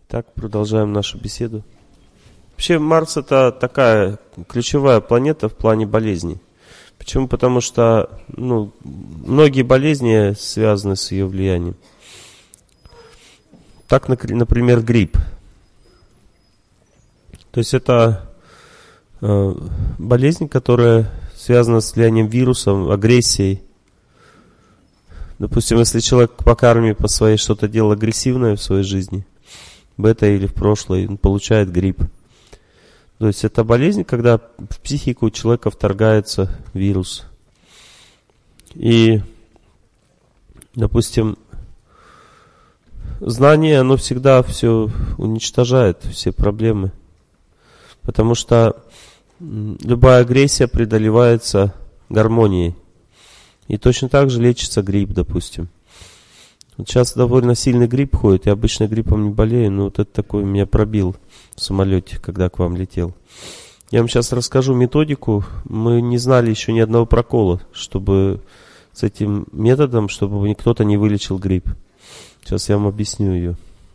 Так, продолжаем нашу беседу. Вообще Марс — это такая ключевая планета в плане болезней. Почему? Потому что многие болезни связаны с ее влиянием. Так, например, грипп. То есть это болезнь, которая связана с влиянием вирусов, агрессией. Допустим, если человек по карме, по своей что-то делал агрессивное в своей жизни, в этой или в прошлой, он получает грипп. То есть это болезнь, когда в психику человека вторгается вирус. И, допустим, знание, оно всегда все уничтожает, все проблемы. Потому что любая агрессия преодолевается гармонией. И точно так же лечится грипп, допустим. Вот сейчас довольно сильный грипп ходит, я обычно гриппом не болею, но вот это такой меня пробил в самолете, когда к вам летел. Я вам сейчас расскажу методику. Мы не знали еще ни одного прокола, чтобы с этим методом, чтобы кто-то не вылечил грипп. Сейчас я вам объясню ее.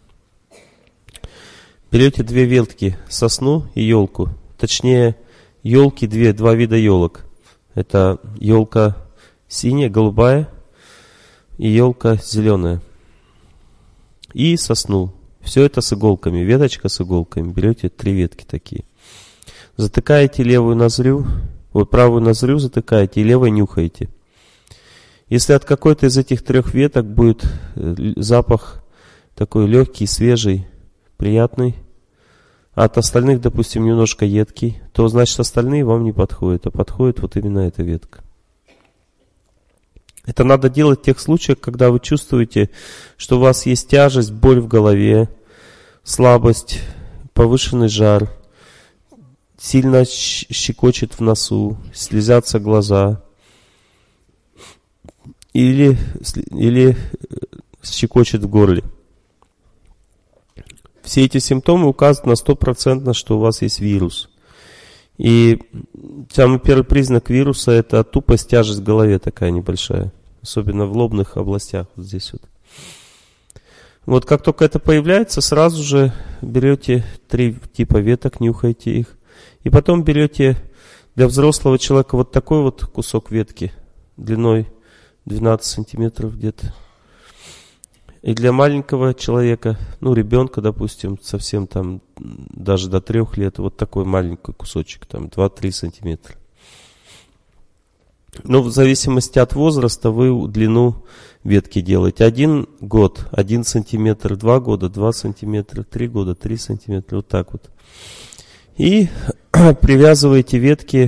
Берете две ветки, сосну и елку. Точнее, елки два вида елок. Это елка синяя, голубая и елка зеленая. И сосну. Все это с иголками. Веточка с иголками. Берете 3 ветки такие. Затыкаете левую ноздрю. Правую ноздрю затыкаете и левой нюхаете. Если от какой-то из этих 3 веток будет запах такой легкий, свежий, приятный, а от остальных, допустим, немножко едкий, то значит остальные вам не подходят, а подходит вот именно эта ветка. Это надо делать в тех случаях, когда вы чувствуете, что у вас есть тяжесть, боль в голове, слабость, повышенный жар, сильно щекочет в носу, слезятся глаза или щекочет в горле. Все эти симптомы указывают на 100%, что у вас есть вирус. И самый первый признак вируса — это тупость, тяжесть в голове такая небольшая. Особенно в лобных областях, вот здесь вот. Вот как только это появляется, сразу же берете 3 типа веток, нюхаете их. И потом берете для взрослого человека вот такой вот кусок ветки, длиной 12 сантиметров где-то. И для маленького человека, ребенка, допустим, совсем там, даже до 3 лет, вот такой маленький кусочек, там 2-3 сантиметра. Но в зависимости от возраста вы длину ветки делаете. 1 год, 1 сантиметр, 2 года, 2 сантиметра, 3 года, 3 сантиметра, вот так вот. И привязываете ветки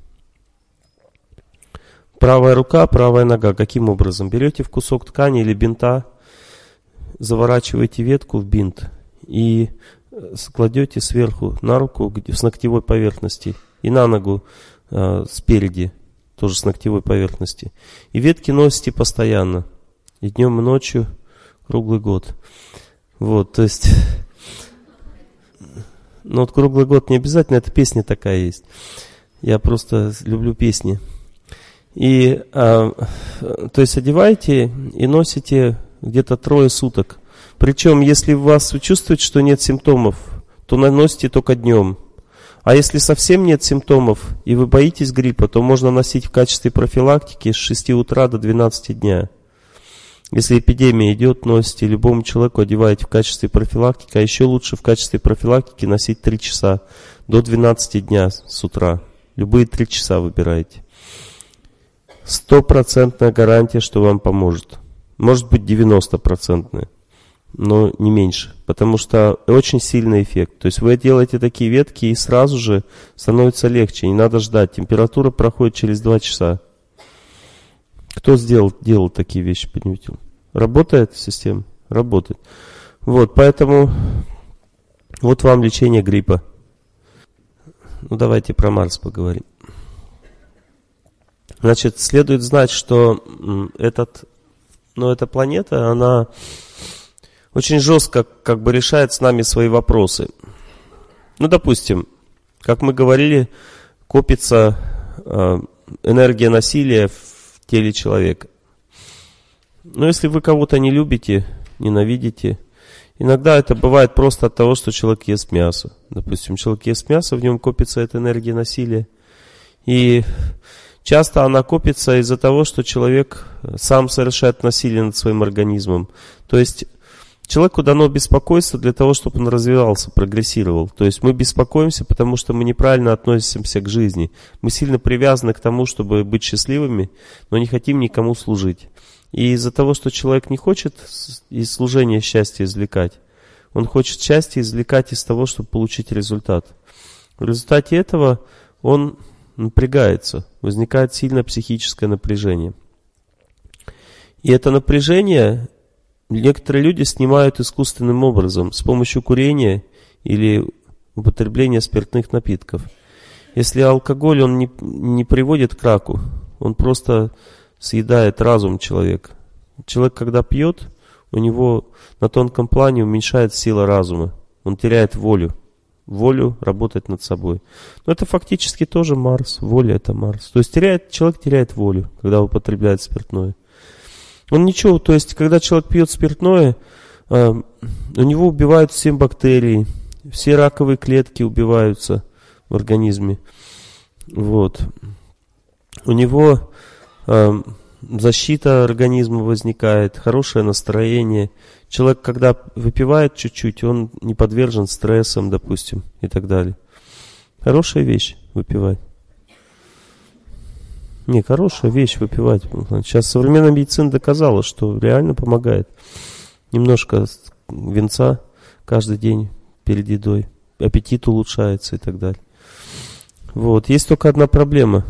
правая рука, правая нога. Каким образом? Берете в кусок ткани или бинта, заворачиваете ветку в бинт и кладете сверху на руку с ногтевой поверхности и на ногу спереди, тоже с ногтевой поверхности. И ветки носите постоянно, и днем, и ночью, круглый год. Вот, то есть, вот круглый год не обязательно, это песня такая есть. Я просто люблю песни. И, то есть, одеваете и носите где-то 3 суток. Причем, если у вас вы чувствуете, что нет симптомов, то наносите только днем. А если совсем нет симптомов и вы боитесь гриппа, то можно носить в качестве профилактики с 6 утра до 12 дня. Если эпидемия идет, носите любому человеку, одеваете в качестве профилактики, а еще лучше в качестве профилактики носить 3 часа до 12 дня с утра. Любые 3 часа выбираете. 100% гарантия, что вам поможет. Может быть 90%, но не меньше, потому что очень сильный эффект. То есть вы делаете такие ветки и сразу же становится легче, не надо ждать. Температура проходит через 2 часа. Кто делал такие вещи, поднимите? Работает система? Работает. Вот, поэтому вот вам лечение гриппа. Давайте про Марс поговорим. Значит, следует знать, что эта планета, она очень жестко решает с нами свои вопросы. Допустим, как мы говорили, копится энергия насилия в теле человека. Но если вы кого-то не любите, ненавидите, Иногда это бывает просто от того, что человек ест мясо. Допустим, человек ест мясо, в нем копится эта энергия насилия. И часто она копится из-за того, что человек сам совершает насилие над своим организмом. То есть человеку дано беспокойство для того, чтобы он развивался, прогрессировал. То есть мы беспокоимся, потому что мы неправильно относимся к жизни. Мы сильно привязаны к тому, чтобы быть счастливыми, но не хотим никому служить. И из-за того, что человек не хочет из служения счастья извлекать, он хочет счастье извлекать из того, чтобы получить результат. В результате этого он напрягается, возникает сильное психическое напряжение. И это напряжение некоторые люди снимают искусственным образом, с помощью курения или употребления спиртных напитков. Если алкоголь, он не приводит к раку, он просто съедает разум человека. Человек, когда пьет, у него на тонком плане уменьшается сила разума. Он теряет волю работать над собой. Но это фактически тоже Марс. Воля — это Марс. То есть человек теряет волю, когда употребляет спиртное. Он ничего, то есть когда человек пьет спиртное, у него убивают все бактерии, все раковые клетки убиваются в организме. Вот. У него защита организма возникает, хорошее настроение. Человек, когда выпивает чуть-чуть, он не подвержен стрессам, допустим, и так далее. Хорошая вещь выпивать. Не, хорошая вещь выпивать. Сейчас современная медицина доказала, что реально помогает. Немножко винца каждый день перед едой. Аппетит улучшается и так далее. Вот. Есть только одна проблема.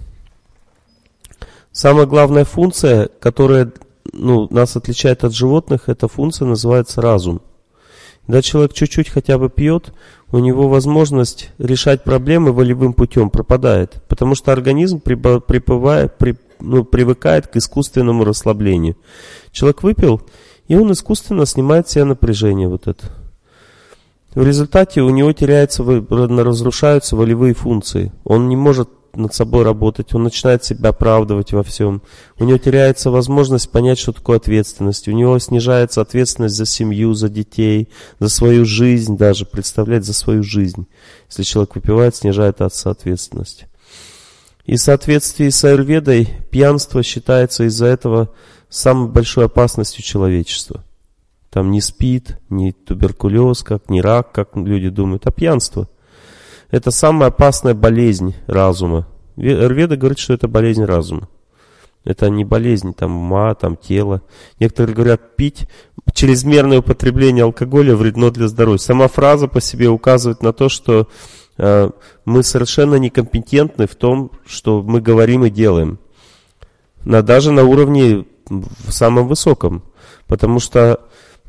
Самая главная функция, которая нас отличает от животных, эта функция называется разум. Когда человек чуть-чуть хотя бы пьет, у него возможность решать проблемы волевым путем пропадает, потому что организм привыкает к искусственному расслаблению. Человек выпил, и он искусственно снимает с себя напряжение вот это. В результате у него разрушаются волевые функции. Он не может над собой работать, он начинает себя оправдывать во всем. У него теряется возможность понять, что такое ответственность. У него снижается ответственность за семью, за детей, за свою жизнь даже, представлять за свою жизнь. Если человек выпивает, снижает ответственность. И в соответствии с аюрведой пьянство считается из-за этого самой большой опасностью человечества. Там не СПИД, не туберкулез, не рак, как люди думают, а пьянство. Это самая опасная болезнь разума. Аюрведа говорит, что это болезнь разума. Это не болезнь ума, тела. Некоторые говорят, пить, чрезмерное употребление алкоголя вредно для здоровья. Сама фраза по себе указывает на то, что мы совершенно некомпетентны в том, что мы говорим и делаем. Даже на уровне самом высоком. Потому что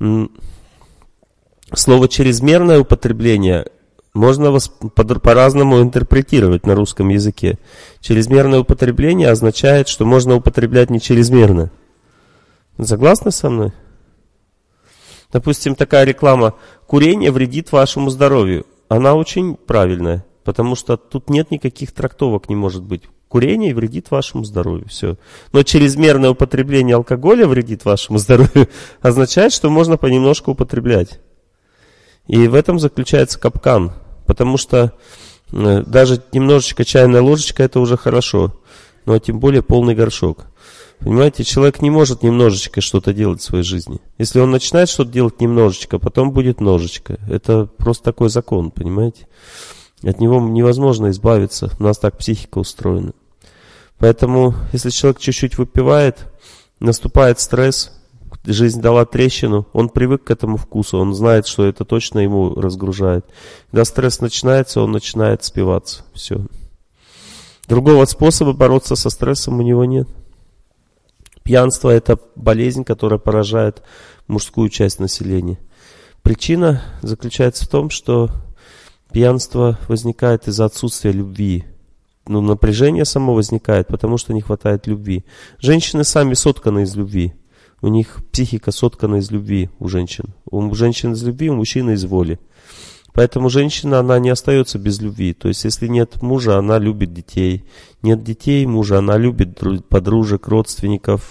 слово «чрезмерное употребление» можно по-разному интерпретировать на русском языке. Чрезмерное употребление означает, что можно употреблять не чрезмерно. Согласны со мной? Допустим, такая реклама: курение вредит вашему здоровью. Она очень правильная, потому что тут нет никаких трактовок, не может быть. Курение вредит вашему здоровью, все. Но чрезмерное употребление алкоголя вредит вашему здоровью означает, что можно понемножку употреблять. И в этом заключается капкан, потому что даже немножечко чайная ложечка — это уже хорошо, но тем более полный горшок. Понимаете, человек не может немножечко что-то делать в своей жизни. Если он начинает что-то делать немножечко, потом будет ножечко. Это просто такой закон, понимаете? От него невозможно избавиться, у нас так психика устроена. Поэтому, если человек чуть-чуть выпивает, наступает стресс, жизнь дала трещину, он привык к этому вкусу, он знает, что это точно ему разгружает. Когда стресс начинается, он начинает спиваться. Все. Другого способа бороться со стрессом у него нет. Пьянство — это болезнь, которая поражает мужскую часть населения. Причина заключается в том, что пьянство возникает из-за отсутствия любви. Напряжение само возникает, потому что не хватает любви. Женщины сами сотканы из любви. У них психика соткана из любви у женщин. У женщин из любви, у мужчин из воли. Поэтому женщина, она не остается без любви. То есть, если нет мужа, она любит детей. Нет детей, мужа, она любит подружек, родственников,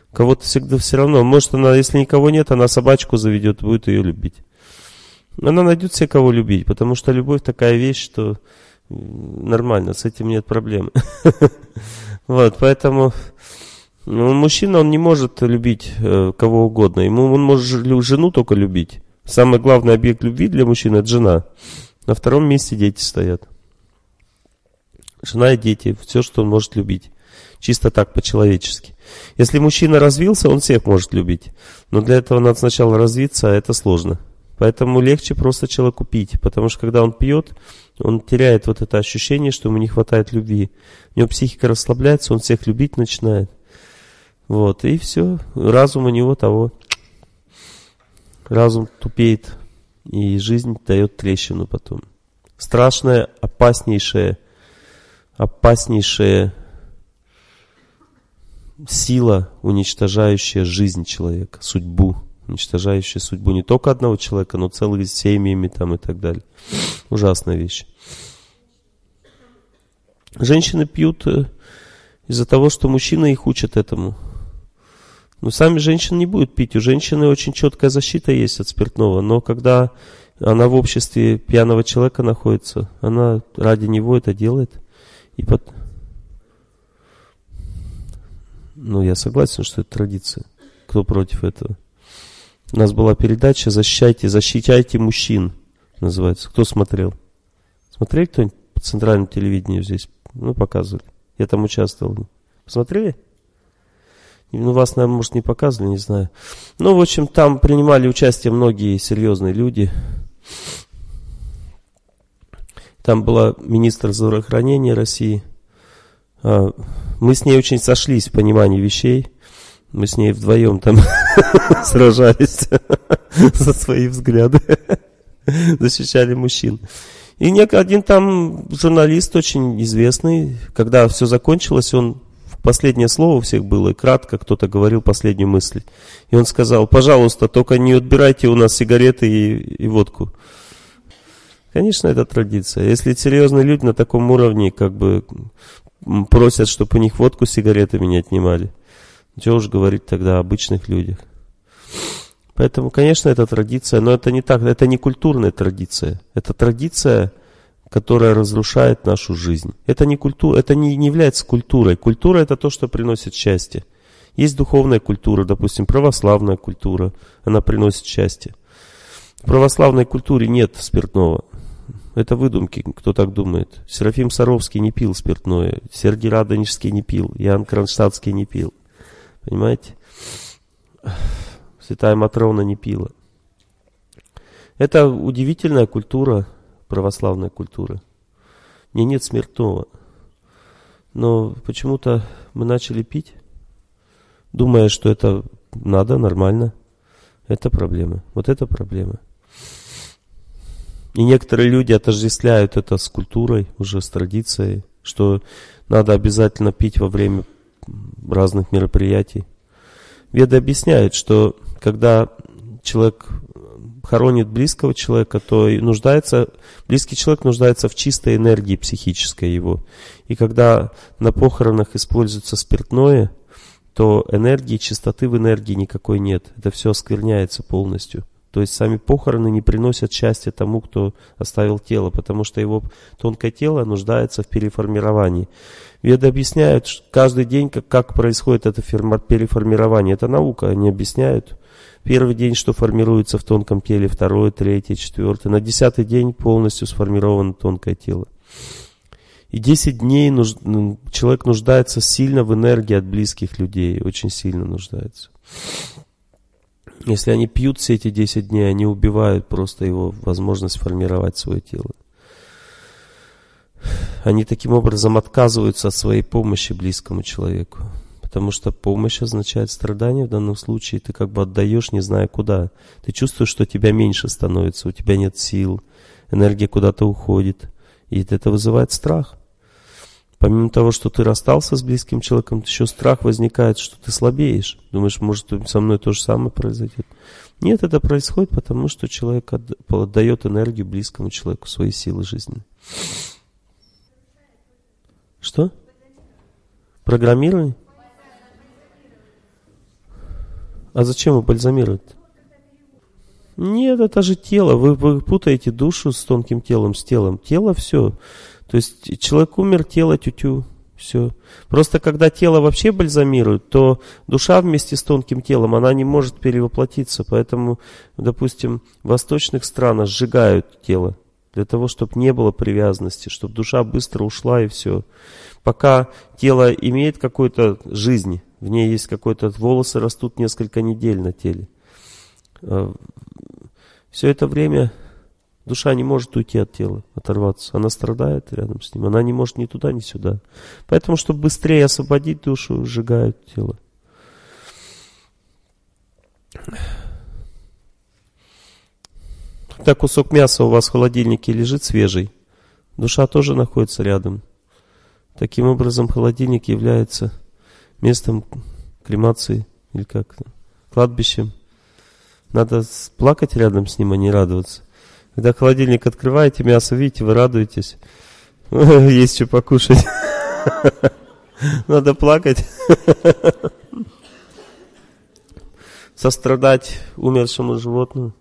Кого-то всегда все равно. Может, она, если никого нет, она собачку заведет, будет ее любить. Она найдет себе кого любить, потому что любовь такая вещь, что нормально, с этим нет проблем. Вот, поэтому мужчина, он не может любить кого угодно. Он может жену только любить. Самый главный объект любви для мужчины – это жена. На втором месте дети стоят. Жена и дети, все, что он может любить. Чисто так, по-человечески. Если мужчина развился, он всех может любить. Но для этого надо сначала развиться, а это сложно. Поэтому легче просто человеку пить. Потому что когда он пьет, он теряет вот это ощущение, что ему не хватает любви. У него психика расслабляется, он всех любить начинает. Вот, и все. Разум у него того. Разум тупеет. И жизнь дает трещину потом. Страшная, опаснейшая сила, уничтожающая жизнь человека, судьбу, уничтожающая судьбу не только одного человека, но целых семьями там и так далее. Ужасная вещь. Женщины пьют из-за того, что мужчины их учат этому. Но сами женщины не будут пить. У женщины очень четкая защита есть от спиртного, но когда она в обществе пьяного человека находится, она ради него это делает. Ну, я согласен, что это традиция. Кто против этого? У нас была передача «Защищайте мужчин», называется. Кто смотрел? Смотрели кто-нибудь по центральному телевидению здесь? Ну, показывали. Я там участвовал. Посмотрели? Ну, вас, наверное, может, не показывали, не знаю. Ну, в общем, там принимали участие многие серьезные люди. Там была министр здравоохранения России. Мы с ней очень сошлись в понимании вещей. Мы с ней вдвоем там сражались за свои взгляды. Защищали мужчин. И один там журналист очень известный, когда все закончилось, он последнее слово у всех было, и кратко кто-то говорил последнюю мысль. И он сказал: пожалуйста, только не отбирайте у нас сигареты и водку. Конечно, это традиция. Если серьезные люди на таком уровне как бы просят, чтобы у них водку с сигаретами не отнимали, чего уж говорить тогда о обычных людях. Поэтому, конечно, это традиция, но это не так, это не культурная традиция. Это традиция, которая разрушает нашу жизнь. Это не культура, это не является культурой. Культура – это то, что приносит счастье. Есть духовная культура, допустим, православная культура, она приносит счастье. В православной культуре нет спиртного. Это выдумки, кто так думает. Серафим Саровский не пил спиртное, Сергий Радонежский не пил, Иоанн Кронштадтский не пил. Понимаете? Святая Матрона не пила. Это удивительная культура, православная культура. В ней нет спиртного. Но почему-то мы начали пить, думая, что это надо, нормально. Это проблема. Вот это проблема. И некоторые люди отождествляют это с культурой, уже с традицией, что надо обязательно пить во время разных мероприятий. Веды объясняют, что когда человек хоронит близкого человека, то близкий человек нуждается в чистой энергии психической его. И когда на похоронах используется спиртное, то энергии, чистоты в энергии никакой нет. Это все оскверняется полностью. То есть сами похороны не приносят счастья тому, кто оставил тело, потому что его тонкое тело нуждается в переформировании. Веды объясняют каждый день, как происходит это переформирование. Это наука, они объясняют. Первый день, что формируется в тонком теле, второй, третий, четвертый. На 10-й день полностью сформировано тонкое тело. И 10 дней человек нуждается сильно в энергии от близких людей, очень сильно нуждается. Если они пьют все эти 10 дней, они убивают просто его возможность формировать свое тело. Они таким образом отказываются от своей помощи близкому человеку. Потому что помощь означает страдание в данном случае. Ты как бы отдаешь, не зная куда. Ты чувствуешь, что тебя меньше становится, у тебя нет сил, энергия куда-то уходит. И это вызывает страх. Помимо того, что ты расстался с близким человеком, еще страх возникает, что ты слабеешь. Думаешь, может, со мной то же самое произойдет. Нет, это происходит, потому что человек отдает энергию близкому человеку, свои силы жизни. Что? Программирование? А зачем вы бальзамировать? Нет, это же тело. Вы путаете душу с тонким телом, с телом. Тело все. То есть человек умер, тело тю-тю. Все. Просто когда тело вообще бальзамируют, то душа вместе с тонким телом, она не может перевоплотиться. Поэтому, допустим, в восточных странах сжигают тело. Для того, чтобы не было привязанности, чтобы душа быстро ушла и все. Пока тело имеет какую-то жизнь, в ней есть какой-то, волосы растут несколько недель на теле. Все это время душа не может уйти от тела, оторваться. Она страдает рядом с ним. Она не может ни туда, ни сюда. Поэтому, чтобы быстрее освободить душу, сжигают тело. Когда кусок мяса у вас в холодильнике лежит свежий, душа тоже находится рядом. Таким образом, холодильник является местом кремации, или как, кладбищем. Надо плакать рядом с ним, а не радоваться. Когда холодильник открываете, мясо видите, вы радуетесь. Есть что покушать. Надо плакать. Сострадать умершему животному.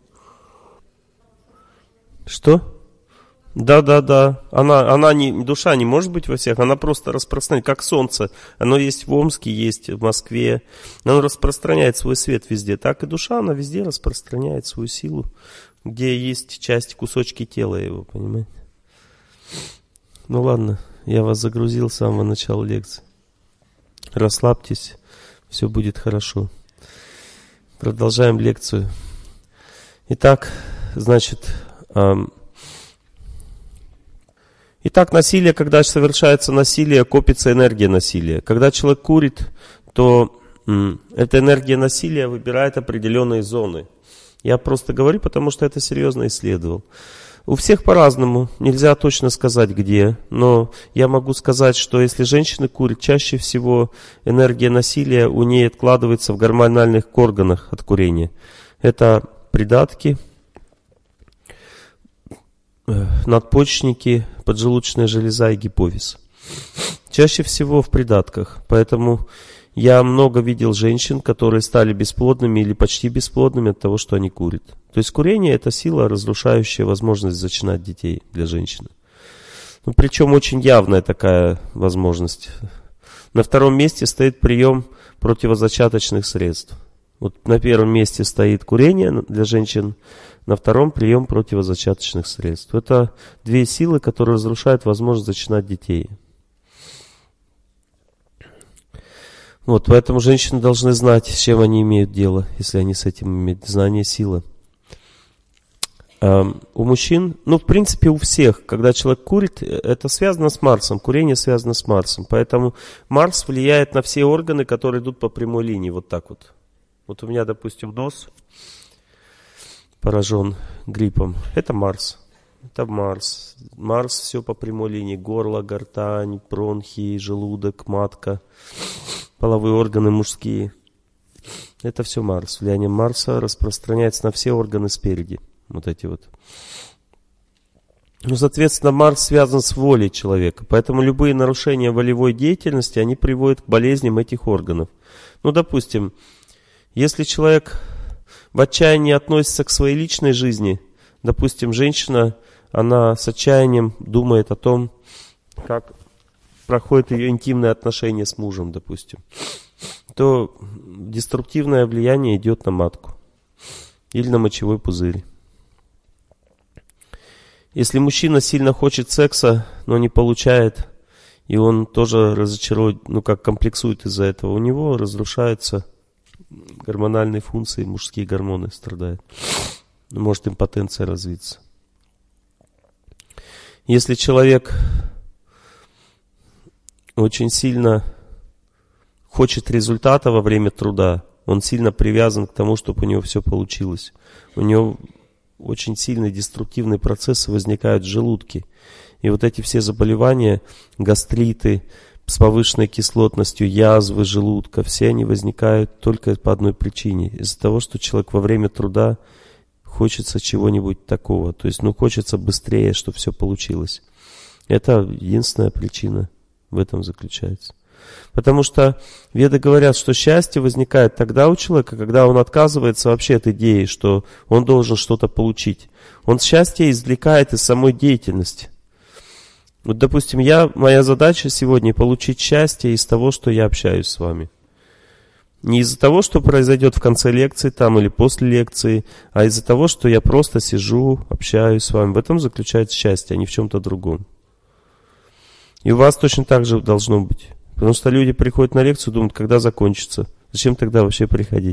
Что? Да. Душа не может быть во всех, она просто распространяет, как солнце. Оно есть в Омске, есть в Москве. Оно распространяет свой свет везде. Так и душа, она везде распространяет свою силу, где есть часть, кусочки тела его, понимаете? Ну ладно, я вас загрузил с самого начала лекции. Расслабьтесь, все будет хорошо. Продолжаем лекцию. Итак, значит... Итак, насилие, когда совершается насилие, копится энергия насилия. Когда человек курит, то эта энергия насилия выбирает определенные зоны. Я просто говорю, потому что это серьезно исследовал. У всех по-разному, нельзя точно сказать где, но я могу сказать, что если женщины курят, чаще всего энергия насилия у ней откладывается в гормональных органах от курения. Это придатки, надпочечники, поджелудочная железа и гипофиз. Чаще всего в придатках. Поэтому я много видел женщин, которые стали бесплодными или почти бесплодными от того, что они курят. То есть курение – это сила, разрушающая возможность зачинать детей для женщины. Ну, причем очень явная такая возможность. На втором месте стоит прием противозачаточных средств. Вот на первом месте стоит курение для женщин, на втором прием противозачаточных средств. Это две силы, которые разрушают возможность зачинать детей. Вот, поэтому женщины должны знать, с чем они имеют дело, если они с этим имеют знание, сила. У мужчин, в принципе, у всех, когда человек курит, это связано с Марсом, курение связано с Марсом. Поэтому Марс влияет на все органы, которые идут по прямой линии, вот так вот. Вот у меня, допустим, нос поражен гриппом. Это Марс. Это Марс. Марс все по прямой линии. Горло, гортань, бронхи, желудок, матка, половые органы мужские. Это все Марс. Влияние Марса распространяется на все органы спереди. Вот эти вот. Соответственно, Марс связан с волей человека. Поэтому любые нарушения волевой деятельности, они приводят к болезням этих органов. Допустим, если человек в отчаянии относится к своей личной жизни, допустим, женщина, она с отчаянием думает о том, как проходят ее интимные отношения с мужем, допустим, то деструктивное влияние идет на матку или на мочевой пузырь. Если мужчина сильно хочет секса, но не получает, и он тоже разочарован, комплексует из-за этого, у него разрушаются гормональные функции, мужские гормоны страдают. Может импотенция развиться. Если человек очень сильно хочет результата во время труда, он сильно привязан к тому, чтобы у него все получилось. У него очень сильные деструктивные процессы возникают в желудке. И вот эти все заболевания, гастриты, с повышенной кислотностью, язвы желудка, все они возникают только по одной причине. Из-за того, что человек во время труда хочется чего-нибудь такого. То есть, хочется быстрее, чтобы все получилось. Это единственная причина в этом заключается. Потому что веды говорят, что счастье возникает тогда у человека, когда он отказывается вообще от идеи, что он должен что-то получить. Он счастье извлекает из самой деятельности. Вот, допустим, моя задача сегодня получить счастье из того, что я общаюсь с вами. Не из-за того, что произойдет в конце лекции там или после лекции, а из-за того, что я просто сижу, общаюсь с вами. В этом заключается счастье, а не в чем-то другом. И у вас точно так же должно быть. Потому что люди приходят на лекцию, думают, когда закончится. Зачем тогда вообще приходить?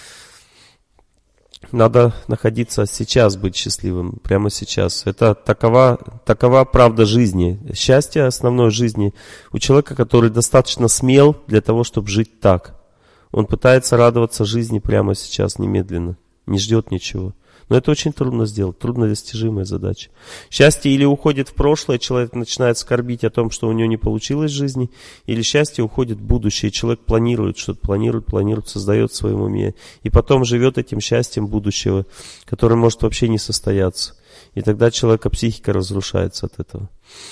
Надо находиться сейчас, быть счастливым, прямо сейчас. Это такова правда жизни. Счастье основной жизни у человека, который достаточно смел для того, чтобы жить так. Он пытается радоваться жизни прямо сейчас, немедленно. Не ждет ничего. Но это очень трудно сделать, труднодостижимая задача. Счастье или уходит в прошлое, человек начинает скорбить о том, что у него не получилось в жизни, или счастье уходит в будущее, человек планирует что-то, планирует, создает в своем уме, и потом живет этим счастьем будущего, которое может вообще не состояться. И тогда человека психика разрушается от этого.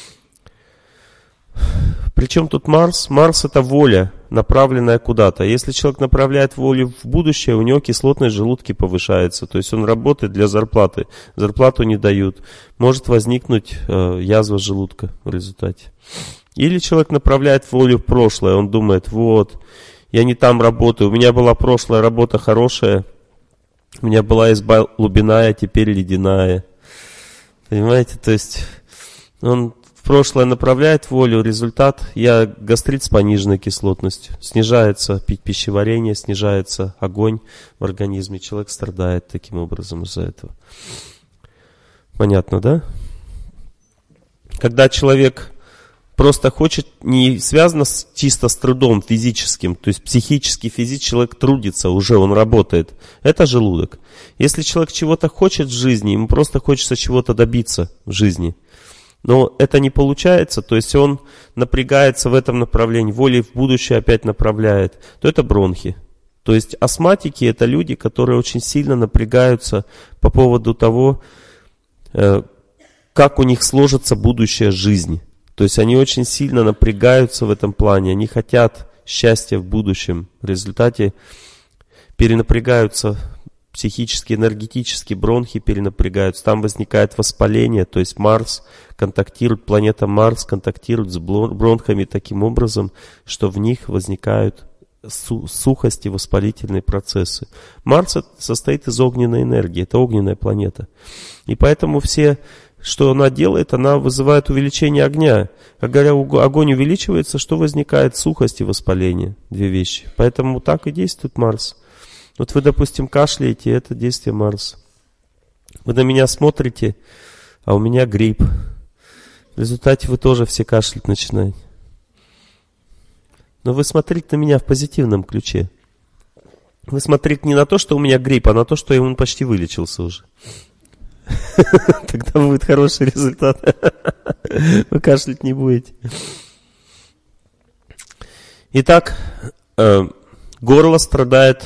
Причем тут Марс? Марс — это воля, направленная куда-то. Если человек направляет волю в будущее, у него кислотность в желудке повышается. То есть он работает для зарплаты. Зарплату не дают. Может возникнуть язва желудка в результате. Или человек направляет волю в прошлое. Он думает, вот, я не там работаю. У меня была прошлая работа хорошая. У меня была изба глубинная, теперь ледяная. Понимаете? То есть он в прошлое направляет волю, результат, я гастрит с пониженной кислотностью. Снижается пищеварение, снижается огонь в организме. Человек страдает таким образом из-за этого. Понятно, да? Когда человек просто хочет, не связано чисто с трудом физическим, то есть психически, физически человек трудится уже, он работает. Это желудок. Если человек чего-то хочет в жизни, ему просто хочется чего-то добиться в жизни, но это не получается, то есть он напрягается в этом направлении, волей в будущее опять направляет, то это бронхи. То есть астматики — это люди, которые очень сильно напрягаются по поводу того, как у них сложится будущее жизни. То есть они очень сильно напрягаются в этом плане, они хотят счастья в будущем. В результате перенапрягаются психически, энергетически, бронхи перенапрягаются, там возникает воспаление, то есть Марс контактирует, планета Марс контактирует с бронхами таким образом, что в них возникают сухость и воспалительные процессы. Марс состоит из огненной энергии, это огненная планета. И поэтому все, что она делает, она вызывает увеличение огня. Когда огонь увеличивается, что возникает? Сухость и воспаление. Две вещи. Поэтому так и действует Марс. Вот вы, допустим, кашляете, это действие Марса. Вы на меня смотрите, а у меня грипп. В результате вы тоже все кашлять начинаете. Но вы смотрите на меня в позитивном ключе. Вы смотрите не на то, что у меня грипп, а на то, что он почти вылечился уже. Тогда будет хороший результат. Вы кашлять не будете. Итак, горло страдает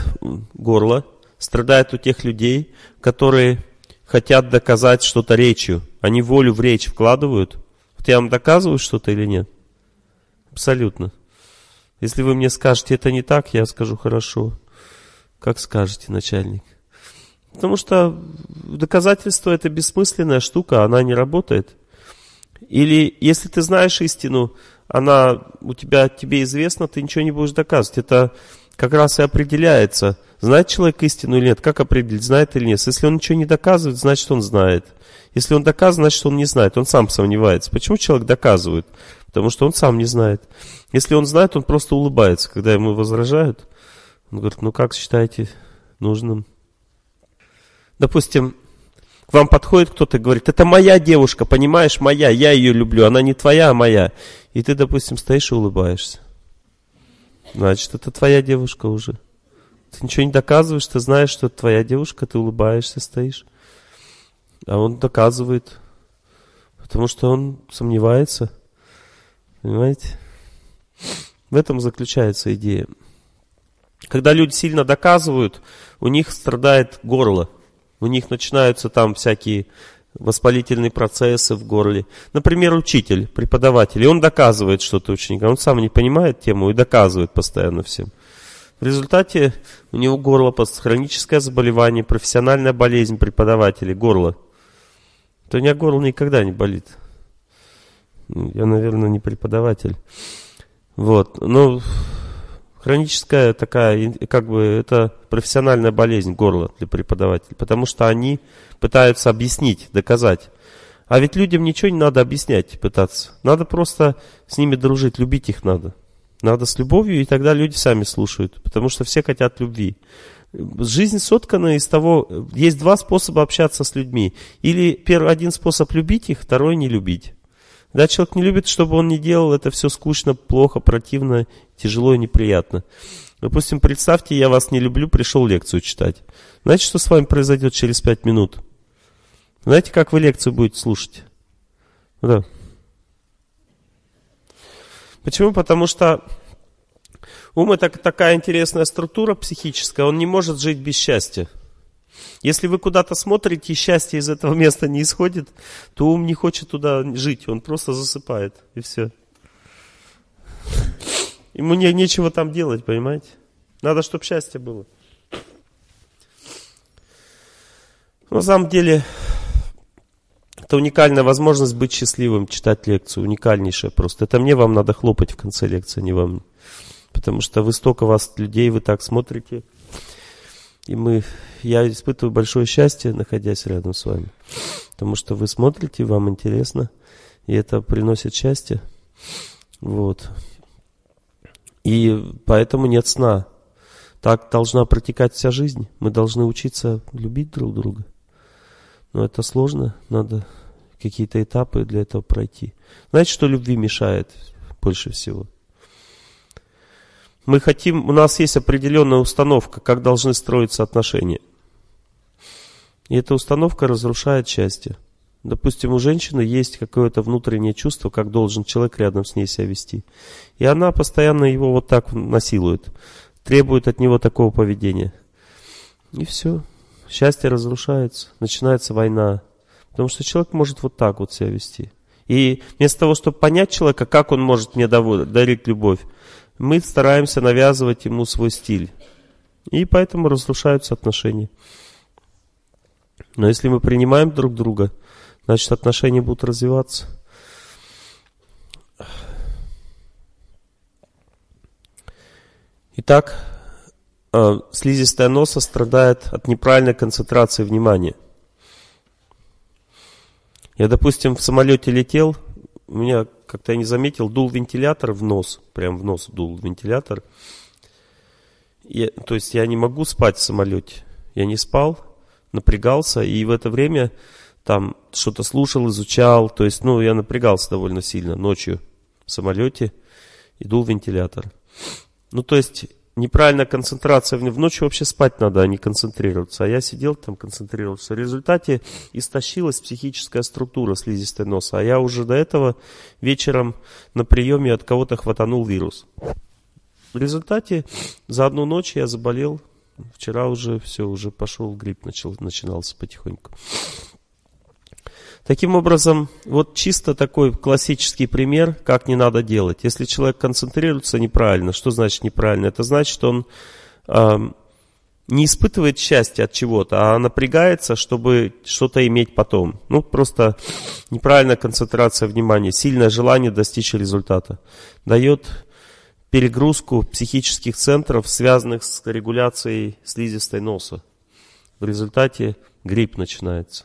у тех людей, которые хотят доказать что-то речью. Они волю в речь вкладывают. Вот я вам доказываю что-то или нет? Абсолютно. Если вы мне скажете, это не так, я скажу, хорошо. Как скажете, начальник. Потому что доказательство — это бессмысленная штука, она не работает. Или если ты знаешь истину, она тебе известна, ты ничего не будешь доказывать. Это как раз и определяется, знает человек истину или нет. Как определить, знает или нет? Если он ничего не доказывает, значит он знает. Если он доказывает, значит он не знает, он сам сомневается. Почему человек доказывает? Потому что он сам не знает. Если он знает, он просто улыбается, когда ему возражают. Он говорит, ну как считаете нужным? Допустим, к вам подходит кто-то и говорит, это моя девушка, понимаешь, моя, я ее люблю, она не твоя, а моя. И ты, допустим, стоишь и улыбаешься. Значит, это твоя девушка уже. Ты ничего не доказываешь, ты знаешь, что это твоя девушка, ты улыбаешься, стоишь. А он доказывает, потому что он сомневается. Понимаете? В этом заключается идея. Когда люди сильно доказывают, у них страдает горло. У них начинаются там всякие воспалительные процессы в горле. Например, учитель, преподаватель, и он доказывает что-то ученикам. Он сам не понимает тему и доказывает постоянно всем. В результате у него горло, хроническое заболевание, профессиональная болезнь преподавателей, горло. То у меня горло никогда не болит. Я, наверное, не преподаватель. Вот. Но хроническая такая, как бы, это профессиональная болезнь горла для преподавателей. Потому что они пытаются объяснить, доказать. А ведь людям ничего не надо объяснять, пытаться. Надо просто с ними дружить, любить их надо. Надо с любовью, и тогда люди сами слушают. Потому что все хотят любви. Жизнь соткана из того, есть два способа общаться с людьми. Или один способ любить их, второй не любить. Когда человек не любит, что бы он ни делал, это все скучно, плохо, противно, тяжело и неприятно. Допустим, представьте, я вас не люблю, пришел лекцию читать. Знаете, что с вами произойдет через 5 минут? Знаете, как вы лекцию будете слушать? Да. Почему? Потому что ум — это такая интересная структура психическая, он не может жить без счастья. Если вы куда-то смотрите, и счастье из этого места не исходит, то ум не хочет туда жить, он просто засыпает, и все. Ему нечего там делать, понимаете? Надо, чтобы счастье было. На самом деле, это уникальная возможность быть счастливым, читать лекцию, уникальнейшая просто. Это мне вам надо хлопать в конце лекции, не вам. Потому что вы столько вас людей, вы так смотрите. И я испытываю большое счастье, находясь рядом с вами. Потому что вы смотрите, вам интересно, и это приносит счастье. Вот. И поэтому нет сна. Так должна протекать вся жизнь. Мы должны учиться любить друг друга. Но это сложно, надо какие-то этапы для этого пройти. Знаете, что любви мешает больше всего? У нас есть определенная установка, как должны строиться отношения. И эта установка разрушает счастье. Допустим, у женщины есть какое-то внутреннее чувство, как должен человек рядом с ней себя вести. И она постоянно его вот так насилует, требует от него такого поведения. И все. Счастье разрушается, начинается война. Потому что человек может вот так вот себя вести. И вместо того, чтобы понять человека, как он может мне дарить любовь, мы стараемся навязывать ему свой стиль. И поэтому разрушаются отношения. Но если мы принимаем друг друга, значит, отношения будут развиваться. Итак, слизистая носа страдает от неправильной концентрации внимания. Я, допустим, в самолете летел, у меня, как-то я не заметил, дул вентилятор в нос, прям в нос дул вентилятор. То есть я не могу спать в самолете. Я не спал, напрягался, и в это время там что-то слушал, изучал. То есть, я напрягался довольно сильно ночью в самолете и дул вентилятор. То есть, неправильная концентрация. В ночью вообще спать надо, а не концентрироваться. А я сидел там, концентрировался. В результате истощилась психическая структура слизистой носа. А я уже до этого вечером на приеме от кого-то хватанул вирус. В результате за одну ночь я заболел. Вчера уже пошел грипп, начинался потихоньку. Таким образом, вот чисто такой классический пример, как не надо делать. Если человек концентрируется неправильно, что значит неправильно? Это значит, что он не испытывает счастья от чего-то, а напрягается, чтобы что-то иметь потом. Просто неправильная концентрация внимания, сильное желание достичь результата дает перегрузку психических центров, связанных с регуляцией слизистой носа. В результате грипп начинается.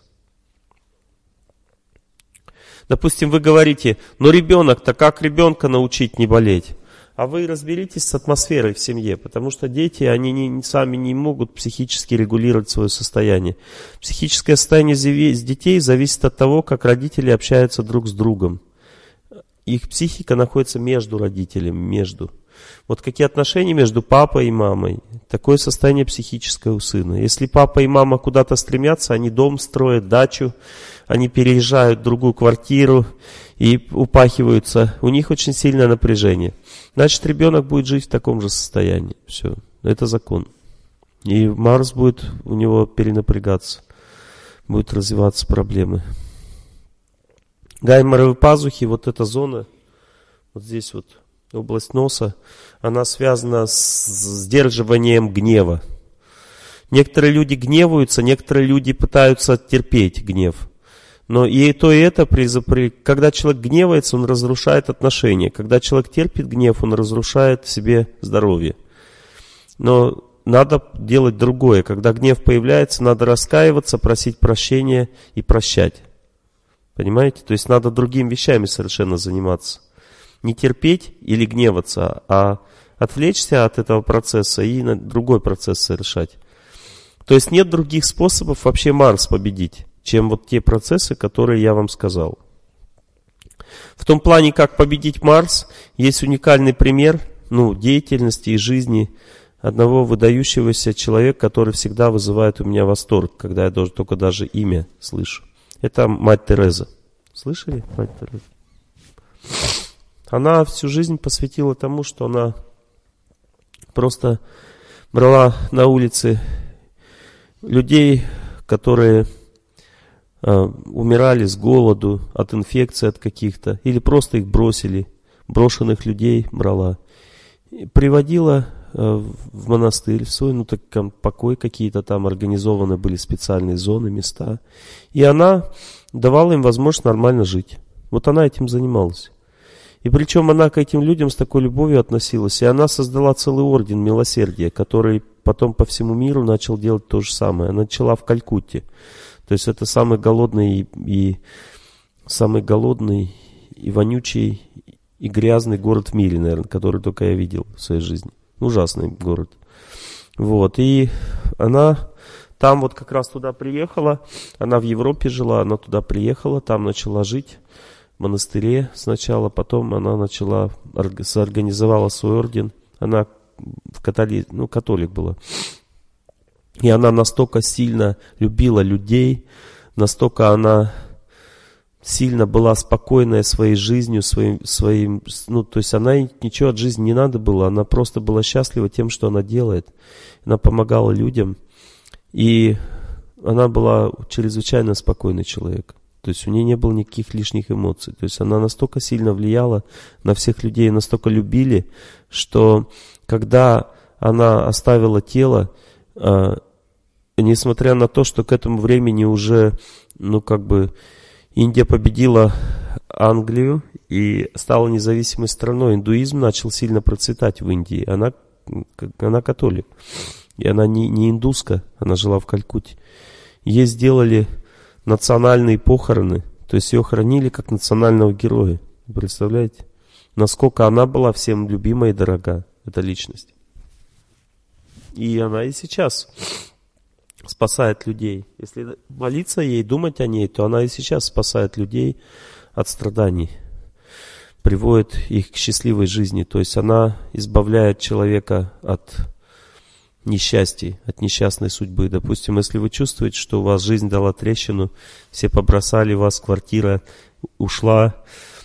Допустим, вы говорите, ребенок-то как ребенка научить не болеть? А вы разберитесь с атмосферой в семье, потому что дети, они сами не могут психически регулировать свое состояние. Психическое состояние детей зависит от того, как родители общаются друг с другом. Их психика находится между родителями, Вот какие отношения между папой и мамой, такое состояние психическое у сына. Если папа и мама куда-то стремятся, они дом строят, дачу, они переезжают в другую квартиру и упахиваются, у них очень сильное напряжение. Значит, ребенок будет жить в таком же состоянии. Все, это закон. И Марс будет у него перенапрягаться. будут развиваться проблемы. Гайморовые пазухи, вот эта зона, вот здесь вот, область носа, она связана с сдерживанием гнева. Некоторые люди гневаются, некоторые люди пытаются терпеть гнев. Но и то, и это, когда человек гневается, он разрушает отношения. Когда человек терпит гнев, он разрушает себе здоровье. Но надо делать другое. Когда гнев появляется, надо раскаиваться, просить прощения и прощать. Понимаете? То есть надо другими вещами совершенно заниматься. Не терпеть или гневаться, а отвлечься от этого процесса и на другой процесс совершать. То есть нет других способов вообще Марс победить, чем вот те процессы, которые я вам сказал. В том плане, как победить Марс, есть уникальный пример деятельности и жизни одного выдающегося человека, который всегда вызывает у меня восторг, когда я только даже имя слышу. Это мать Тереза. Слышали мать Тереза? Она всю жизнь посвятила тому, что она просто брала на улице людей, которые умирали с голоду, от инфекций от каких-то, или просто их бросили, брошенных людей брала, приводила в монастырь, в свой, покой какие-то там организованы были специальные зоны, места, и она давала им возможность нормально жить. Вот она этим занималась. И причем она к этим людям с такой любовью относилась, и она создала целый орден милосердия, который потом по всему миру начал делать то же самое. Она начала в Калькутте. То есть это самый голодный и вонючий и грязный город в мире, наверное, который только я видел в своей жизни. Ужасный город. Вот. И она там вот как раз туда приехала. Она в Европе жила, она туда приехала, там начала жить в монастыре сначала, потом она соорганизовала свой орден. Она католик была. И она настолько сильно любила людей, настолько она сильно была спокойная своей жизнью, то есть она ничего от жизни не надо было, она просто была счастлива тем, что она делает. Она помогала людям, и она была чрезвычайно спокойный человек. То есть у нее не было никаких лишних эмоций. То есть она настолько сильно влияла на всех людей, настолько любили, что когда она оставила тело, несмотря на то, что к этому времени уже, Индия победила Англию и стала независимой страной. Индуизм начал сильно процветать в Индии. Она католик. И она не индуска, она жила в Калькутте. Ей сделали национальные похороны. То есть ее хоронили как национального героя. Представляете? Насколько она была всем любима и дорога, эта личность. И она и сейчас спасает людей. Если молиться ей, думать о ней, то она и сейчас спасает людей от страданий, приводит их к счастливой жизни. То есть она избавляет человека от несчастий, от несчастной судьбы. Допустим, если вы чувствуете, что у вас жизнь дала трещину, все побросали вас, квартира ушла,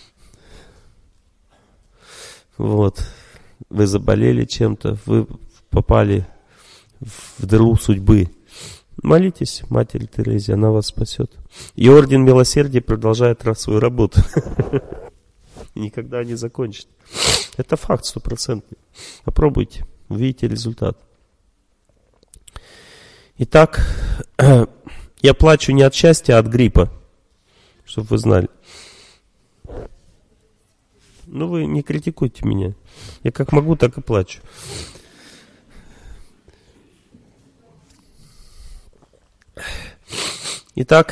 вы заболели чем-то, вы попали в дыру судьбы. Молитесь Матери Терезе, она вас спасет. И орден милосердия продолжает свою работу. Никогда не закончит. Это факт 100%. Попробуйте, увидите результат. Итак, я плачу не от счастья, а от гриппа. Чтобы вы знали. Вы не критикуйте меня. Я как могу, так и плачу. Итак,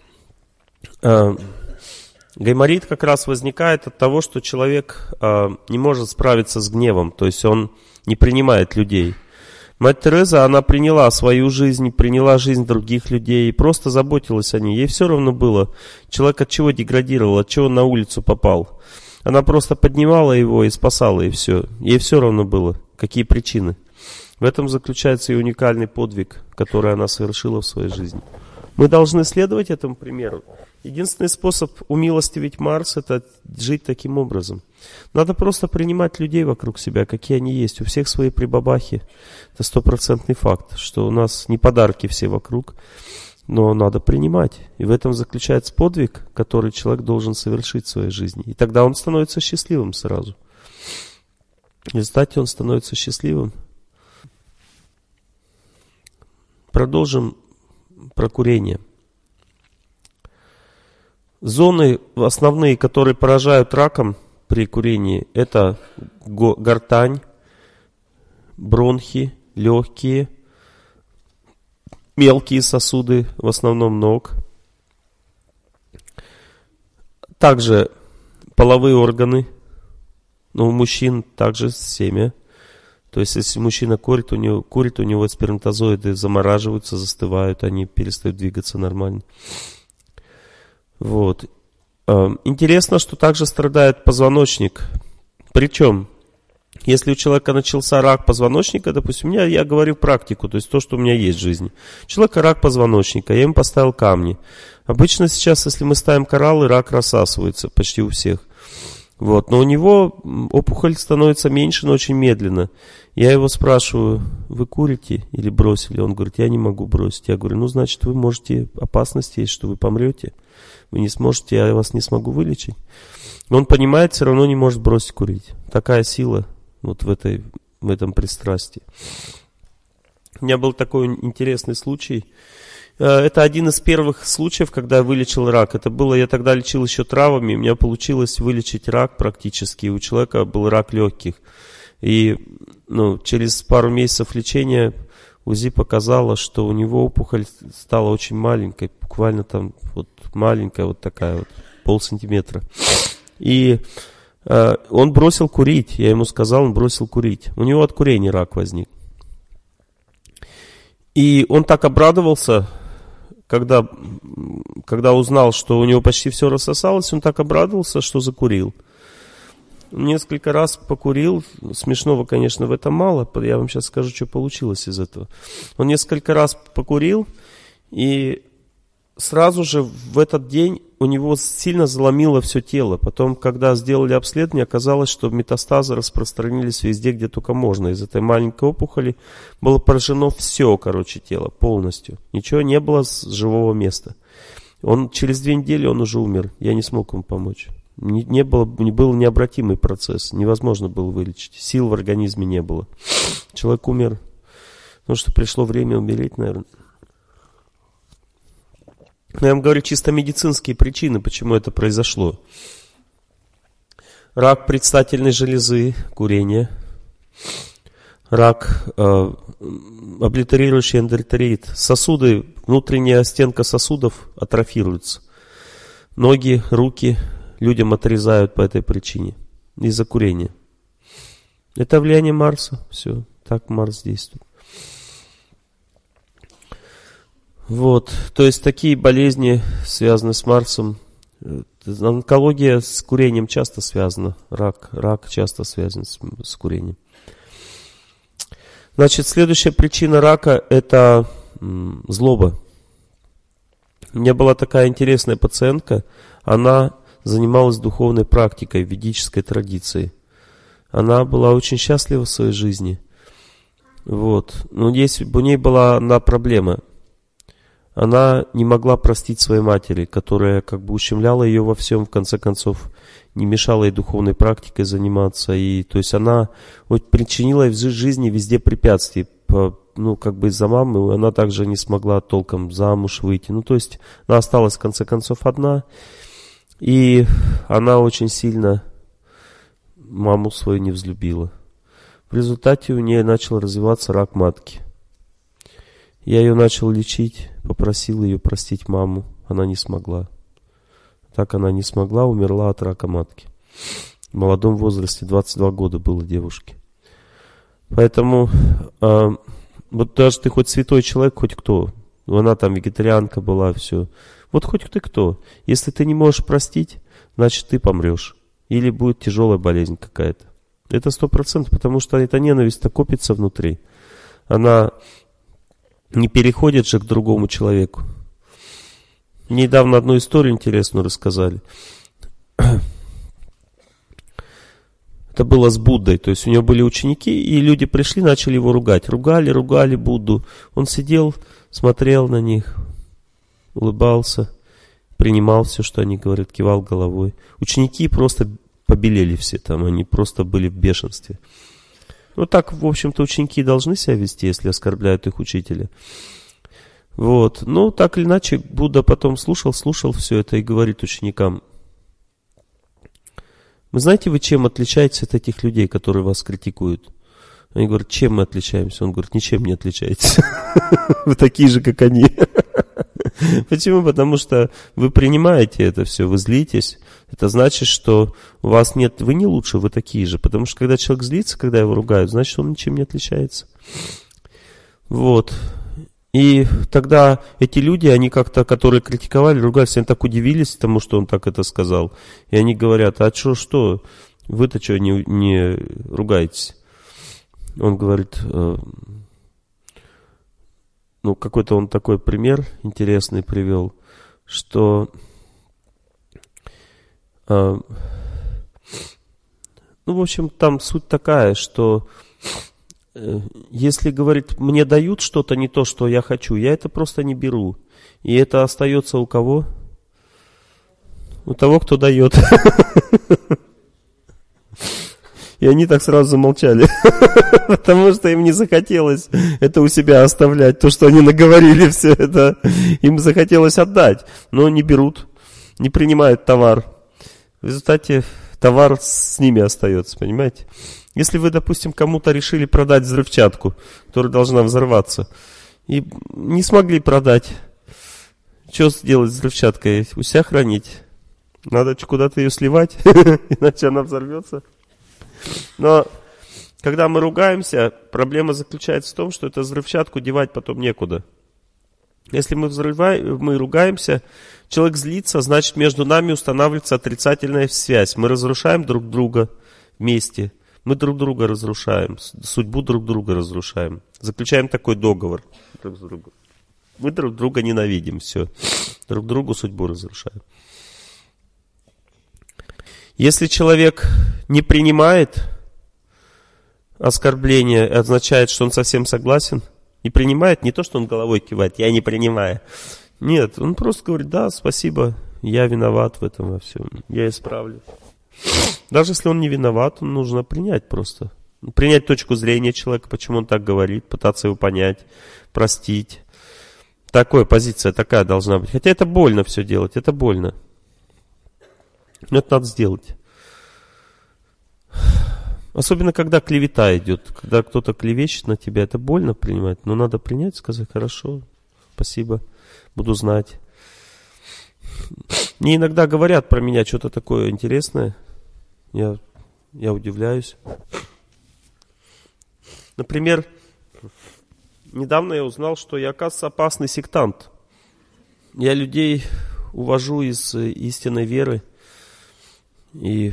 гайморит как раз возникает от того, что человек не может справиться с гневом, то есть он не принимает людей. Мать Тереза, она приняла свою жизнь, приняла жизнь других людей и просто заботилась о ней. Ей все равно было, человек от чего деградировал, от чего на улицу попал. Она просто поднимала его и спасала, и все. Ей все равно было, какие причины. В этом заключается и уникальный подвиг, который она совершила в своей жизни. Мы должны следовать этому примеру. Единственный способ умилостивить Марс – это жить таким образом. Надо просто принимать людей вокруг себя, какие они есть. У всех свои прибабахи. Это 100% факт, что у нас не подарки все вокруг. Но надо принимать. И в этом заключается подвиг, который человек должен совершить в своей жизни. И тогда он становится счастливым сразу. В результате он становится счастливым. Продолжим про курение. Зоны основные, которые поражают раком при курении, это гортань, бронхи, легкие, мелкие сосуды, в основном ног. Также половые органы, но у мужчин также семя. То есть, если мужчина курит, у него сперматозоиды замораживаются, застывают, они перестают двигаться нормально. Вот. Интересно, что также страдает позвоночник. Причем, если у человека начался рак позвоночника, допустим, я говорю практику, то есть то, что у меня есть в жизни. У человека рак позвоночника, я ему поставил камни. Обычно сейчас, если мы ставим кораллы, рак рассасывается почти у всех. Вот. Но у него опухоль становится меньше, но очень медленно. Я его спрашиваю: вы курите или бросили? Он говорит: я не могу бросить. Я говорю: ну, значит, вы можете, опасность есть, что вы помрете. Вы не сможете, я вас не смогу вылечить. Но он понимает, все равно не может бросить курить. Такая сила вот в этом пристрастии. У меня был такой интересный случай. Это один из первых случаев, когда я вылечил рак. Это было, я тогда лечил еще травами, у меня получилось вылечить рак практически. У человека был рак легких. И через пару месяцев лечения УЗИ показало, что у него опухоль стала очень маленькой, буквально там вот маленькая, вот такая вот, полсантиметра. И он бросил курить, я ему сказал, он бросил курить. У него от курения рак возник. И он так обрадовался, когда узнал, что у него почти все рассосалось, он так обрадовался, что закурил. Несколько раз покурил, смешного, конечно, в этом мало, я вам сейчас скажу, что получилось из этого. Он несколько раз покурил, и сразу же в этот день у него сильно заломило все тело. Потом, когда сделали обследование, оказалось, что метастазы распространились везде, где только можно. Из этой маленькой опухоли было поражено все, тело полностью. Ничего не было с живого места. Через 2 недели он уже умер, я не смог ему помочь. Был необратимый процесс, невозможно было вылечить. Сил в организме не было. Человек умер, потому что пришло время умереть, наверное. Но я вам говорю чисто медицинские причины, почему это произошло. Рак предстательной железы, курение. Рак, облитерирующий эндотерит. Сосуды, внутренняя стенка сосудов атрофируется. Ноги, руки людям отрезают по этой причине. Из-за курения. Это влияние Марса. Все, так Марс действует. Вот, то есть такие болезни связаны с Марсом. Онкология с курением часто связана. Рак часто связан с курением. Значит, следующая причина рака – это злоба. У меня была такая интересная пациентка. Она занималась духовной практикой, ведической традицией. Она была очень счастлива в своей жизни. Вот. Но у ней была одна проблема. Она не могла простить своей матери, которая ущемляла ее во всем, в конце концов, не мешала ей духовной практикой заниматься. То есть она причинила ей в жизни везде препятствия. Из-за мамы она также не смогла толком замуж выйти. То есть она осталась в конце концов одна. И она очень сильно маму свою не взлюбила. В результате у нее начал развиваться рак матки. Я ее начал лечить, попросил ее простить маму. Она не смогла. Так она не смогла, умерла от рака матки. В молодом возрасте, 22 года было девушке. Поэтому, вот даже ты хоть святой человек, хоть кто. Она там вегетарианка была, все. Вот хоть ты кто. Если ты не можешь простить, значит ты помрешь. Или будет тяжелая болезнь какая-то. Это 100%, потому что эта ненависть-то копится внутри. Она не переходит же к другому человеку. Мне недавно одну историю интересную рассказали. Это было с Буддой. То есть у него были ученики, и люди пришли, начали его ругать. Ругали Будду. Он сидел, смотрел на них. улыбался, принимал все, что они говорят, кивал головой. Ученики просто побелели все там, они просто были в бешенстве. Ну так, в общем-то, ученики должны себя вести, если оскорбляют их учителя. Вот. Ну, так или иначе, Будда потом слушал все это и говорит ученикам: вы знаете, вы чем отличаетесь от этих людей, которые вас критикуют? Они говорят: чем мы отличаемся? Он говорит: ничем не отличаетесь. Вы такие же, как они. Почему? Потому что вы принимаете это все, вы злитесь. Это значит, что у вас нет, вы не лучше, вы такие же. Потому что когда человек злится, когда его ругают, значит, он ничем не отличается. Вот. И тогда эти люди, они как-то, которые критиковали, ругались, они так удивились тому, что он так это сказал. И они говорят: а что? Вы-то что не ругаетесь? Он говорит, ну, какой-то он такой пример интересный привел, что, ну, в общем, там суть такая, что если, говорит, мне дают что-то не то, что я хочу, я это просто не беру. И это остается у кого? У того, кто дает. И они так сразу замолчали, потому что им не захотелось это у себя оставлять, то, что они наговорили, все это, им захотелось отдать, но не берут, не принимают товар. В результате товар с ними остается, понимаете? Если вы, допустим, кому-то решили продать взрывчатку, которая должна взорваться, и не смогли продать, что сделать с взрывчаткой? У себя хранить. Надо куда-то ее сливать, иначе она взорвется. Но когда мы ругаемся, проблема заключается в том, что эту взрывчатку девать потом некуда. Если мы ругаемся, человек злится, значит, между нами устанавливается отрицательная связь. Мы разрушаем друг друга вместе. Мы друг друга разрушаем, судьбу друг друга разрушаем. Заключаем такой договор друг с другом. Мы друг друга ненавидим, все. Друг другу судьбу разрушаем. Если человек не принимает оскорбление, означает, что он совсем согласен. Не принимает, не то, что он головой кивает, я не принимаю. Нет, он просто говорит: да, спасибо, я виноват в этом во всем, я исправлю. Даже если он не виноват, нужно принять просто. Принять точку зрения человека, почему он так говорит, пытаться его понять, простить. Такая позиция, такая должна быть. Хотя это больно все делать, это больно. Но это надо сделать. Особенно, когда клевета идет. Когда кто-то клевещет на тебя, это больно принимать. Но надо принять, сказать: хорошо, спасибо, буду знать. Мне иногда говорят про меня что-то такое интересное. Я удивляюсь. Например, недавно я узнал, что я, оказывается, опасный сектант. Я людей увожу из истинной веры и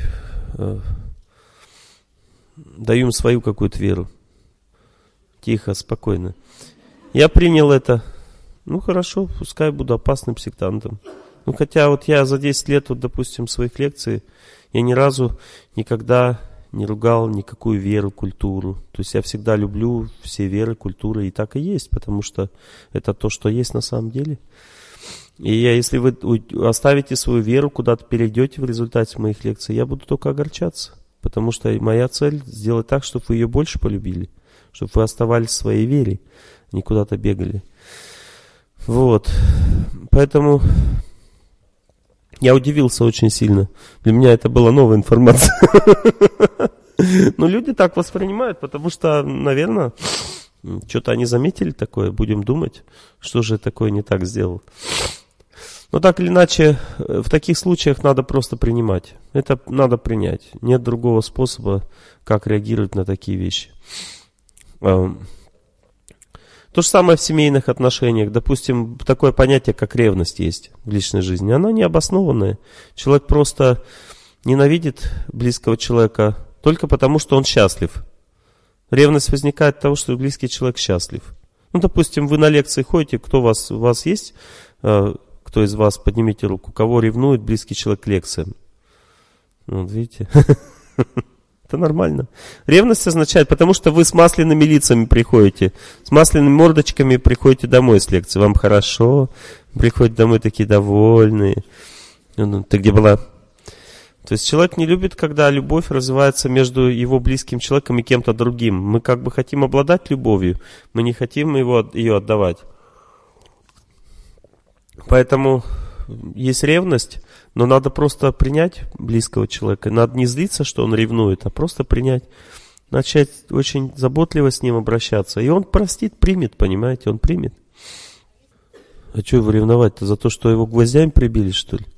даю им свою какую-то веру. Тихо, спокойно. Я принял это. Ну, хорошо, пускай буду опасным сектантом. Ну, хотя вот я за 10 лет, вот, допустим, своих лекций, я ни разу никогда не ругал никакую веру, культуру. То есть я всегда люблю все веры, культуры, и так и есть, потому что это то, что есть на самом деле. И если вы оставите свою веру, куда-то перейдете в результате моих лекций, я буду только огорчаться. Потому что моя цель сделать так, чтобы вы ее больше полюбили. Чтобы вы оставались в своей вере, не куда-то бегали. Вот. Поэтому я удивился очень сильно. Для меня это была новая информация. Но люди так воспринимают, потому что, наверное, что-то они заметили такое. Будем думать, что же такое не так сделал. Но так или иначе, в таких случаях надо просто принимать. Это надо принять. Нет другого способа, как реагировать на такие вещи. То же самое в семейных отношениях. Допустим, такое понятие, как ревность есть в личной жизни. Она необоснованная. Человек просто ненавидит близкого человека только потому, что он счастлив. Ревность возникает от того, что близкий человек счастлив. Ну, допустим, вы на лекции ходите, у вас есть... Кто из вас, поднимите руку, кого ревнует близкий человек к лекциям? Вот видите, это нормально. Ревность означает, потому что вы с масляными лицами приходите, с масляными мордочками приходите домой с лекции. Вам хорошо, Приходят домой такие довольные. Ну, ты где была? То есть человек не любит, когда любовь развивается между его близким человеком и кем-то другим. Мы как бы хотим обладать любовью, мы не хотим ее отдавать. Поэтому есть ревность, но надо просто принять близкого человека. Надо не злиться, что он ревнует, а просто принять. Начать очень заботливо с ним обращаться. И он простит, примет, понимаете, он примет. А что его ревновать-то? За то, что его гвоздями прибили, что ли?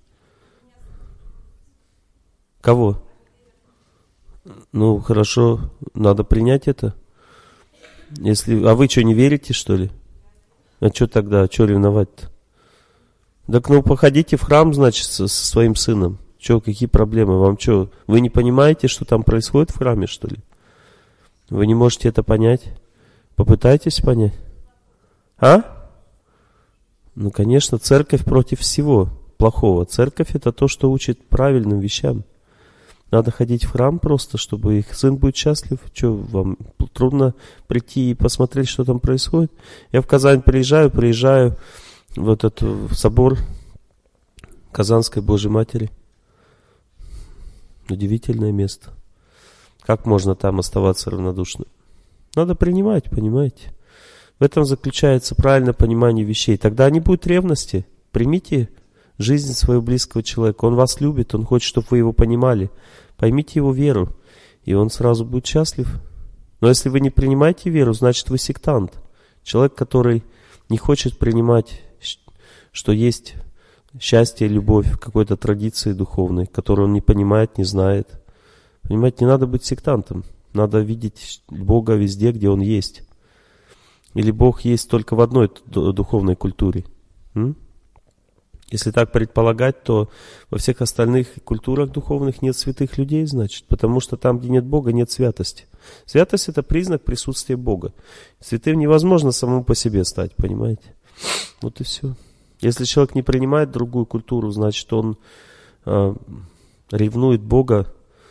Кого? Ну, хорошо, надо принять это. А вы что, не верите, что ли? А что тогда? Что ревновать-то? Так ну, походите в храм, значит, со своим сыном. Что, какие проблемы? Вам что, вы не понимаете, что там происходит в храме, что ли? Вы не можете это понять? Попытайтесь понять. А? Ну, конечно, церковь против всего плохого. Церковь — это то, что учит правильным вещам. Надо ходить в храм просто, чтобы их сын будет счастлив. Что, вам трудно прийти и посмотреть, что там происходит? Я в Казань приезжаю вот в собор Казанской Божьей Матери. Удивительное место. Как можно там оставаться равнодушным? Надо принимать, понимаете? В этом заключается правильное понимание вещей. Тогда не будет ревности. Примите жизнь своего близкого человека. Он вас любит, он хочет, чтобы вы его понимали. Поймите его веру, и он сразу будет счастлив. Но если вы не принимаете веру, значит вы сектант. Человек, который не хочет принимать, что есть счастье, любовь в какой-то традиции духовной, которую он не понимает, не знает. Понимаете, не надо быть сектантом. Надо видеть Бога везде, где Он есть. Или Бог есть только в одной духовной культуре. Если так предполагать, то во всех остальных культурах духовных нет святых людей, значит. Потому что там, где нет Бога, нет святости. Святость — это признак присутствия Бога. Святым невозможно самому по себе стать, понимаете? Вот и все. Если человек не принимает другую культуру, значит, он ревнует Бога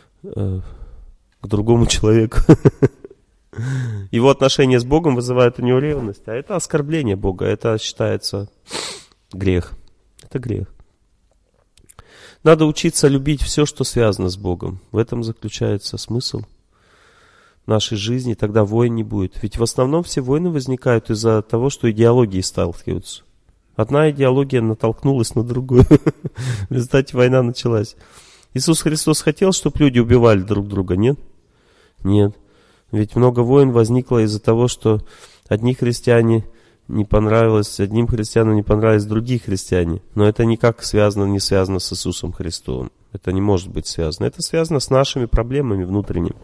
к другому человеку. Его отношения с Богом вызывают у него ревность. А это оскорбление Бога. Это считается грех. Это грех. Надо учиться любить все, что связано с Богом. В этом заключается смысл нашей жизни. Тогда войн не будет. Ведь в основном все войны возникают из-за того, что идеологии сталкиваются. Одна идеология натолкнулась на другую. В результате война началась. Иисус Христос хотел, чтобы люди убивали друг друга, нет? Нет. Ведь много войн возникло из-за того, что одни христиане не понравилось, одним христианам не понравились другие христиане. Но это никак не связано с Иисусом Христовым. Это не может быть связано. Это связано с нашими проблемами внутренними.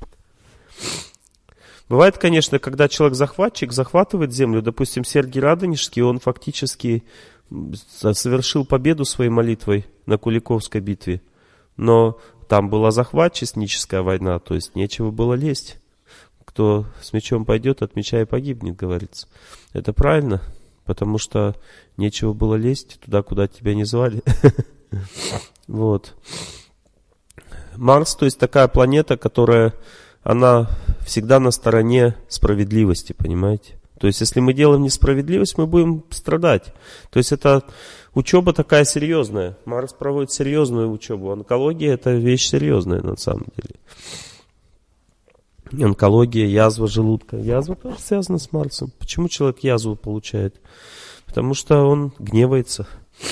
Бывает, конечно, когда человек-захватчик захватывает землю, допустим, Сергий Радонежский, он фактически совершил победу своей молитвой на Куликовской битве. Но там была захватческая война, то есть нечего было лезть. Кто с мечом пойдет, от меча и погибнет, говорится. Это правильно, потому что нечего было лезть туда, куда тебя не звали. Вот. Марс, то есть такая планета, которая, она всегда на стороне справедливости, понимаете? То есть, если мы делаем несправедливость, мы будем страдать. То есть, это учеба такая серьезная. Марс проводит серьезную учебу. Онкология — это вещь серьезная на самом деле. Онкология, язва желудка. Язва тоже связана с Марсом. Почему человек язву получает? Потому что он гневается.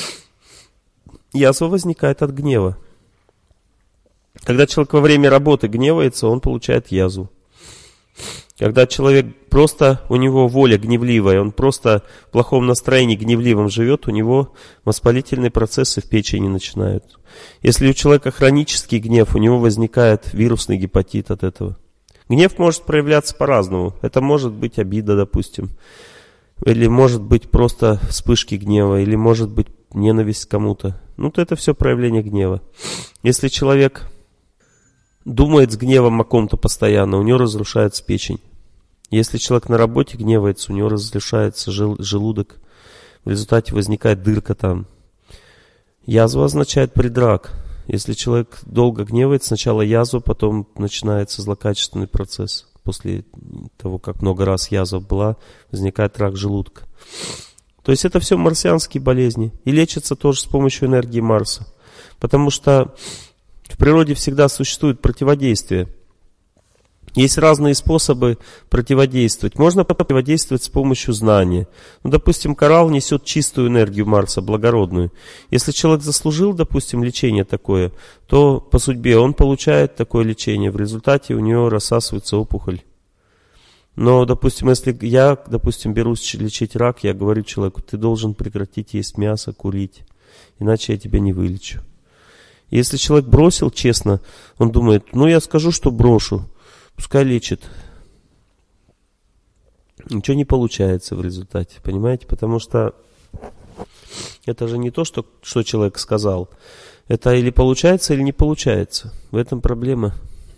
Язва возникает от гнева. Когда человек во время работы гневается, он получает язву. Когда человек просто, у него воля гневливая, он просто в плохом настроении гневливым живет, у него воспалительные процессы в печени начинают. Если у человека хронический гнев, у него возникает вирусный гепатит от этого. Гнев может проявляться по-разному. Это может быть обида, допустим. Или может быть просто вспышки гнева. Или может быть ненависть к кому-то. Ну, то это все проявление гнева. Если человек думает с гневом о ком-то постоянно, у него разрушается печень. Если человек на работе гневается, у него разрушается желудок. В результате возникает дырка там. Язва означает предрак. Если человек долго гневается, сначала язва, потом начинается злокачественный процесс. После того, как много раз язва была, возникает рак желудка. То есть это все марсианские болезни. И лечатся тоже с помощью энергии Марса. Потому что в природе всегда существует противодействие. Есть разные способы противодействовать. Можно противодействовать с помощью знания. Ну, допустим, коралл несет чистую энергию Марса, благородную. Если человек заслужил, допустим, лечение такое, то по судьбе он получает такое лечение. В результате у него рассасывается опухоль. Но, допустим, если я, берусь лечить рак, я говорю человеку: ты должен прекратить есть мясо, курить, иначе я тебя не вылечу. Если человек бросил честно, он думает: ну, я скажу, что брошу. Пускай лечит. Ничего не получается в результате, понимаете? Потому что это же не то, что человек сказал. Это или получается, или не получается. В этом проблема.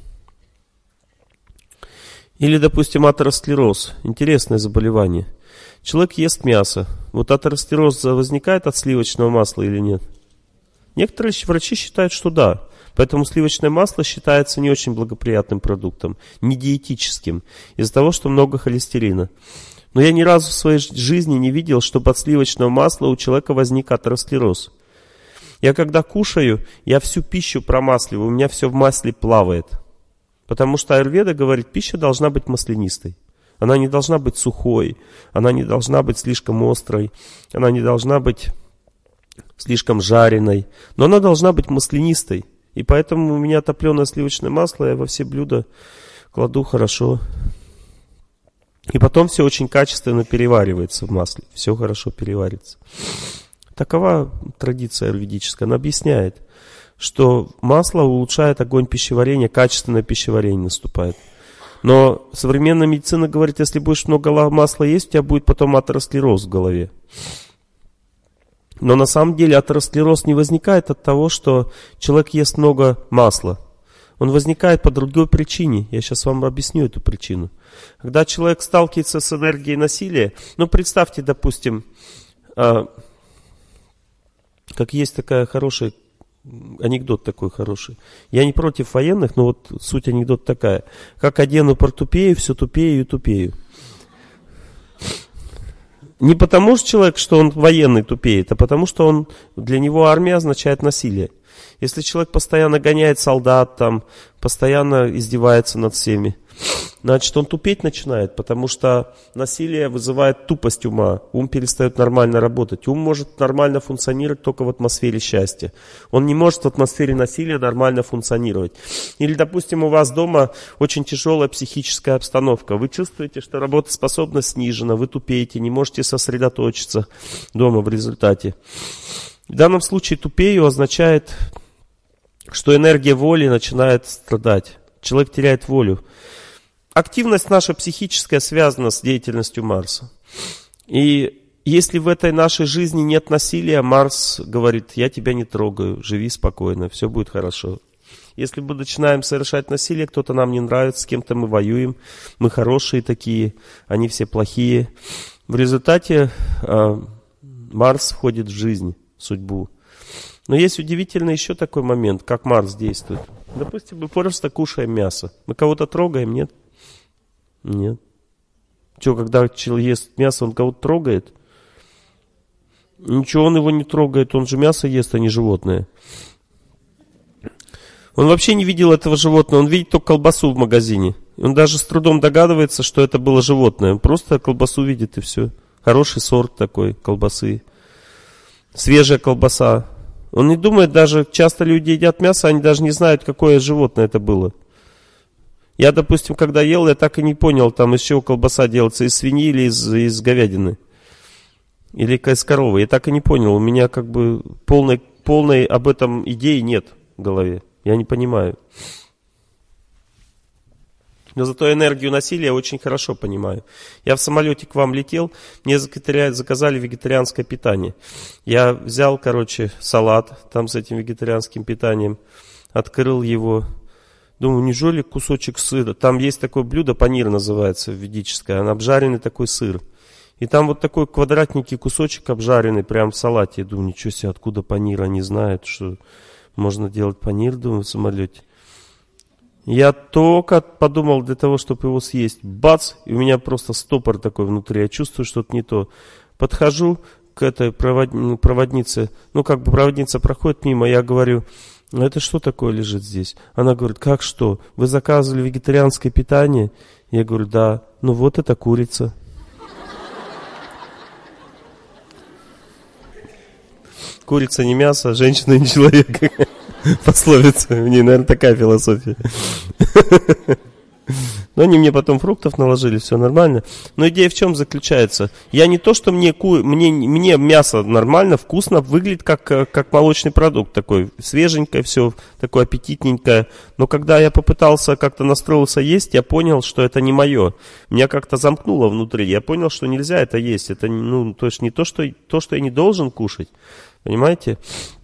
Или, допустим, атеросклероз. Интересное заболевание. Человек ест мясо. Вот атеросклероз возникает от сливочного масла или нет? Некоторые врачи считают, что да. Поэтому сливочное масло считается не очень благоприятным продуктом, не диетическим, из-за того, что много холестерина. Но я ни разу в своей жизни не видел, чтобы от сливочного масла у человека возник атеросклероз. Я когда кушаю, я всю пищу промасливаю, у меня все в масле плавает. Потому что аюрведа говорит, пища должна быть маслянистой. Она не должна быть сухой, она не должна быть слишком острой, она не должна быть слишком жареной, но она должна быть маслянистой. И поэтому у меня топленое сливочное масло, я во все блюда кладу хорошо. И потом все очень качественно переваривается в масле. Все хорошо переварится. Такова традиция аюрведическая. Она объясняет, что масло улучшает огонь пищеварения, качественное пищеварение наступает. Но современная медицина говорит, если будешь много масла есть, у тебя будет потом атеросклероз в голове. Но на самом деле атеросклероз не возникает от того, что человек ест много масла. Он возникает по другой причине. Я сейчас вам объясню эту причину. Когда человек сталкивается с энергией насилия, ну представьте, допустим, как есть такая хорошая, анекдот такой хороший. Я не против военных, но вот суть анекдота такая. Как одену портупею, все тупею и тупею. Не потому, что человек, что он военный тупеет, а потому, что для него армия означает насилие. Если человек постоянно гоняет солдат, постоянно издевается над всеми, значит, он тупеть начинает, потому что насилие вызывает тупость ума. Ум перестает нормально работать. Ум может нормально функционировать только в атмосфере счастья. Он не может в атмосфере насилия нормально функционировать. Или, допустим, у вас дома очень тяжелая психическая обстановка. Вы чувствуете, что работоспособность снижена, вы тупеете, не можете сосредоточиться дома в результате. В данном случае тупею означает, что энергия воли начинает страдать. Человек теряет волю. Активность наша психическая связана с деятельностью Марса. И если в этой нашей жизни нет насилия, Марс говорит: я тебя не трогаю, живи спокойно, все будет хорошо. Если мы начинаем совершать насилие, кто-то нам не нравится, с кем-то мы воюем, мы хорошие такие, они все плохие. В результате Марс входит в жизнь, в судьбу. Но есть удивительный еще такой момент, как Марс действует. Допустим, мы просто кушаем мясо. Мы кого-то трогаем, нет? Нет. Что, когда человек ест мясо, он кого-то трогает? Ничего, он его не трогает, он же мясо ест, а не животное. Он вообще не видел этого животного, он видит только колбасу в магазине. Он даже с трудом догадывается, что это было животное. Он просто колбасу видит и все. Хороший сорт такой колбасы. Свежая колбаса. Он не думает даже, часто люди едят мясо, они даже не знают, какое животное это было. Я, допустим, когда ел, я так и не понял, из чего колбаса делается, из свиньи или из говядины. Или из коровы. Я так и не понял. У меня полной об этом идеи нет в голове. Я не понимаю. Но зато энергию насилия очень хорошо понимаю. Я в самолете к вам летел, мне заказали вегетарианское питание. Я взял, салат с этим вегетарианским питанием, открыл его. Думаю, неужели кусочек сыра? Там есть такое блюдо, панир называется, ведическое, обжаренный такой сыр. И там вот такой квадратненький кусочек обжаренный прямо в салате. Я думаю, ничего себе, откуда панир, они знают, что можно делать панир, думаю, в самолете. Я только подумал для того, чтобы его съесть. Бац! И у меня просто стопор такой внутри. Я чувствую, что-то не то. Подхожу к этой проводнице, проводница проходит мимо, я говорю: это что такое лежит здесь? Она говорит: как что? Вы заказывали вегетарианское питание? Я говорю: да. Ну вот это курица. Курица не мясо, женщина не человек. Пословица. У нее, наверное, такая философия. Но они мне потом фруктов наложили, все нормально. Но идея в чем заключается? Я не то, что мне мясо нормально, вкусно, выглядит как молочный продукт такой, свеженькое все, такое аппетитненькое. Но когда я попытался, как-то настроился есть, я понял, что это не мое. Меня как-то замкнуло внутри. Я понял, что нельзя это есть. Это то есть не то, что я не должен кушать. Понимаете?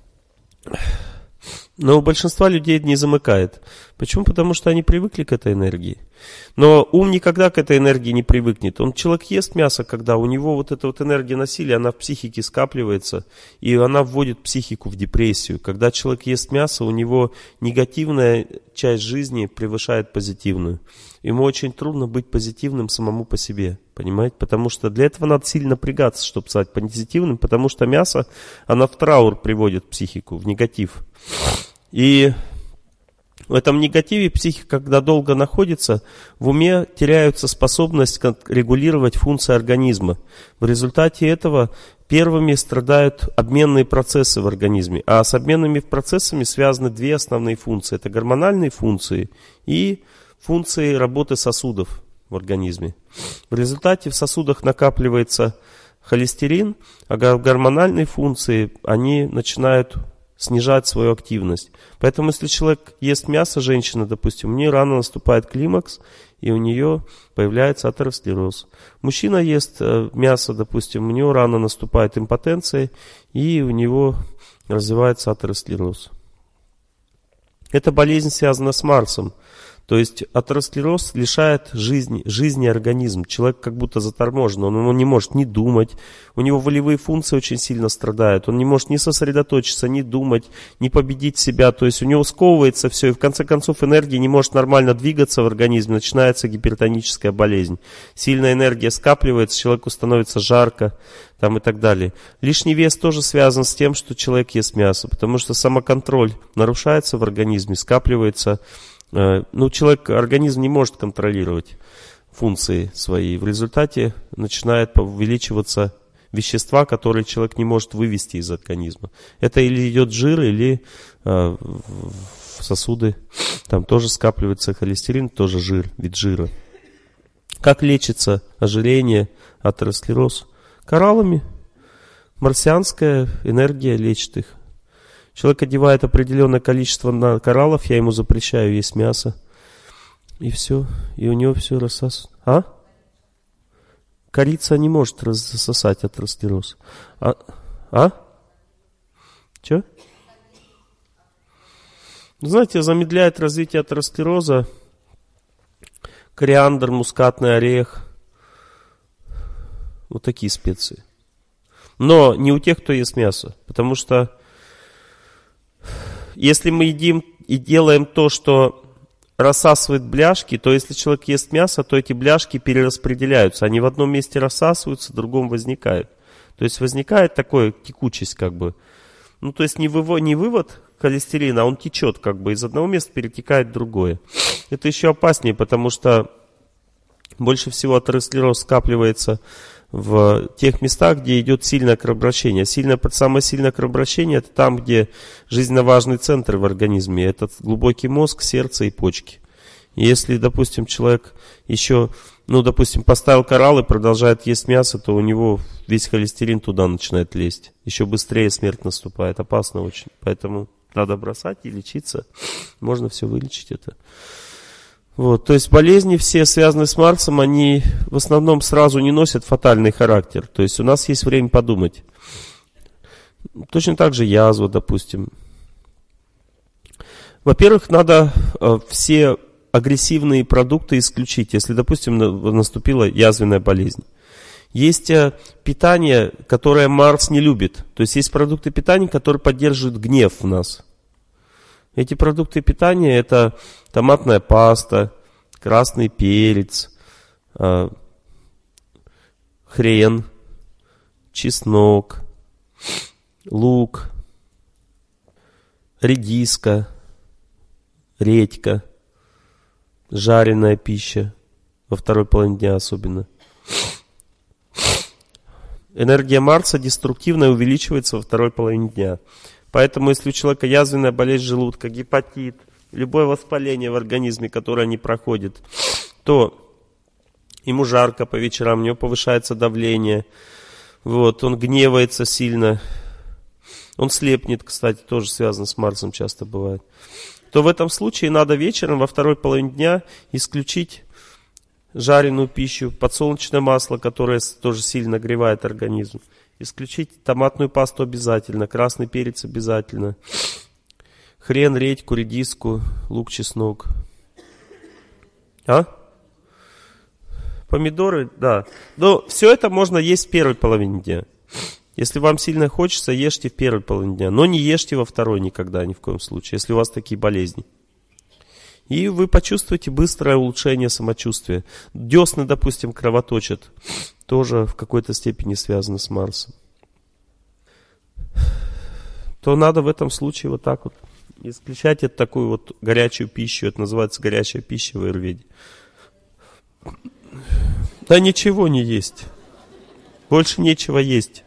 Но у большинства людей это не замыкает. Почему? Потому что они привыкли к этой энергии. Но ум никогда к этой энергии не привыкнет. Человек ест мясо, когда у него вот эта вот энергия насилия, она в психике скапливается, и она вводит психику в депрессию. Когда человек ест мясо, у него негативная часть жизни превышает позитивную. Ему очень трудно быть позитивным самому по себе, понимаете? Потому что для этого надо сильно напрягаться, чтобы стать позитивным, потому что мясо, оно в траур приводит психику, в негатив. И в этом негативе психика, когда долго находится, в уме теряется способность регулировать функции организма. В результате этого первыми страдают обменные процессы в организме. А с обменными процессами связаны две основные функции. Это гормональные функции и функции работы сосудов в организме. В результате в сосудах накапливается холестерин, а гормональные функции, они начинают снижать свою активность. Поэтому, если человек ест мясо, женщина, допустим, у нее рано наступает климакс, и у нее появляется атеросклероз. Мужчина ест мясо, допустим, у него рано наступает импотенция, и у него развивается атеросклероз. Эта болезнь связана с Марсом. То есть атеросклероз лишает жизни организм. Человек как будто заторможен, он не может ни думать, у него волевые функции очень сильно страдают, он не может ни сосредоточиться, ни думать, ни победить себя. То есть у него сковывается все, и в конце концов энергия не может нормально двигаться в организме, начинается гипертоническая болезнь. Сильная энергия скапливается, человеку становится жарко и так далее. Лишний вес тоже связан с тем, что человек ест мясо, потому что самоконтроль нарушается в организме, скапливается. Организм не может контролировать функции свои. В результате начинает увеличиваться вещества, которые человек не может вывести из организма. Это или идет жир, или в сосуды. Там тоже скапливается холестерин, тоже жир, вид жира. Как лечится ожирение, атеросклероз? Кораллами. Марсианская энергия лечит их. Человек одевает определенное количество кораллов, я ему запрещаю есть мясо. И все. И у него все рассасывается. Корица не может рассосать атеросклероз. Че? Знаете, замедляет развитие атеросклероза кориандр, мускатный орех. Вот такие специи. Но не у тех, кто ест мясо. Потому что если мы едим и делаем то, что рассасывает бляшки, то если человек ест мясо, то эти бляшки перераспределяются. Они в одном месте рассасываются, в другом возникают. То есть возникает такая текучесть как бы. То есть не вывод холестерина, а он течет как бы из одного места, перетекает в другое. Это еще опаснее, потому что больше всего атеросклероз скапливается в тех местах, где идет сильное кровообращение. Самое сильное кровообращение — это там, где жизненно важные центры в организме. Это глубокий мозг, сердце и почки. И если, допустим, человек еще, поставил коралл и продолжает есть мясо, то у него весь холестерин туда начинает лезть. Еще быстрее смерть наступает. Опасно очень. Поэтому надо бросать и лечиться. Можно все вылечить это. То есть болезни все, связанные с Марсом, они в основном сразу не носят фатальный характер. То есть у нас есть время подумать. Точно так же язва, допустим. Во-первых, надо все агрессивные продукты исключить, если, допустим, наступила язвенная болезнь. Есть питание, которое Марс не любит. То есть есть продукты питания, которые поддерживают гнев в нас. Эти продукты питания — это томатная паста, красный перец, хрен, чеснок, лук, редиска, редька, жареная пища, во второй половине дня особенно. Энергия Марса деструктивная увеличивается во второй половине дня. Поэтому, если у человека язвенная болезнь желудка, гепатит, любое воспаление в организме, которое не проходит, то ему жарко по вечерам, у него повышается давление, вот, он гневается сильно, он слепнет, кстати, тоже связано с Марсом, часто бывает, то в этом случае надо вечером во второй половине дня исключить жареную пищу, подсолнечное масло, которое тоже сильно нагревает организм. Исключить томатную пасту обязательно, красный перец обязательно, хрен, редьку, редиску, лук, чеснок. Помидоры, да. Но все это можно есть в первой половине дня. Если вам сильно хочется, ешьте в первой половине дня. Но не ешьте во второй никогда, ни в коем случае, если у вас такие болезни. И вы почувствуете быстрое улучшение самочувствия. Десны, допустим, кровоточат. Тоже в какой-то степени связано с Марсом. То надо в этом случае вот так вот исключать эту такую вот горячую пищу. Это называется горячая пища в аюрведе. Да ничего не есть. Больше нечего есть.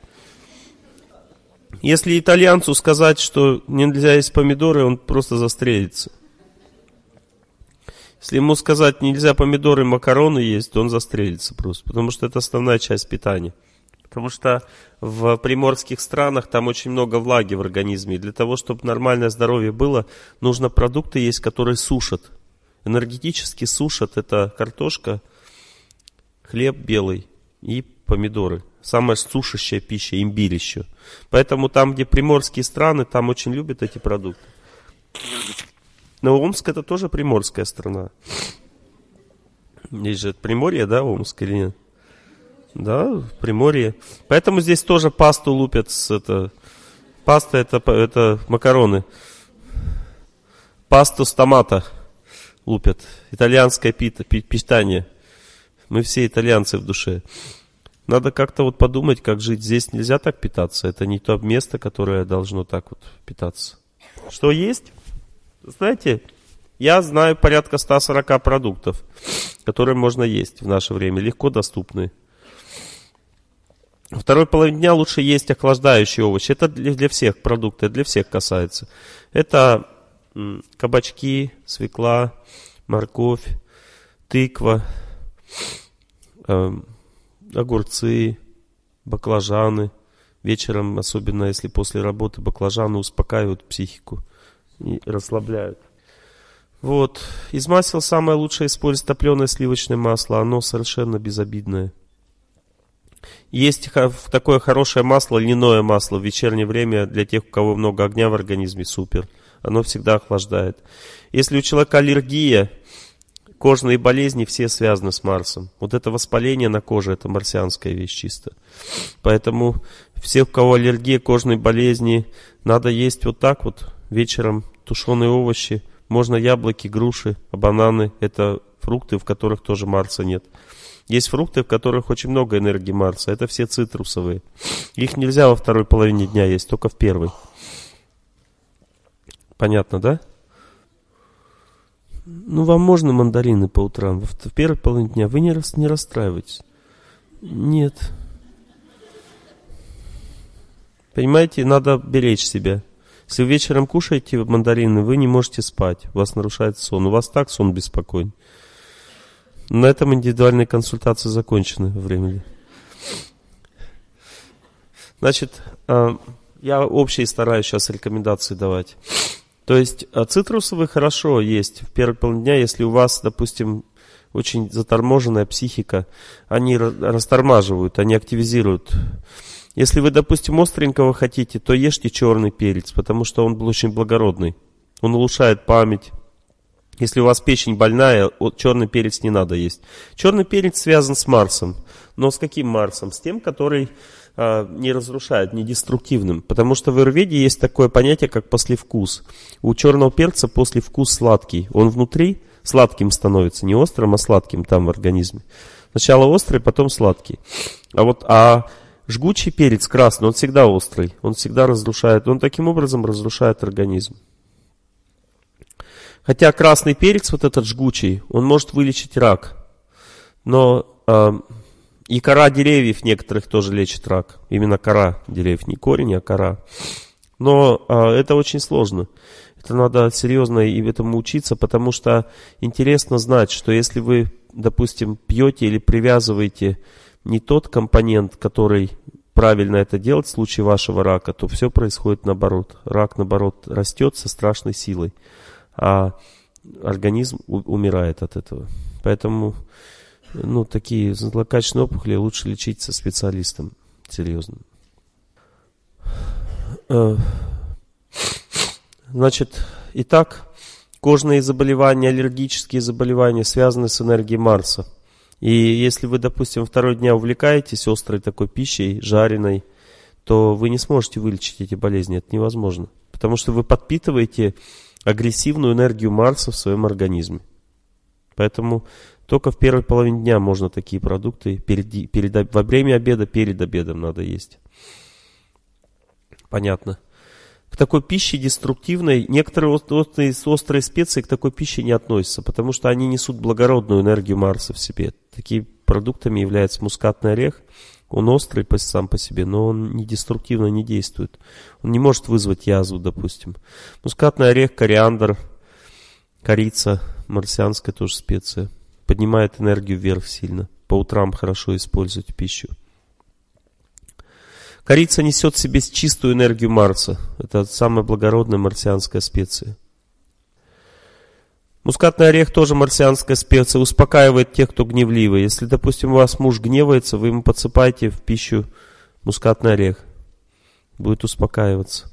Если итальянцу сказать, что нельзя есть помидоры, он просто застрелится. Если ему сказать, нельзя помидоры и макароны есть, то он застрелится просто. Потому что это основная часть питания. Потому что в приморских странах там очень много влаги в организме. И для того, чтобы нормальное здоровье было, нужно продукты есть, которые сушат. Энергетически сушат. Это картошка, хлеб белый и помидоры. Самая сушащая пища, имбирь еще. Поэтому там, где приморские страны, там очень любят эти продукты. Но Омск это тоже приморская страна. Здесь же Приморье, да, Омск или нет? Да, Приморье. Поэтому здесь тоже пасту лупят. Паста это макароны. Пасту с томата лупят. Итальянское питание. Мы все итальянцы в душе. Надо как-то вот подумать, как жить. Здесь нельзя так питаться. Это не то место, которое должно так вот питаться. Что есть? Знаете, я знаю порядка 140 продуктов, которые можно есть в наше время, легко доступны. Во второй половине дня лучше есть охлаждающие овощи. Это для всех продуктов, для всех касается. Это кабачки, свекла, морковь, тыква, огурцы, баклажаны. Вечером, особенно если после работы, баклажаны успокаивают психику и расслабляют. Вот. Из масел самое лучшее использовать топленое сливочное масло. Оно совершенно безобидное. Есть такое хорошее масло, льняное масло в вечернее время для тех, у кого много огня в организме, супер. Оно всегда охлаждает. Если у человека аллергия, кожные болезни все связаны с Марсом. Вот это воспаление на коже, это марсианская вещь чисто. Поэтому все, у кого аллергия, кожные болезни, надо есть вот так вот вечером тушеные овощи. Можно яблоки, груши, бананы. Это фрукты, в которых тоже Марса нет. Есть фрукты, в которых очень много энергии Марса. Это все цитрусовые. Их нельзя во второй половине дня есть, только в первой. Понятно, да? Ну, вам можно мандарины по утрам. В первой половине дня вы не расстраивайтесь. Нет. Понимаете, надо беречь себя. Если вы вечером кушаете мандарины, вы не можете спать. У вас нарушается сон. У вас так сон беспокойный. На этом индивидуальные консультации закончены времени. Значит, я общие стараюсь сейчас рекомендации давать. То есть цитрусовые хорошо есть в первой половине дня, если у вас, допустим, очень заторможенная психика, они растормаживают, они активизируют. Если вы, допустим, остренького хотите, то ешьте черный перец, потому что он был очень благородный. Он улучшает память. Если у вас печень больная, черный перец не надо есть. Черный перец связан с Марсом. Но с каким Марсом? С тем, который не разрушает, не деструктивным. Потому что в аюрведе есть такое понятие, как послевкус. У черного перца послевкус сладкий. Он внутри сладким становится. Не острым, а сладким там в организме. Сначала острый, потом сладкий. А жгучий перец красный, он всегда острый, он всегда разрушает, он таким образом разрушает организм. Хотя красный перец, вот этот жгучий, он может вылечить рак. Но и кора деревьев некоторых тоже лечит рак. Именно кора деревьев, не корень, а кора. Но это очень сложно. Это надо серьезно и этому учиться, потому что интересно знать, что если вы, допустим, пьете или привязываете не тот компонент, который правильно это делать в случае вашего рака, то все происходит наоборот. Рак, наоборот, растет со страшной силой, а организм умирает от этого. Поэтому, такие злокачественные опухоли лучше лечить со специалистом серьезным. Значит, итак, кожные заболевания, аллергические заболевания связаны с энергией Марса. И если вы, допустим, второй дня увлекаетесь острой такой пищей, жареной, то вы не сможете вылечить эти болезни. Это невозможно. Потому что вы подпитываете агрессивную энергию Марса в своем организме. Поэтому только в первой половине дня можно такие продукты во время обеда, перед обедом надо есть. Понятно. К такой пище деструктивной, некоторые острые специи к такой пище не относятся, потому что они несут благородную энергию Марса в себе. Такими продуктами является мускатный орех. Он острый сам по себе, но он не деструктивно не действует. Он не может вызвать язву, допустим. Мускатный орех, кориандр, корица, марсианская тоже специя. Поднимает энергию вверх сильно. По утрам хорошо использовать пищу. Корица несет в себе чистую энергию Марса. Это самая благородная марсианская специя. Мускатный орех тоже марсианская специя. Успокаивает тех, кто гневливый. Если, допустим, у вас муж гневается, вы ему подсыпаете в пищу мускатный орех. Будет успокаиваться.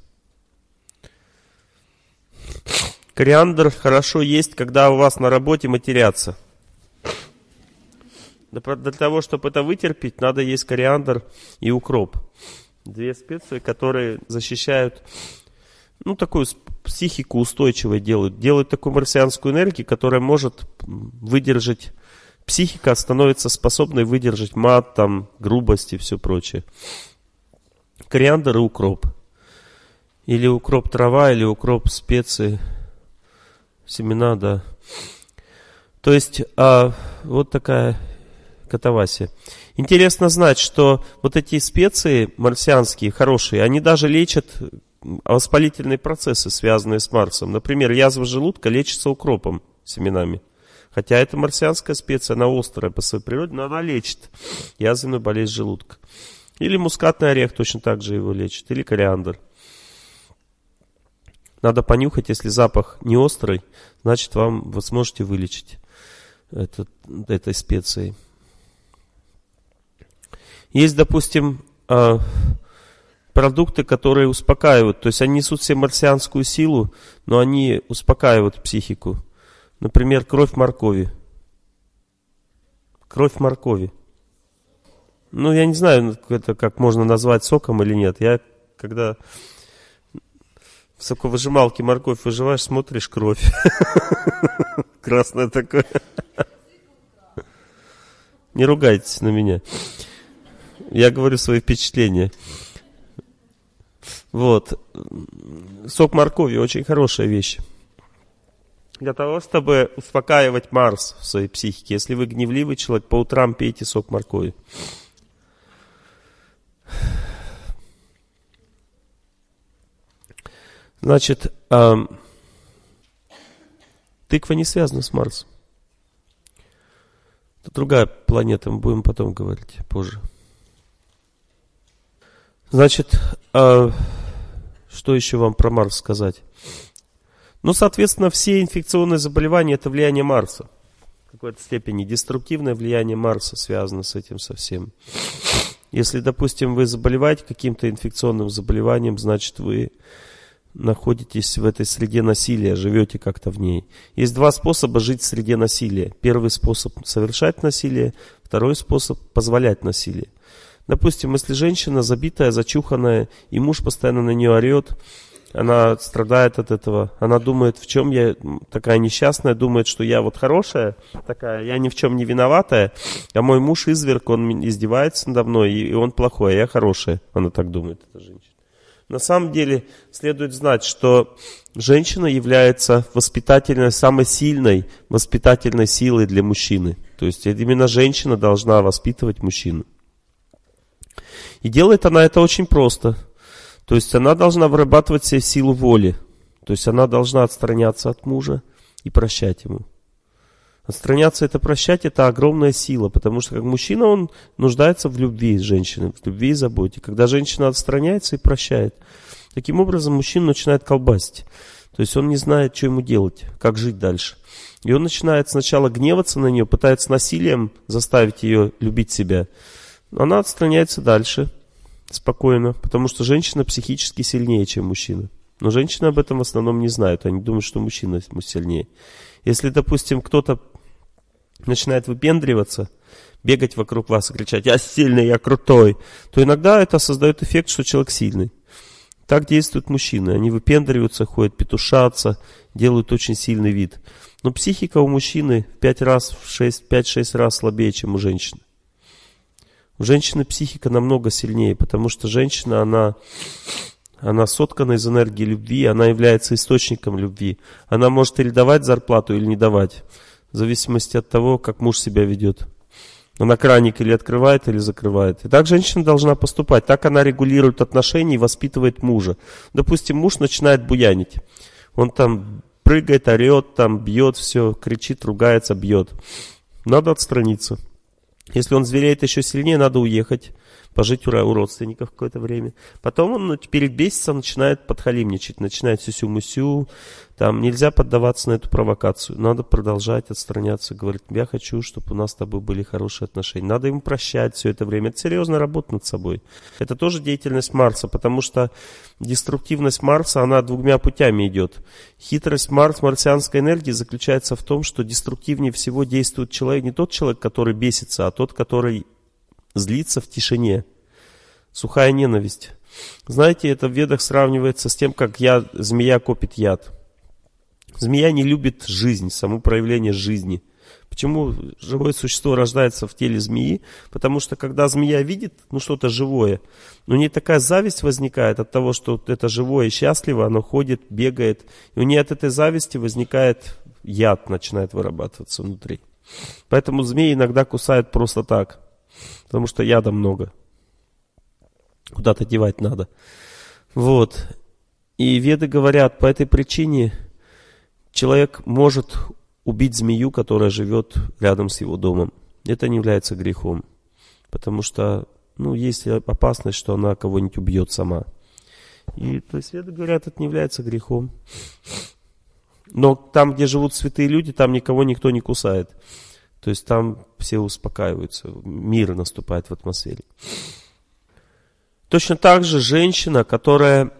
Кориандр хорошо есть, когда у вас на работе матерятся. Для того, чтобы это вытерпеть, надо есть кориандр и укроп. Две специи, которые защищают, такую психику устойчивой делают. Делают такую марсианскую энергию, которая может выдержать, психика становится способной выдержать мат, грубость и все прочее. Кориандр и укроп. Или укроп трава, или укроп специи, семена, да. То есть, вот такая катавасия. Интересно знать, что вот эти специи марсианские, хорошие, они даже лечат воспалительные процессы, связанные с Марсом. Например, язва желудка лечится укропом, семенами. Хотя это марсианская специя, она острая по своей природе, но она лечит язвенную болезнь желудка. Или мускатный орех точно так же его лечит, или кориандр. Надо понюхать, если запах не острый, значит вы сможете вылечить этой специей. Есть, допустим, продукты, которые успокаивают. То есть они несут в себе марсианскую силу, но они успокаивают психику. Например, кровь моркови. Кровь моркови. Я не знаю, это как можно назвать соком или нет. Я когда в соковыжималке морковь выжимаешь, смотришь, кровь. Красное такое. Не ругайтесь на меня. Я говорю свои впечатления. Вот. Сок моркови очень хорошая вещь. Для того, чтобы успокаивать Марс в своей психике. Если вы гневливый человек, по утрам пейте сок моркови. Значит, тыква не связана с Марсом. Это другая планета, мы будем потом говорить позже. Значит, что еще вам про Марс сказать? Соответственно, все инфекционные заболевания – это влияние Марса. В какой-то степени деструктивное влияние Марса связано с этим совсем. Если, допустим, вы заболеваете каким-то инфекционным заболеванием, значит, вы находитесь в этой среде насилия, живете как-то в ней. Есть два способа жить в среде насилия. Первый способ – совершать насилие, второй способ – позволять насилие. Допустим, если женщина забитая, зачуханная, и муж постоянно на нее орет, Она страдает от этого. Она думает, в чем я такая несчастная, думает, что я вот хорошая, такая, я ни в чем не виноватая, а мой муж изверг, он издевается надо мной, и он плохой, а я хорошая. Она так думает, эта женщина. На самом деле следует знать, что женщина является воспитательной, самой сильной воспитательной силой для мужчины. То есть именно женщина должна воспитывать мужчину. И делает она это очень просто. То есть она должна вырабатывать себе силу воли. То есть она должна отстраняться от мужа и прощать ему. Отстраняться это прощать, это огромная сила, потому что как мужчина он нуждается в любви женщины, в любви и заботе. Когда женщина отстраняется и прощает, таким образом мужчина начинает колбасить. То есть он не знает, что ему делать, как жить дальше. И он начинает сначала гневаться на нее, пытается насилием заставить ее любить себя. Она отстраняется дальше, спокойно, потому что женщина психически сильнее, чем мужчина. Но женщины об этом в основном не знают, они думают, что мужчина сильнее. Если, допустим, кто-то начинает выпендриваться, бегать вокруг вас и кричать «я сильный, я крутой», то иногда это создает эффект, что человек сильный. Так действуют мужчины. Они выпендриваются, ходят петушаться, делают очень сильный вид. Но психика у мужчины в 5-6 раз слабее, чем у женщины. У женщины психика намного сильнее, потому что женщина, она соткана из энергии любви, она является источником любви. Она может или давать зарплату, или не давать, в зависимости от того, как муж себя ведет. Она краник или открывает, или закрывает. И так женщина должна поступать. Так она регулирует отношения и воспитывает мужа. Допустим, муж начинает буянить. Он там прыгает, орет, там бьет все, кричит, ругается, бьет. Надо отстраниться. Если он звереет еще сильнее, надо уехать, пожить у родственников какое-то время. Потом он перед бесицей начинает подхалимничать, начинает сюсю-мусю. Там нельзя поддаваться на эту провокацию. Надо продолжать отстраняться, говорить, я хочу, чтобы у нас с тобой были хорошие отношения. Надо ему прощать все это время. Это серьезная работа над собой. Это тоже деятельность Марса, потому что деструктивность Марса, она двумя путями идет. Хитрость марсианской энергии заключается в том, что деструктивнее всего действует человек, не тот человек, который бесится, а тот, который злится в тишине. Сухая ненависть. Знаете, это в ведах сравнивается с тем, как змея копит яд. Змея не любит жизнь, само проявление жизни. Почему живое существо рождается в теле змеи? Потому что когда змея видит что-то живое, у нее такая зависть возникает от того, что это живое и счастливо, оно ходит, бегает. И у нее от этой зависти возникает яд, начинает вырабатываться внутри. Поэтому змеи иногда кусают просто так. Потому что яда много. Куда-то девать надо. Вот. И веды говорят, по этой причине человек может убить змею, которая живет рядом с его домом. Это не является грехом. Потому что, есть опасность, что она кого-нибудь убьет сама. И, то есть, веды говорят, это не является грехом. Но там, где живут святые люди, там никого никто не кусает. То есть там все успокаиваются, мир наступает в атмосфере. Точно так же женщина, которая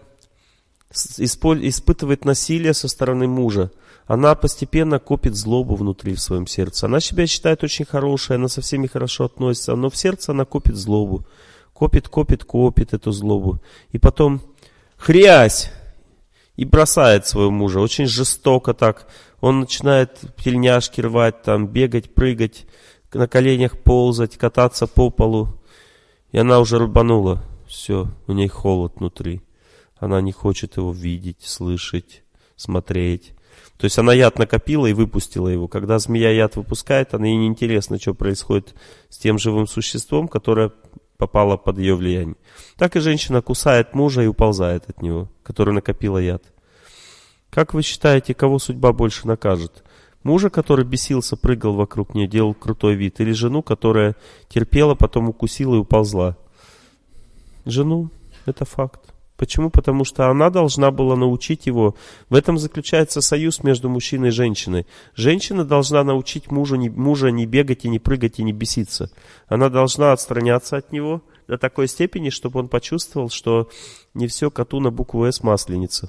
испытывает насилие со стороны мужа, она постепенно копит злобу внутри в своем сердце. Она себя считает очень хорошей, она со всеми хорошо относится, но в сердце она копит злобу. Копит эту злобу. И потом хрясь! И бросает своего мужа. Очень жестоко так. Он начинает тельняшки рвать, там, бегать, прыгать, на коленях ползать, кататься по полу. И она уже рубанула. Все, у ней холод внутри. Она не хочет его видеть, слышать, смотреть. То есть она яд накопила и выпустила его. Когда змея яд выпускает, ей неинтересно, что происходит с тем живым существом, которое попало под ее влияние. Так и женщина кусает мужа и уползает от него, который накопила яд. Как вы считаете, кого судьба больше накажет? Мужа, который бесился, прыгал вокруг нее, делал крутой вид, или жену, которая терпела, потом укусила и уползла? Жену, это факт. Почему? Потому что она должна была научить его. В этом заключается союз между мужчиной и женщиной. Женщина должна научить мужа не бегать и не прыгать и не беситься. Она должна отстраняться от него до такой степени, чтобы он почувствовал, что не все коту на букву «С» масленица.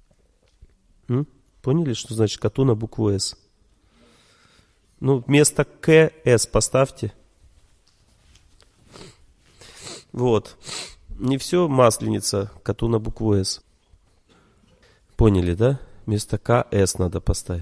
Поняли, что значит коту на букву «С»? Вместо «К» «С» поставьте. Вот. Не все масленица коту на букву «С». Поняли, да? Вместо К С надо поставить.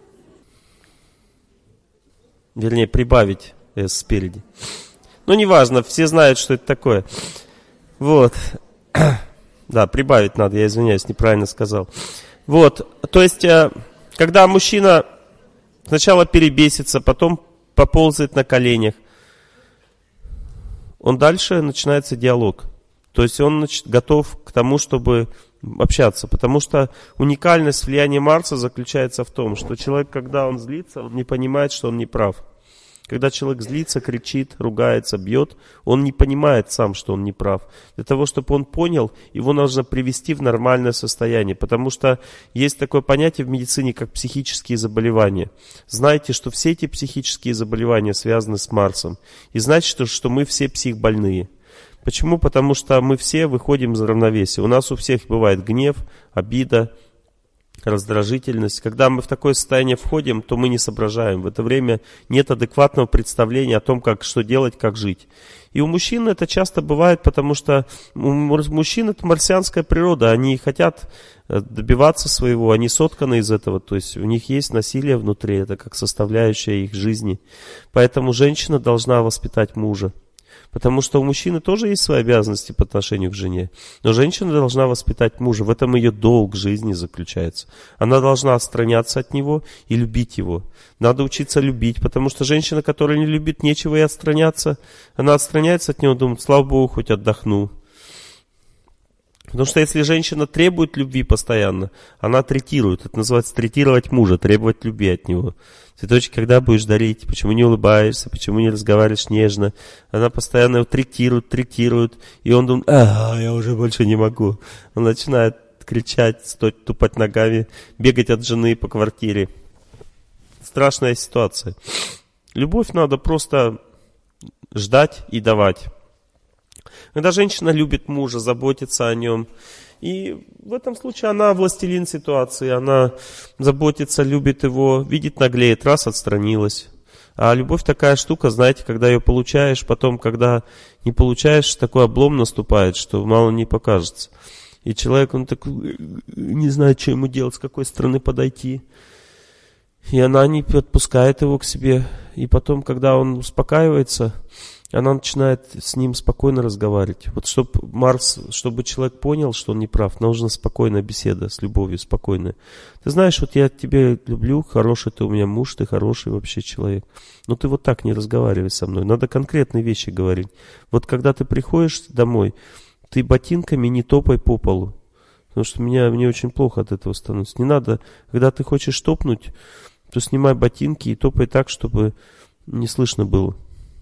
Вернее, прибавить С спереди. Ну, неважно, все знают, что это такое. Вот. Да, прибавить надо, я извиняюсь, неправильно сказал. Вот, то есть, когда мужчина сначала перебесится, потом поползает на коленях, он дальше начинается диалог. То есть он готов к тому, чтобы общаться. Потому что уникальность влияния Марса заключается в том, что человек, когда он злится, он не понимает, что он не прав. Когда человек злится, кричит, ругается, бьет, он не понимает сам, что он не прав. Для того, чтобы он понял, его нужно привести в нормальное состояние. Потому что есть такое понятие в медицине, как психические заболевания. Знаете, что все эти психические заболевания связаны с Марсом. И знаете, что мы все психбольные. Почему? Потому что мы все выходим из равновесия. У нас у всех бывает гнев, обида, раздражительность. Когда мы в такое состояние входим, то мы не соображаем. В это время нет адекватного представления о том, что делать, как жить. И у мужчин это часто бывает, потому что у мужчин это марсианская природа. Они хотят добиваться своего, они сотканы из этого. То есть у них есть насилие внутри, это как составляющая их жизни. Поэтому женщина должна воспитать мужа. Потому что у мужчины тоже есть свои обязанности по отношению к жене. Но женщина должна воспитать мужа. В этом ее долг жизни заключается. Она должна отстраняться от него и любить его. Надо учиться любить, потому что женщина, которая не любит, нечего и отстраняться. Она отстраняется от него, думает, слава Богу, хоть отдохну. Потому что если женщина требует любви постоянно, она третирует. Это называется третировать мужа, требовать любви от него. Цветочек, когда будешь дарить? Почему не улыбаешься? Почему не разговариваешь нежно? Она постоянно его третирует. И он думает, я уже больше не могу. Он начинает кричать, тупать ногами, бегать от жены по квартире. Страшная ситуация. Любовь надо просто ждать и давать. Когда женщина любит мужа, заботится о нем, и в этом случае она властелин ситуации, она заботится, любит его, видит, наглеет, раз отстранилась. А любовь такая штука, знаете, когда ее получаешь, потом, когда не получаешь, такой облом наступает, что мало не покажется. И человек, он такой, не знает, что ему делать, с какой стороны подойти. И она не отпускает его к себе. И потом, когда он успокаивается, она начинает с ним спокойно разговаривать. Вот чтобы человек понял, что он не прав, нужна спокойная беседа с любовью, спокойная. Ты знаешь, вот я тебя люблю, хороший ты у меня муж, ты хороший вообще человек. Но ты вот так не разговаривай со мной. Надо конкретные вещи говорить. Вот когда ты приходишь домой, ты ботинками не топай по полу. Потому что мне очень плохо от этого становится. Не надо, когда ты хочешь топнуть, то снимай ботинки и топай так, чтобы не слышно было.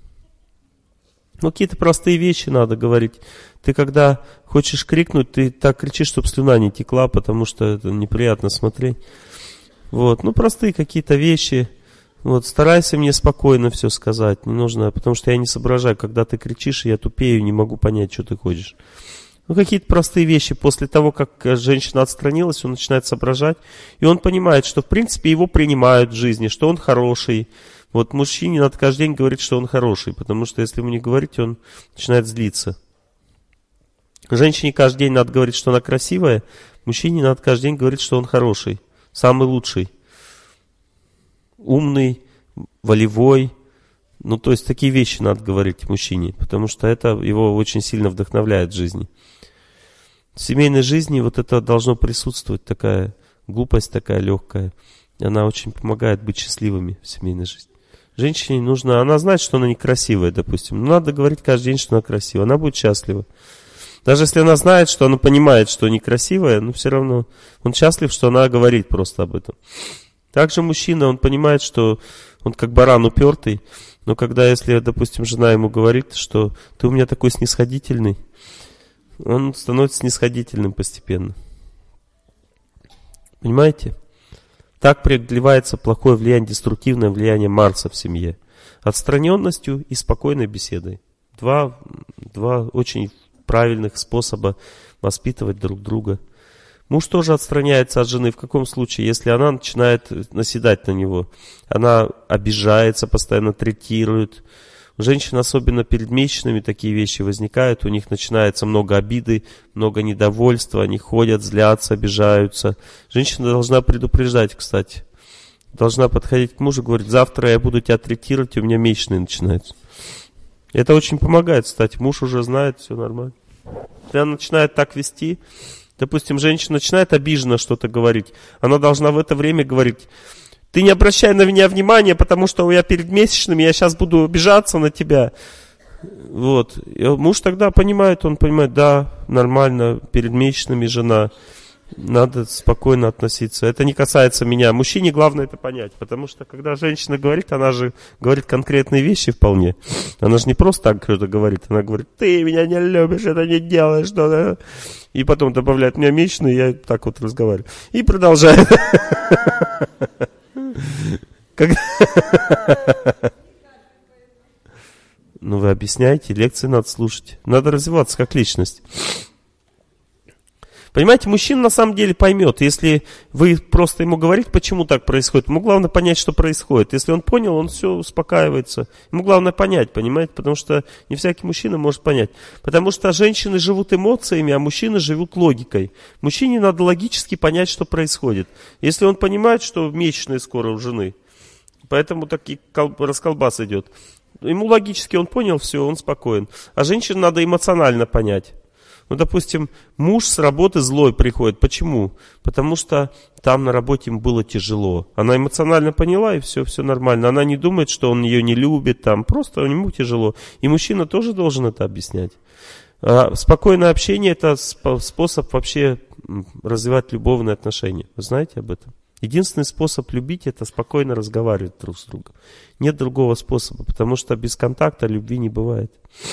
Ну, какие-то простые вещи надо говорить. Ты когда хочешь крикнуть, ты так кричишь, чтобы слюна не текла, потому что это неприятно смотреть. Вот, ну, простые какие-то вещи. Вот, старайся мне спокойно все сказать. Не нужно, потому что я не соображаю, когда ты кричишь, я тупею, не могу понять, что ты хочешь. Ну, какие-то простые вещи. После того, как женщина отстранилась, он начинает соображать. И он понимает, что, в принципе, его принимают в жизни, что он хороший. Вот мужчине надо каждый день говорить, что он хороший, потому что если ему не говорить, он начинает злиться. Женщине каждый день надо говорить, что она красивая, мужчине надо каждый день говорить, что он хороший, самый лучший, умный, волевой. Ну, то есть такие вещи надо говорить мужчине, потому что это его очень сильно вдохновляет в жизни. В семейной жизни вот это должно присутствовать, такая глупость такая легкая. Она очень помогает быть счастливыми в семейной жизни. Женщине нужно, она знает, что она некрасивая, допустим. Но надо говорить каждый день, что она красивая. Она будет счастлива. Даже если она знает, что она понимает, что некрасивая, но все равно он счастлив, что она говорит просто об этом. Также мужчина, он понимает, что он как баран упертый. Но когда, если, допустим, жена ему говорит, что ты у меня такой снисходительный, он становится снисходительным постепенно. Понимаете? Так преодолевается плохое влияние, деструктивное влияние Марса в семье. Отстраненностью и спокойной беседой. Два очень правильных способа воспитывать друг друга. Муж тоже отстраняется от жены. В каком случае? Если она начинает наседать на него. Она обижается, постоянно третирует. У женщин, особенно перед месячными, такие вещи возникают, у них начинается много обиды, много недовольства, они ходят, злятся, обижаются. Женщина должна предупреждать, кстати. Должна подходить к мужу, говорить: завтра я буду тебя третировать, у меня месячные начинаются. Это очень помогает, кстати. Муж уже знает, все нормально. Если она начинает так вести, допустим, женщина начинает обиженно что-то говорить, она должна в это время говорить: ты не обращай на меня внимания, потому что я перед месячными, я сейчас буду обижаться на тебя. Вот. И муж тогда понимает, он понимает: да, нормально, перед месячными жена, надо спокойно относиться. Это не касается меня. Мужчине главное это понять, потому что когда женщина говорит, она же говорит конкретные вещи вполне. Она же не просто так что-то говорит, она говорит: ты меня не любишь, это не делаешь что-то. И потом добавляет: у меня месячные, я так вот разговариваю. И продолжает. Ну, вы объясняете, лекции надо слушать. Надо развиваться как личность. Понимаете, мужчина на самом деле поймет, если вы просто ему говорите, почему так происходит. Ему главное понять, что происходит. Если он понял, он все успокаивается. Ему главное понять, понимаете, потому что не всякий мужчина может понять. Потому что женщины живут эмоциями, а мужчины живут логикой. Мужчине надо логически понять, что происходит. Если он понимает, что месячные скоро у жены, поэтому такой расколбас идет. Ему логически он понял, все, он спокоен. А женщине надо эмоционально понять. Ну, допустим, муж с работы злой приходит. Почему? Потому что там на работе ему было тяжело. Она эмоционально поняла, и все нормально. Она не думает, что он ее не любит, там просто ему тяжело. И мужчина тоже должен это объяснять. Спокойное общение – это способ вообще развивать любовные отношения. Вы знаете об этом? Единственный способ любить – это спокойно разговаривать друг с другом. Нет другого способа, потому что без контакта любви не бывает.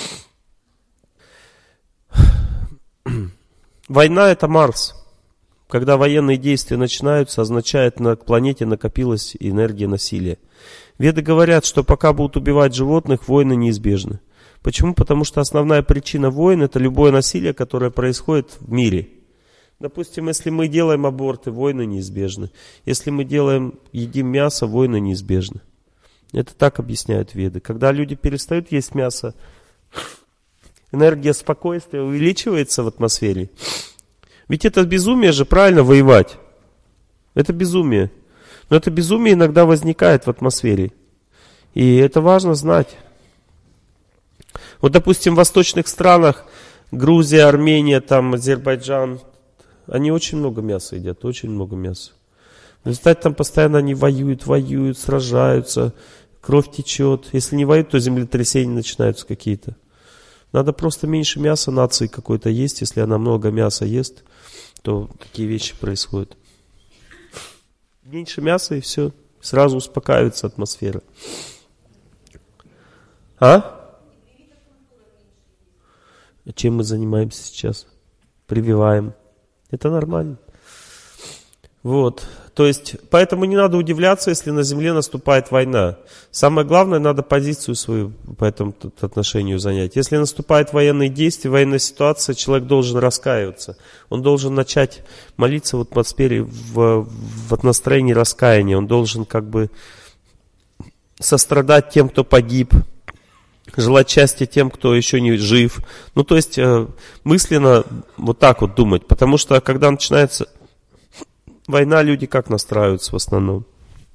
Война – это Марс. Когда военные действия начинаются, означает, на планете накопилась энергия насилия. Веды говорят, что пока будут убивать животных, войны неизбежны. Почему? Потому что основная причина войн – это любое насилие, которое происходит в мире. Допустим, если мы делаем аборты, войны неизбежны. Если мы едим мясо, войны неизбежны. Это так объясняют Веды. Когда люди перестают есть мясо, энергия спокойствия увеличивается в атмосфере. Ведь это безумие же, правильно, воевать. Это безумие. Но это безумие иногда возникает в атмосфере. И это важно знать. Вот, допустим, в восточных странах, Грузия, Армения, там, Азербайджан, они очень много мяса едят, очень много мяса. В результате там постоянно они воюют, сражаются, кровь течет. Если не воюют, то землетрясения начинаются какие-то. Надо просто меньше мяса нации какой-то есть. Если она много мяса ест, то такие вещи происходят. Меньше мяса и все. Сразу успокаивается атмосфера. Чем мы занимаемся сейчас? Прививаем. Это нормально. Вот. То есть, поэтому не надо удивляться, если на земле наступает война. Самое главное, надо позицию свою по этому отношению занять. Если наступают военные действия, военная ситуация, человек должен раскаиваться. Он должен начать молиться в атмосфере, в настроении раскаяния. Он должен как бы сострадать тем, кто погиб, желать счастья тем, кто еще не жив. Ну, то есть, мысленно вот так вот думать. Потому что, когда начинается война, люди как настраиваются в основном?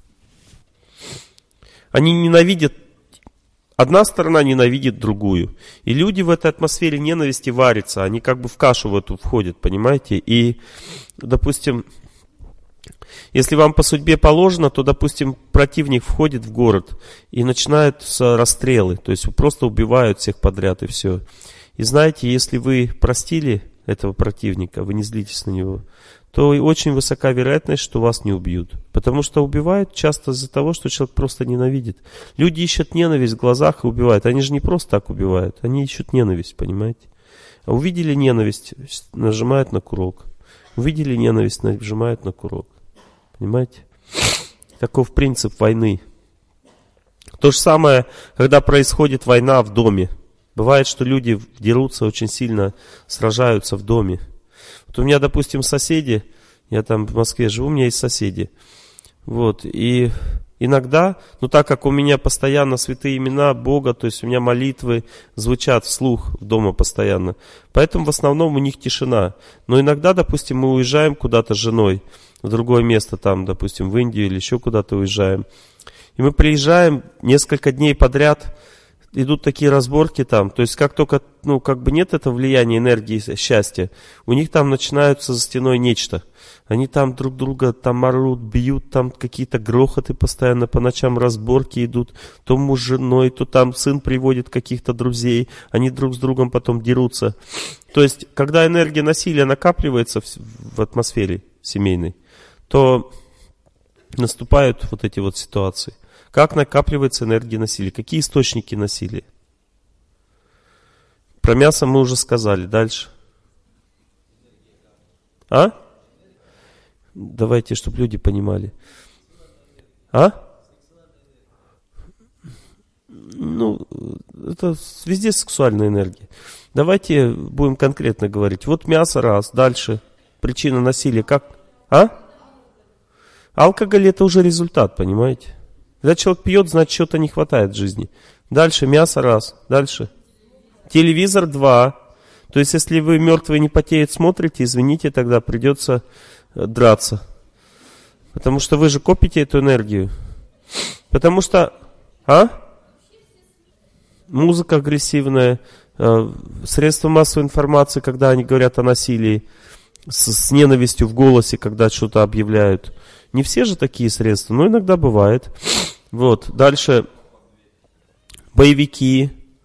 Они ненавидят, одна сторона ненавидит другую. И люди в этой атмосфере ненависти варятся, они как бы в кашу в эту входят, понимаете? И, допустим, если вам по судьбе положено, то, допустим, противник входит в город и начинаются расстрелы, то есть просто убивают всех подряд и все. И знаете, если вы простили этого противника, вы не злитесь на него, то очень высока вероятность, что вас не убьют. Потому что убивают часто из-за того, что человек просто ненавидит. Люди ищут ненависть в глазах и убивают. Они же не просто так убивают, они ищут ненависть, понимаете? А увидели ненависть, нажимают на курок. Увидели ненависть, нажимают на курок. Понимаете? Таков принцип войны. То же самое, когда происходит война в доме. Бывает, что люди дерутся очень сильно, сражаются в доме. Вот у меня, допустим, соседи, я там в Москве живу, у меня есть соседи. Вот, и иногда, но так как у меня постоянно святые имена Бога, то есть у меня молитвы звучат вслух дома постоянно, поэтому в основном у них тишина. Но иногда, допустим, мы уезжаем куда-то с женой в другое место, там, допустим, в Индию или еще куда-то уезжаем, и мы приезжаем несколько дней подряд, идут такие разборки там, то есть как только, как бы нет этого влияния энергии счастья, у них там начинаются за стеной нечто. Они там друг друга там орут, бьют, там какие-то грохоты постоянно, по ночам разборки идут, то муж с женой, то там сын приводит каких-то друзей, они друг с другом потом дерутся. То есть, когда энергия насилия накапливается в атмосфере семейной, то наступают вот эти вот ситуации. Как накапливается энергия насилия? Какие источники насилия? Про мясо мы уже сказали. Дальше. А? Давайте, чтобы люди понимали. А? Это везде сексуальная энергия. Давайте будем конкретно говорить. Вот мясо раз. Дальше. Причина насилия. Как? А? Алкоголь это уже результат, понимаете? Когда человек пьет, значит, чего-то не хватает в жизни. Дальше мясо раз. Дальше. Телевизор два. То есть, если вы «Мертвые не потеют» смотрите, извините, тогда придется драться. Потому что вы же копите эту энергию. Потому что... Музыка агрессивная, средства массовой информации, когда они говорят о насилии, с ненавистью в голосе, когда что-то объявляют. Не все же такие средства, но иногда бывает. Вот, дальше боевики.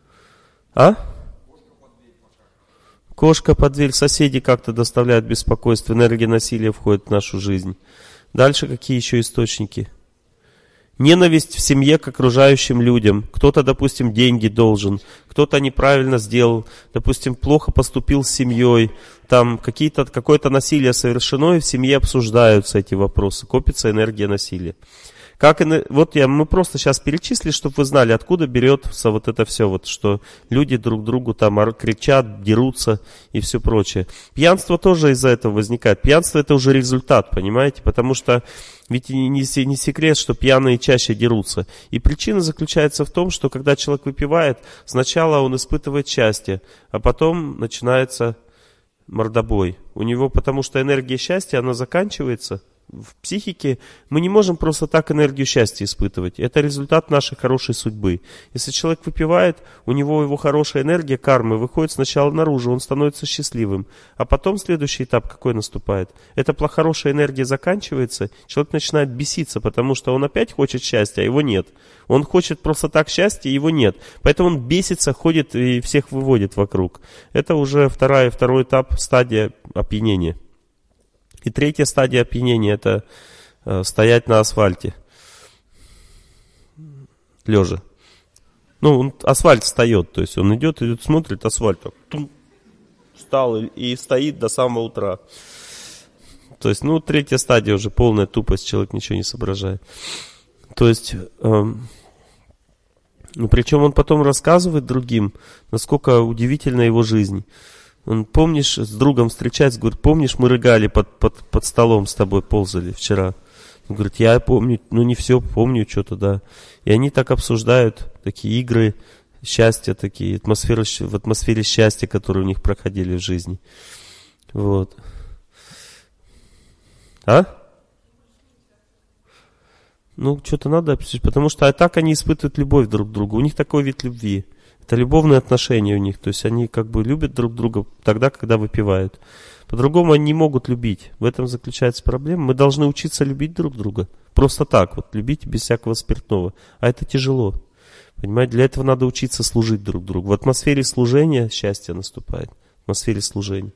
Кошка под дверь, соседи как-то доставляют беспокойство, энергия насилия входит в нашу жизнь. Дальше какие еще источники? Ненависть в семье к окружающим людям. Кто-то, допустим, деньги должен, кто-то неправильно сделал, допустим, плохо поступил с семьей, там какое-то насилие совершено, и в семье обсуждаются эти вопросы, копится энергия насилия. Мы просто сейчас перечислили, чтобы вы знали, откуда берется вот это все, вот, что люди друг другу там кричат, дерутся и все прочее. Пьянство тоже из-за этого возникает. Пьянство это уже результат, понимаете? Потому что ведь не секрет, что пьяные чаще дерутся. И причина заключается в том, что когда человек выпивает, сначала он испытывает счастье, а потом начинается мордобой. У него, потому что энергия счастья, она заканчивается. В психике мы не можем просто так энергию счастья испытывать. Это результат нашей хорошей судьбы. Если человек выпивает, у него его хорошая энергия кармы выходит сначала наружу, он становится счастливым. А потом следующий этап какой наступает? Эта хорошая энергия заканчивается, человек начинает беситься, потому что он опять хочет счастья, а его нет. Он хочет просто так счастья, его нет. Поэтому он бесится, ходит и всех выводит вокруг. Это уже второй этап, стадия опьянения. И третья стадия опьянения – это стоять на асфальте, лежа. Асфальт встает, то есть он идет, смотрит, асфальт так, встал и стоит до самого утра. То есть, третья стадия уже полная тупость, человек ничего не соображает. То есть, причем он потом рассказывает другим, насколько удивительна его жизнь. Он, помнишь, с другом встречается, говорит, помнишь, мы рыгали под столом с тобой, ползали вчера. Он говорит, я помню, не все, помню что-то, да. И они так обсуждают такие игры счастья, такие в атмосфере счастья, которые у них проходили в жизни. Вот. Что-то надо обсудить, потому что так они испытывают любовь друг к другу. У них такой вид любви. Это любовные отношения у них, то есть они любят друг друга тогда, когда выпивают. По-другому они не могут любить. В этом заключается проблема. Мы должны учиться любить друг друга. Просто так, любить без всякого спиртного. А это тяжело. Понимаете, для этого надо учиться служить друг другу. В атмосфере служения счастье наступает. В атмосфере служения.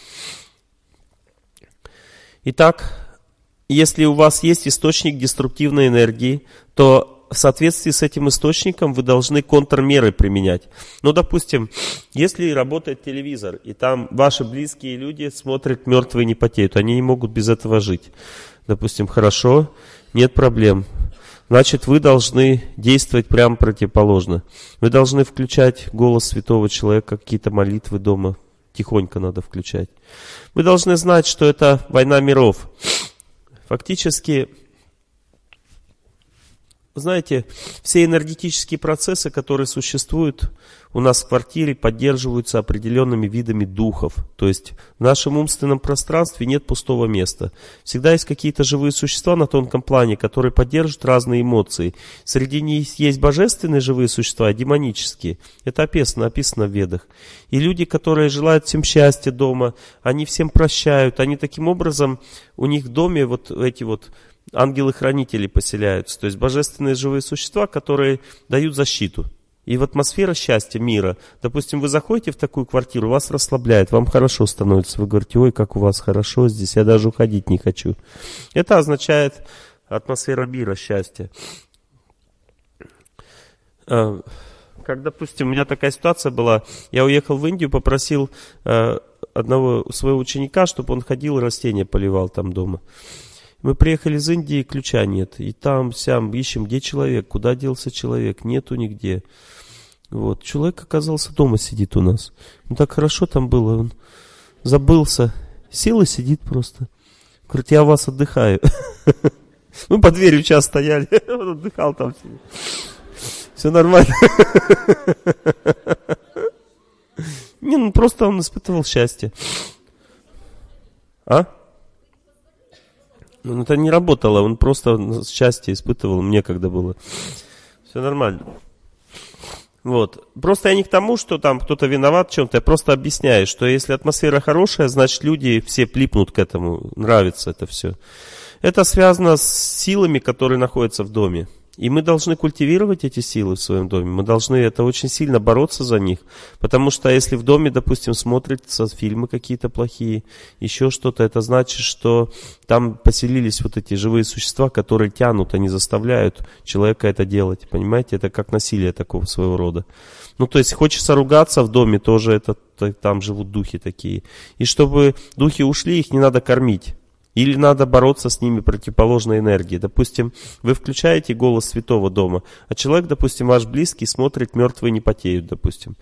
Итак, если у вас есть источник деструктивной энергии, то в соответствии с этим источником вы должны контрмеры применять. Допустим, если работает телевизор, и там ваши близкие люди смотрят «Мертвые не потеют», они не могут без этого жить. Допустим, хорошо, нет проблем. Значит, вы должны действовать прямо противоположно. Вы должны включать голос святого человека, какие-то молитвы дома. Тихонько надо включать. Вы должны знать, что это война миров. Фактически... знаете, все энергетические процессы, которые существуют у нас в квартире, поддерживаются определенными видами духов. То есть в нашем умственном пространстве нет пустого места. Всегда есть какие-то живые существа на тонком плане, которые поддерживают разные эмоции. Среди них есть божественные живые существа, демонические. Это описано в Ведах. И люди, которые желают всем счастья дома, они всем прощают. Они таким образом, у них в доме вот эти вот ангелы-хранители поселяются, то есть божественные живые существа, которые дают защиту. И в атмосфера счастья, мира, допустим, вы заходите в такую квартиру, вас расслабляет, вам хорошо становится, вы говорите, ой, как у вас хорошо здесь, я даже уходить не хочу. Это означает атмосфера мира, счастья. Как, допустим, у меня такая ситуация была, я уехал в Индию, попросил одного своего ученика, чтобы он ходил и растения поливал там дома. Мы приехали из Индии, ключа нет. И там, сям, ищем, где человек, куда делся человек, нету нигде. Вот. Человек оказался дома, сидит у нас. Ну так хорошо там было, он забылся, сел и сидит просто. Говорит, я у вас отдыхаю. Мы под дверью час стояли, он отдыхал там. Все нормально. Не, ну просто он испытывал счастье. А? Ну, это не работало, он просто счастье испытывал, мне когда было. Все нормально. Вот. Просто я не к тому, что там кто-то виноват в чем-то, я просто объясняю, что если атмосфера хорошая, значит люди все прилипнут к этому, нравится это все. Это связано с силами, которые находятся в доме. И мы должны культивировать эти силы в своем доме. Мы должны это очень сильно бороться за них. Потому что если в доме, допустим, смотрятся фильмы какие-то плохие, еще что-то, это значит, что там поселились вот эти живые существа, которые тянут, они заставляют человека это делать. Понимаете, это как насилие такого своего рода. Ну, то есть, хочется ругаться в доме, тоже это, там живут духи такие. И чтобы духи ушли, их не надо кормить. Или надо бороться с ними противоположной энергией. Допустим, вы включаете голос святого дома, а человек, допустим, ваш близкий смотрит, мертвые не потеют, допустим.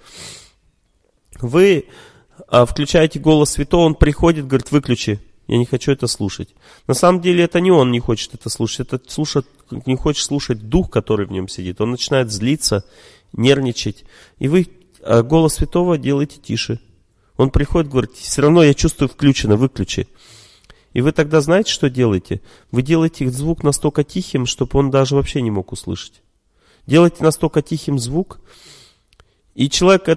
Вы включаете голос святого, он приходит, говорит, выключи, я не хочу это слушать. На самом деле это не он не хочет это слушать, не хочет слушать дух, который в нем сидит. Он начинает злиться, нервничать. И вы голос святого делаете тише. Он приходит, говорит, все равно я чувствую включено, выключи. И вы тогда знаете, что делаете? Вы делаете звук настолько тихим, чтобы он даже вообще не мог услышать. Делаете настолько тихим звук, и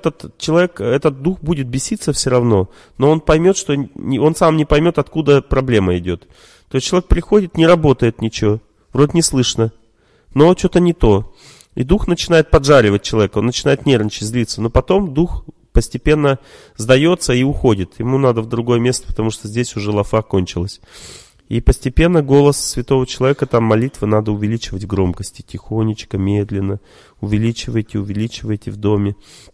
этот дух будет беситься все равно, но он поймет, что он сам не поймет, откуда проблема идет. То есть человек приходит, не работает ничего, вроде не слышно, но что-то не то. И дух начинает поджаривать человека, он начинает нервничать, злиться, но потом дух постепенно сдается и уходит. Ему надо в другое место, потому что здесь уже лафа кончилась. И постепенно голос святого человека, там молитвы надо увеличивать в громкости. Тихонечко, медленно. Увеличивайте в доме.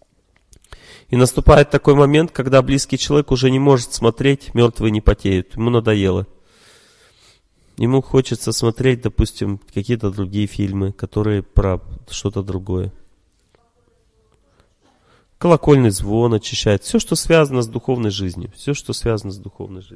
И наступает такой момент, когда близкий человек уже не может смотреть, мертвые не потеют. Ему надоело. Ему хочется смотреть, допустим, какие-то другие фильмы, которые про что-то другое. Колокольный звон очищает. Все, что связано с духовной жизнью. Все, что связано с духовной жизнью.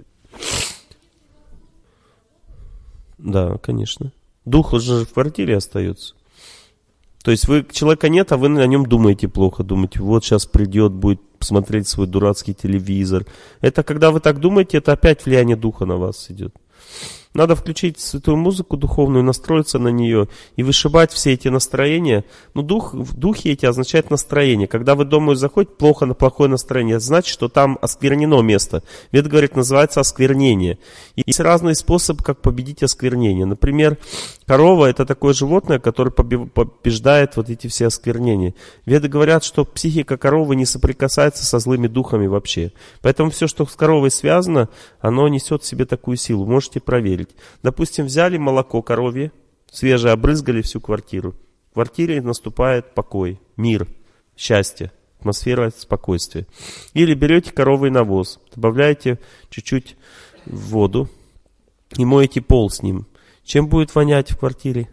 Да, конечно. Дух уже в квартире остается. То есть человека нет, а вы на нем думаете плохо. Думаете, вот сейчас придет, будет смотреть свой дурацкий телевизор. Это когда вы так думаете, это опять влияние духа на вас идет. Надо включить святую музыку духовную, настроиться на нее и вышибать все эти настроения. Ну, духи эти означают настроение. Когда вы дома заходите, плохое настроение, значит, что там осквернено место. Вед говорит, называется осквернение. И есть разные способы, как победить осквернение. Например, корова – это такое животное, которое побеждает вот эти все осквернения. Веды говорят, что психика коровы не соприкасается со злыми духами вообще. Поэтому все, что с коровой связано, оно несет в себе такую силу. Можете проверить. Допустим, взяли молоко коровье, свежее, обрызгали всю квартиру. В квартире наступает покой, мир, счастье, атмосфера спокойствия. Или берете коровий навоз, добавляете чуть-чуть в воду и моете пол с ним. Чем будет вонять в квартире?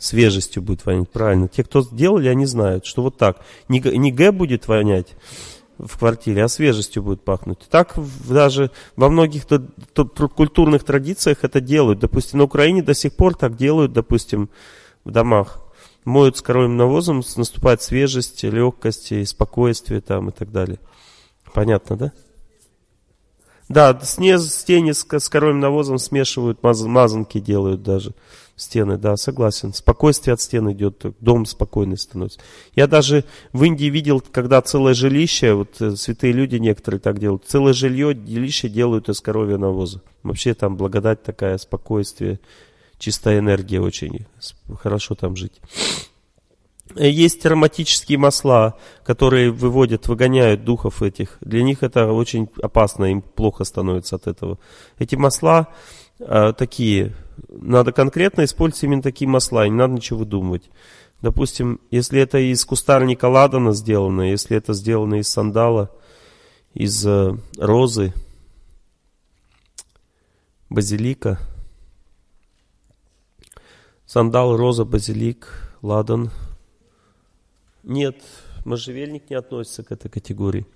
Свежестью будет вонять, правильно. Те, кто сделали, они знают, что вот так. Не Г будет вонять, в квартире, а свежестью будет пахнуть. Так даже во многих культурных традициях это делают. Допустим, на Украине до сих пор так делают, допустим, в домах. Моют с коровьим навозом, наступает свежесть, легкость, и спокойствие там и так далее. Понятно, да? Да, стены с коровьим навозом смешивают, мазанки делают даже. Стены, да, согласен. Спокойствие от стен идет, дом спокойный становится. Я даже в Индии видел, когда целое жилище, вот святые люди некоторые так делают, целое жилище делают из коровьего навоза. Вообще там благодать такая, спокойствие, чистая энергия очень, хорошо там жить. Есть ароматические масла, которые выгоняют духов этих. Для них это очень опасно, им плохо становится от этого. Эти масла такие, надо конкретно использовать именно такие масла, не надо ничего выдумывать. Допустим, если это из кустарника ладана сделано, если это сделано из сандала, из розы, базилика, сандал, роза, базилик, ладан. Нет, можжевельник не относится к этой категории.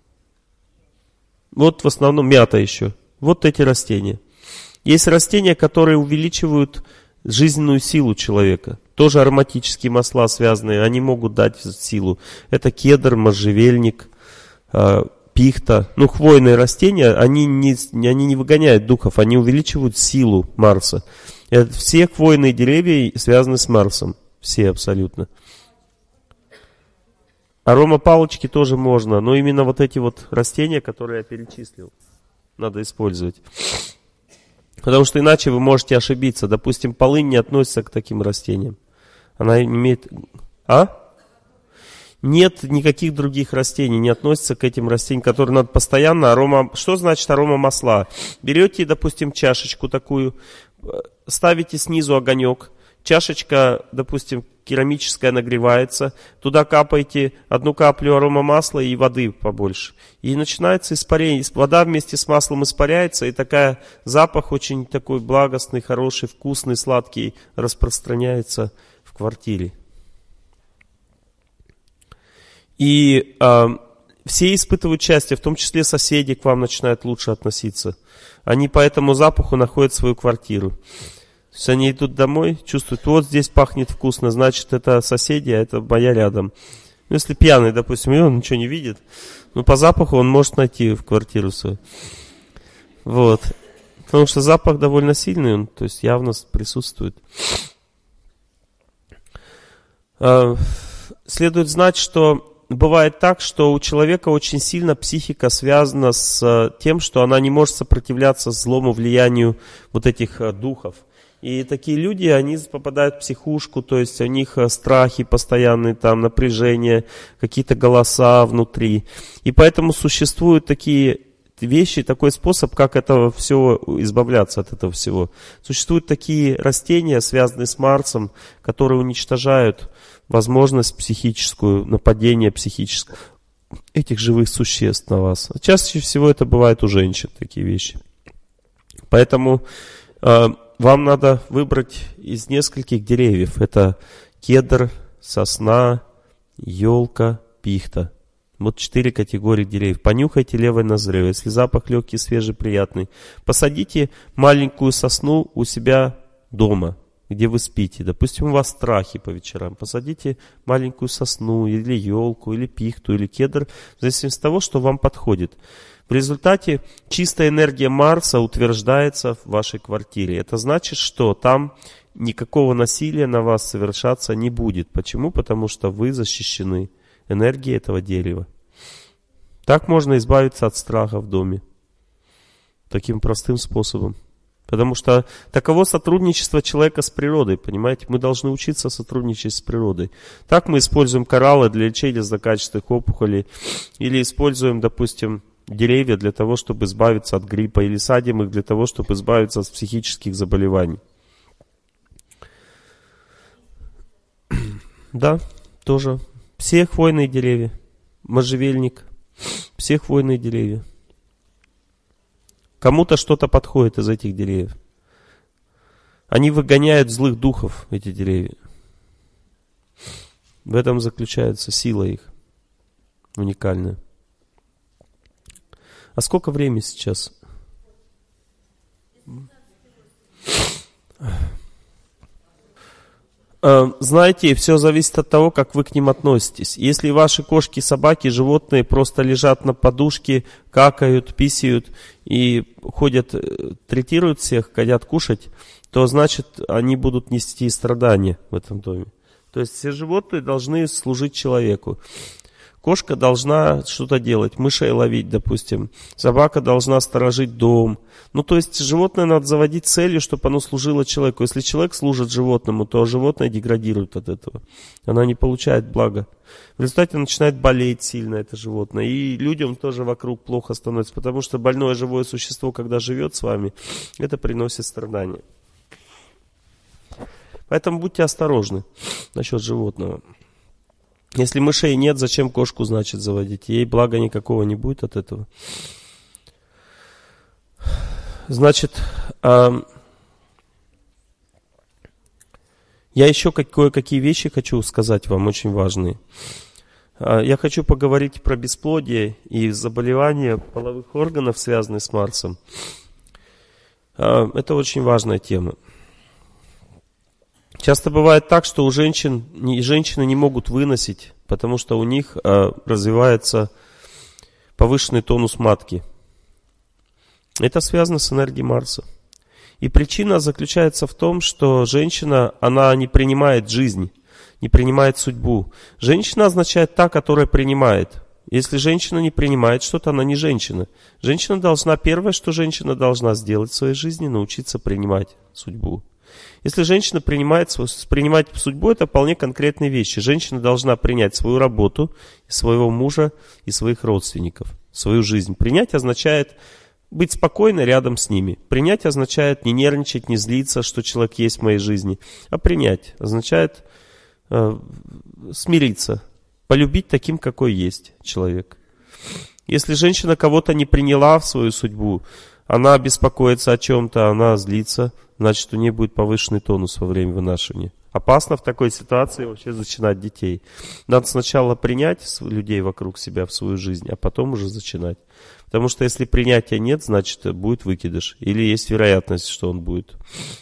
Вот в основном мята еще. Вот эти растения. Есть растения, которые увеличивают жизненную силу человека. Тоже ароматические масла связанные, они могут дать силу. Это кедр, можжевельник, пихта. Ну, хвойные растения, они не выгоняют духов, они увеличивают силу Марса. Все хвойные деревья связаны с Марсом. Все абсолютно. Аромапалочки тоже можно, но именно вот эти вот растения, которые я перечислил, надо использовать. Потому что иначе вы можете ошибиться. Допустим, полынь не относится к таким растениям. Она имеет... Нет никаких других растений, не относятся к этим растениям, которые надо постоянно Что значит арома масла? Берете, допустим, чашечку такую, ставите снизу огонек, чашечка, допустим, керамическая нагревается, туда капаете одну каплю арома масла и воды побольше. И начинается испарение. Вода вместе с маслом испаряется, и такой запах очень такой благостный, хороший, вкусный, сладкий распространяется в квартире. И все испытывают счастье, в том числе соседи к вам начинают лучше относиться. Они по этому запаху находят свою квартиру. То есть они идут домой, чувствуют, вот здесь пахнет вкусно, значит это соседи, а это моя рядом. Ну, если пьяный, допустим, и он ничего не видит, но по запаху он может найти в квартиру свою. Вот. Потому что запах довольно сильный, он, то есть явно присутствует. Следует знать, что бывает так, что у человека очень сильно психика связана с тем, что она не может сопротивляться злому влиянию вот этих духов. И такие люди, они попадают в психушку, то есть у них страхи постоянные, там, напряжение, какие-то голоса внутри. И поэтому существуют такие вещи, такой способ, как это все, избавляться от этого всего. Существуют такие растения, связанные с Марсом, которые уничтожают возможность психическую, нападение психическое этих живых существ на вас. Чаще всего это бывает у женщин, такие вещи. Поэтому вам надо выбрать из нескольких деревьев. Это кедр, сосна, елка, пихта. Вот 4 категории деревьев. Понюхайте левой ноздрёй. Если запах легкий, свежий, приятный. Посадите маленькую сосну у себя дома, где вы спите. Допустим, у вас страхи по вечерам. Посадите маленькую сосну, или елку, или пихту, или кедр, в зависимости от того, что вам подходит. В результате чистая энергия Марса утверждается в вашей квартире. Это значит, что там никакого насилия на вас совершаться не будет. Почему? Потому что вы защищены энергией этого дерева. Так можно избавиться от страха в доме. Таким простым способом. Потому что таково сотрудничество человека с природой, понимаете? Мы должны учиться сотрудничать с природой. Так мы используем кораллы для лечения злокачественных опухолей. Или используем, допустим, деревья для того, чтобы избавиться от гриппа. Или садим их для того, чтобы избавиться от психических заболеваний. Да, тоже. Все хвойные деревья. Можжевельник. Все хвойные деревья. Кому-то что-то подходит из этих деревьев. Они выгоняют злых духов, эти деревья. В этом заключается сила их. Уникальная. А сколько времени сейчас? Знаете, все зависит от того, как вы к ним относитесь. Если ваши кошки, собаки, животные просто лежат на подушке, какают, писают и ходят, третируют всех, хотят кушать, то значит они будут нести страдания в этом доме. То есть все животные должны служить человеку. Кошка должна что-то делать, мышей ловить, допустим. Собака должна сторожить дом. Ну, то есть животное надо заводить целью, чтобы оно служило человеку. Если человек служит животному, то животное деградирует от этого. Оно не получает блага. В результате начинает болеть сильно это животное. И людям тоже вокруг плохо становится, потому что больное живое существо, когда живет с вами, это приносит страдания. Поэтому будьте осторожны насчет животного. Если мышей нет, зачем кошку, значит, заводить? Ей блага никакого не будет от этого. Значит, я еще кое-какие вещи хочу сказать вам, очень важные. Я хочу поговорить про бесплодие и заболевания половых органов, связанные с Марсом. Это очень важная тема. Часто бывает так, что женщины не могут выносить, потому что у них развивается повышенный тонус матки. Это связано с энергией Марса. И причина заключается в том, что женщина, она не принимает жизнь, не принимает судьбу. Женщина означает та, которая принимает. Если женщина не принимает что-то, она не женщина. Женщина должна, первое, что женщина должна сделать в своей жизни, научиться принимать судьбу. Если женщина принимать судьбу, это вполне конкретные вещи. Женщина должна принять свою работу, своего мужа и своих родственников, свою жизнь. Принять означает быть спокойно рядом с ними. Принять означает не нервничать, не злиться, что человек есть в моей жизни. А принять означает смириться, полюбить таким, какой есть человек. Если женщина кого-то не приняла в свою судьбу, она беспокоится о чем-то, она злится, значит, у нее будет повышенный тонус во время вынашивания. Опасно в такой ситуации вообще зачинать детей. Надо сначала принять людей вокруг себя в свою жизнь, а потом уже зачинать. Потому что если принятия нет, значит, будет выкидыш. Или есть вероятность, что он будет.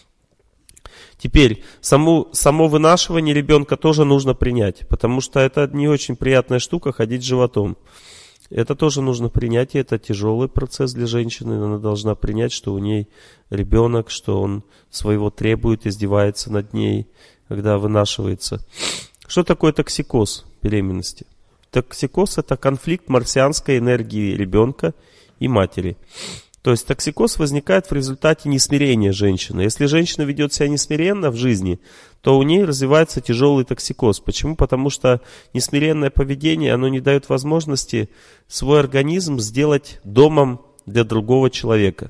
Теперь, само вынашивание ребенка тоже нужно принять, потому что это не очень приятная штука ходить животом. Это тоже нужно принять, и это тяжелый процесс для женщины. Она должна принять, что у ней ребенок, что он своего требует, издевается над ней, когда вынашивается. Что такое токсикоз беременности? Токсикоз – это конфликт марсианской энергии ребенка и матери. То есть токсикоз возникает в результате несмирения женщины. Если женщина ведет себя несмиренно в жизни, то у нее развивается тяжелый токсикоз. Почему? Потому что несмиренное поведение, оно не дает возможности свой организм сделать домом для другого человека.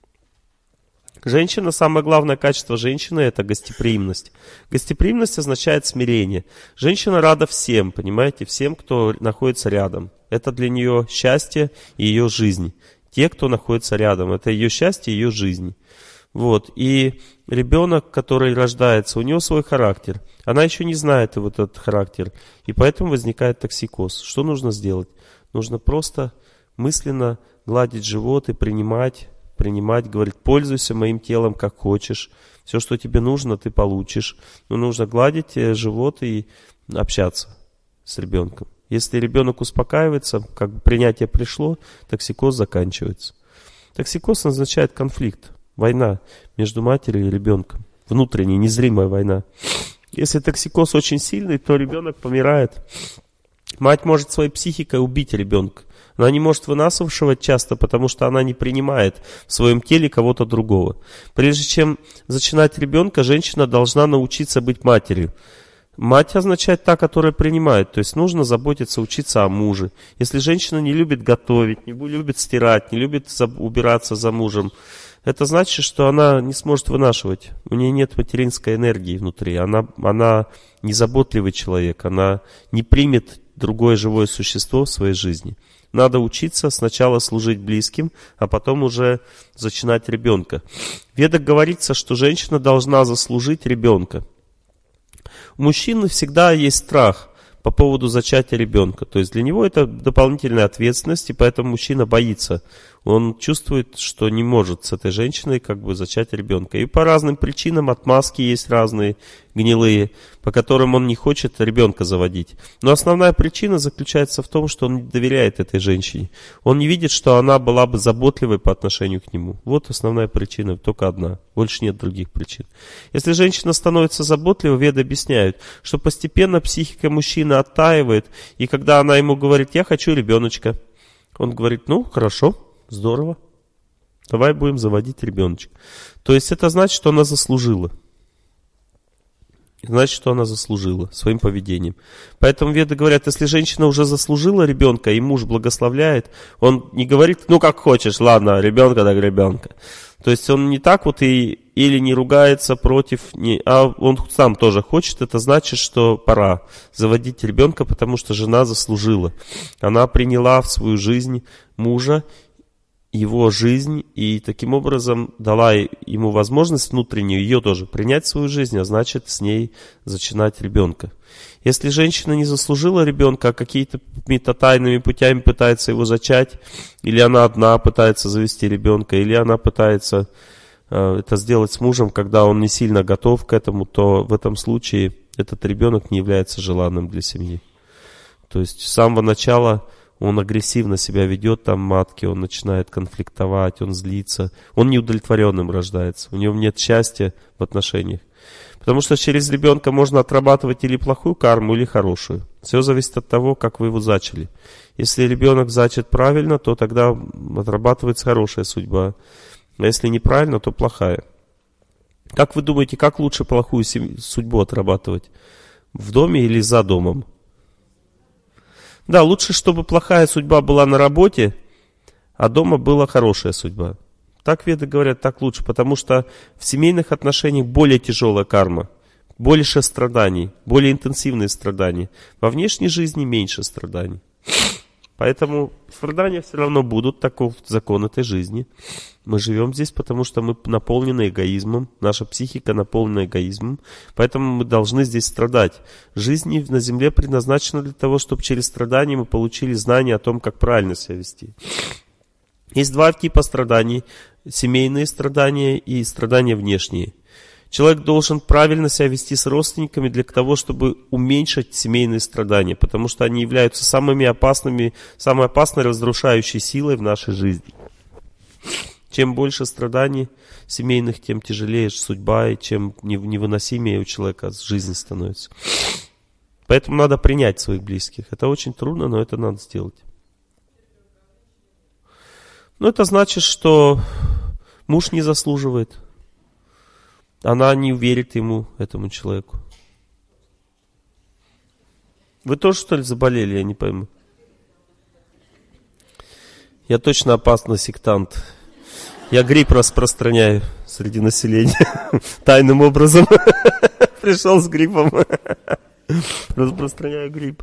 Женщина, самое главное качество женщины – это гостеприимность. Гостеприимность означает смирение. Женщина рада всем, понимаете, всем, кто находится рядом. Это для нее счастье и ее жизнь. Те, кто находится рядом, это ее счастье и ее жизнь. Вот. И ребенок, который рождается, у него свой характер. Она еще не знает вот этот характер. И поэтому возникает токсикоз. Что нужно сделать? Нужно просто мысленно гладить живот и принимать, говорить, пользуйся моим телом как хочешь. Все, что тебе нужно, ты получишь. Но нужно гладить живот и общаться с ребенком. Если ребенок успокаивается, как бы принятие пришло, токсикоз заканчивается. Токсикоз означает конфликт, война между матерью и ребенком. Внутренняя, незримая война. Если токсикоз очень сильный, то ребенок помирает. Мать может своей психикой убить ребенка. Она не может вынашивать часто, потому что она не принимает в своем теле кого-то другого. Прежде чем зачинать ребенка, женщина должна научиться быть матерью. Мать означает та, которая принимает. То есть нужно заботиться, учиться о муже. Если женщина не любит готовить, не любит стирать, не любит убираться за мужем, это значит, что она не сможет вынашивать. У нее нет материнской энергии внутри. Она незаботливый человек. Она не примет другое живое существо в своей жизни. Надо учиться сначала служить близким, а потом уже зачинать ребенка. В Ведах говорится, что женщина должна заслужить ребенка. У мужчины всегда есть страх по поводу зачатия ребенка. То есть для него это дополнительная ответственность, и поэтому мужчина боится он чувствует, что не может с этой женщиной как бы зачать ребенка. И по разным причинам, отмазки есть разные, гнилые, по которым он не хочет ребенка заводить. Но основная причина заключается в том, что он не доверяет этой женщине. Он не видит, что она была бы заботливой по отношению к нему. Вот основная причина, только одна. Больше нет других причин. Если женщина становится заботливой, веды объясняют, что постепенно психика мужчины оттаивает, и когда она ему говорит: «Я хочу ребеночка», он говорит: «Ну, хорошо, здорово, давай будем заводить ребеночка». То есть это значит, что она заслужила. Значит, что она заслужила своим поведением. Поэтому веды говорят, если женщина уже заслужила ребенка, и муж благословляет, он не говорит: «Ну, как хочешь, ладно, ребенка так ребенка». То есть он не так вот или не ругается против, а он сам тоже хочет. Это значит, что пора заводить ребенка, потому что жена заслужила. Она приняла в свою жизнь мужа, его жизнь, и таким образом дала ему возможность внутреннюю, ее тоже принять в свою жизнь, а значит с ней зачинать ребенка. Если женщина не заслужила ребенка, а какими-то тайными путями пытается его зачать, или она одна пытается завести ребенка, или она пытается это сделать с мужем, когда он не сильно готов к этому, то в этом случае этот ребенок не является желанным для семьи. То есть с самого начала он агрессивно себя ведет там матке, он начинает конфликтовать, он злится, он неудовлетворенным рождается, у него нет счастья в отношениях. Потому что через ребенка можно отрабатывать или плохую карму, или хорошую. Все зависит от того, как вы его зачали. Если ребенок зачат правильно, то тогда отрабатывается хорошая судьба. А если неправильно, то плохая. Как вы думаете, как лучше плохую судьбу отрабатывать? В доме или за домом? Да, лучше, чтобы плохая судьба была на работе, а дома была хорошая судьба. Так веды говорят, так лучше, потому что в семейных отношениях более тяжелая карма, больше страданий, более интенсивные страдания. Во внешней жизни меньше страданий. Поэтому страдания все равно будут, таков закон этой жизни. Мы живем здесь, потому что мы наполнены эгоизмом, наша психика наполнена эгоизмом, поэтому мы должны здесь страдать. Жизнь на земле предназначена для того, чтобы через страдания мы получили знания о том, как правильно себя вести. Есть два типа страданий: семейные страдания и страдания внешние. Человек должен правильно себя вести с родственниками для того, чтобы уменьшить семейные страдания, потому что они являются самой опасной разрушающей силой в нашей жизни. Чем больше страданий семейных, тем тяжелее судьба, и чем невыносимее у человека жизнь становится. Поэтому надо принять своих близких. Это очень трудно, но это надо сделать. Но это значит, что муж не заслуживает. Она не верит ему, этому человеку. Вы тоже, что ли, заболели? Я не пойму. Я точно опасный сектант. Я грипп распространяю среди населения. Тайным образом. Пришел с гриппом. Распространяю грипп.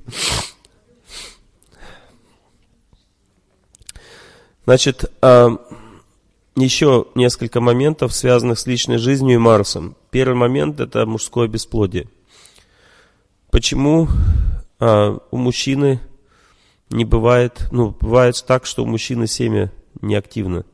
Значит, еще несколько моментов, связанных с личной жизнью и Марсом. Первый момент – это мужское бесплодие. Почему у мужчины не бывает, бывает так, что у мужчины семя неактивно?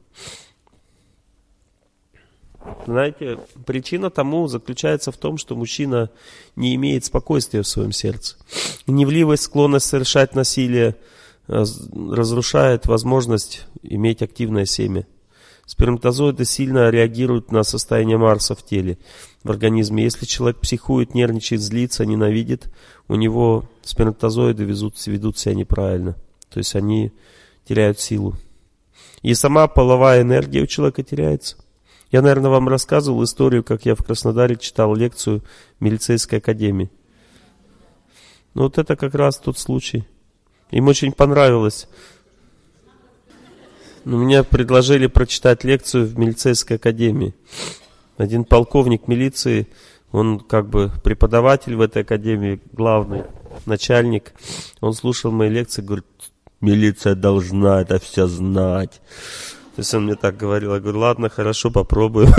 Знаете, причина тому заключается в том, что мужчина не имеет спокойствия в своем сердце. Гневливость, склонность совершать насилие разрушает возможность иметь активное семя. Сперматозоиды сильно реагируют на состояние Марса в теле, в организме. Если человек психует, нервничает, злится, ненавидит, у него сперматозоиды ведут себя неправильно. То есть они теряют силу. И сама половая энергия у человека теряется. Я, наверное, вам рассказывал историю, как я в Краснодаре читал лекцию в милицейской академии. Вот это как раз тот случай. Им очень понравилось. Мне предложили прочитать лекцию в милицейской академии. Один полковник милиции, он как бы преподаватель в этой академии, главный начальник. Он слушал мои лекции, говорит: милиция должна это все знать. То есть он мне так говорил. Я говорю: ладно, хорошо, попробую.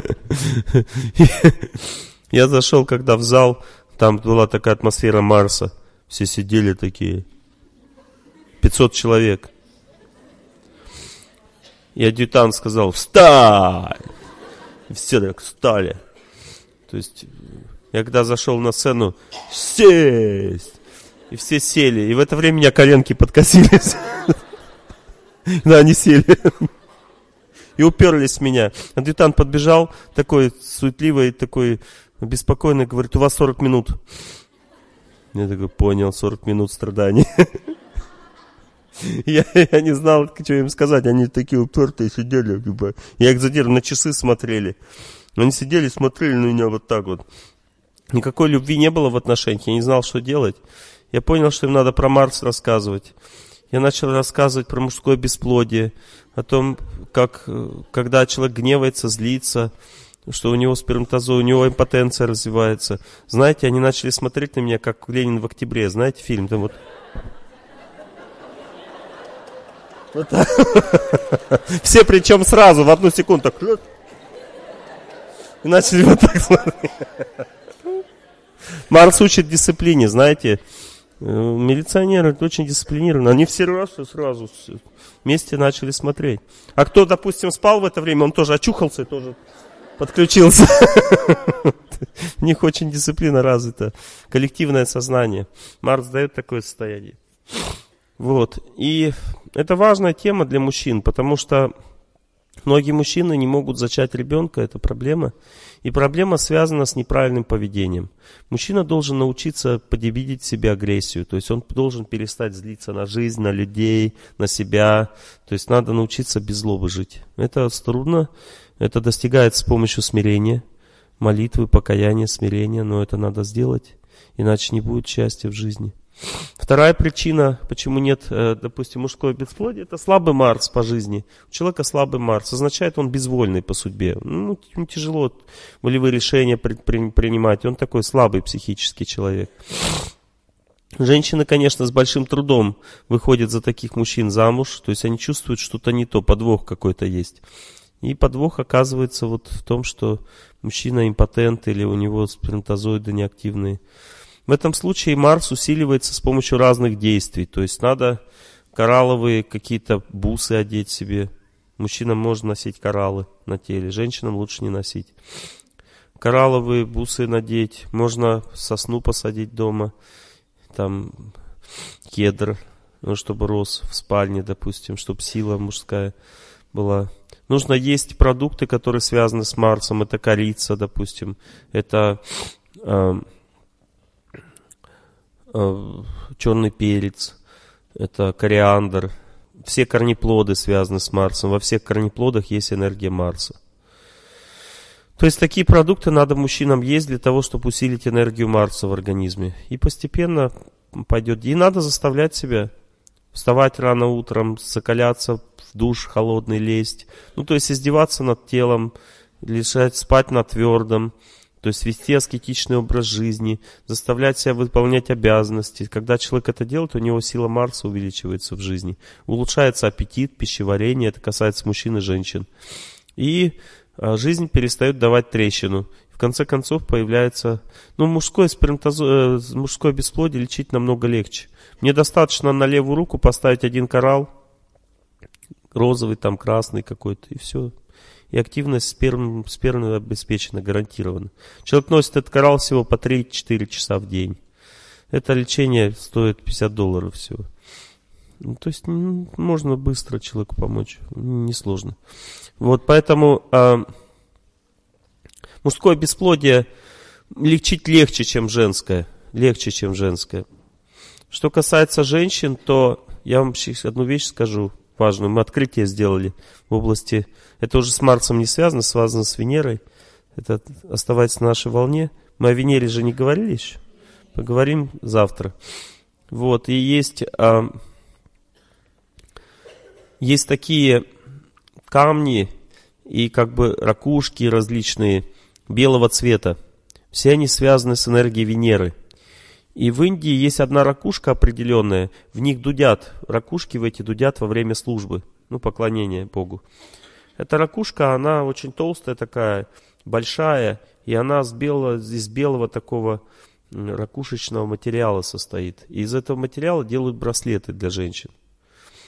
Я зашел, когда в зал, там была такая атмосфера Марса. Все сидели такие. 500 человек. И адъютант сказал: «Встань!» И все так встали. То есть, я когда зашел на сцену: «Сесть!» И все сели. И в это время у меня коленки подкосились. Да, они сели. И уперлись в меня. Адъютант подбежал, такой суетливый, такой беспокойный, говорит: «У вас 40 минут». Я такой: понял, 40 минут страданий. Я не знал, что им сказать. Они такие упертые сидели. Я их задержал, на часы смотрели. Они сидели, смотрели на меня вот так вот. Никакой любви не было в отношениях. Я не знал, что делать. Я понял, что им надо про Марс рассказывать. Я начал рассказывать про мужское бесплодие, о том, как, когда человек гневается, злится, что у него сперматозоид, у него импотенция развивается. Знаете, они начали смотреть на меня, как «Ленин в октябре». Знаете фильм? Там вот. Вот так. Все причем сразу, в одну секунду так. И начали вот так смотреть. Марс учит дисциплине, знаете. Милиционеры очень дисциплинированы. Они все сразу вместе начали смотреть. А кто, допустим, спал в это время, он тоже очухался и тоже подключился. У них очень дисциплина развита. Коллективное сознание. Марс дает такое состояние. Вот. И это важная тема для мужчин, потому что многие мужчины не могут зачать ребенка, это проблема. И проблема связана с неправильным поведением. Мужчина должен научиться подавить в себе агрессию. То есть он должен перестать злиться на жизнь, на людей, на себя. То есть надо научиться без злобы жить. Это трудно. Это достигается с помощью смирения, молитвы, покаяния, смирения. Но это надо сделать, иначе не будет счастья в жизни. Вторая причина, почему нет, допустим, мужского бесплодия, это слабый Марс по жизни. У человека слабый Марс, означает, он безвольный по судьбе. Ну, тяжело волевые решения принимать, он такой слабый психический человек. Женщины, конечно, с большим трудом выходят за таких мужчин замуж, то есть они чувствуют что-то не то, подвох какой-то есть. И подвох оказывается вот в том, что мужчина импотент или у него сперматозоиды неактивные. В этом случае Марс усиливается с помощью разных действий. То есть надо коралловые какие-то бусы одеть себе. Мужчинам можно носить кораллы на теле, женщинам лучше не носить. Коралловые бусы надеть, можно сосну посадить дома, там кедр, ну, чтобы рос в спальне, допустим, чтобы сила мужская была. Нужно есть продукты, которые связаны с Марсом. Это корица, допустим, это черный перец, это кориандр. Все корнеплоды связаны с Марсом. Во всех корнеплодах есть энергия Марса. То есть такие продукты надо мужчинам есть для того, чтобы усилить энергию Марса в организме. И постепенно пойдет. И надо заставлять себя вставать рано утром, закаляться, в душ холодный лезть. Ну, то есть издеваться над телом, лишать спать на твердом. То есть вести аскетичный образ жизни, заставлять себя выполнять обязанности. Когда человек это делает, у него сила Марса увеличивается в жизни. Улучшается аппетит, пищеварение, это касается мужчин и женщин. И жизнь перестает давать трещину. В конце концов появляется... мужское бесплодие лечить намного легче. Мне достаточно на левую руку поставить один коралл, розовый, там красный какой-то, и все. И активность спермы обеспечена, гарантированно. Человек носит этот коралл всего по 3-4 часа в день. Это лечение стоит $50 всего. То есть можно быстро человеку помочь, несложно. Вот поэтому мужское бесплодие лечить легче, чем женское. Легче, чем женское. Что касается женщин, то я вам сейчас одну вещь скажу важную. Мы открытие сделали в области... Это уже с Марсом не связано с Венерой. Это оставается на нашей волне. Мы о Венере же не говорили еще. Поговорим завтра. Вот. И есть такие камни и как бы ракушки различные белого цвета. Все они связаны с энергией Венеры. И в Индии есть одна ракушка определенная. В них дудят. Ракушки в эти дудят во время службы. Поклонения Богу. Эта ракушка, она очень толстая такая, большая. И она из белого такого ракушечного материала состоит. И из этого материала делают браслеты для женщин.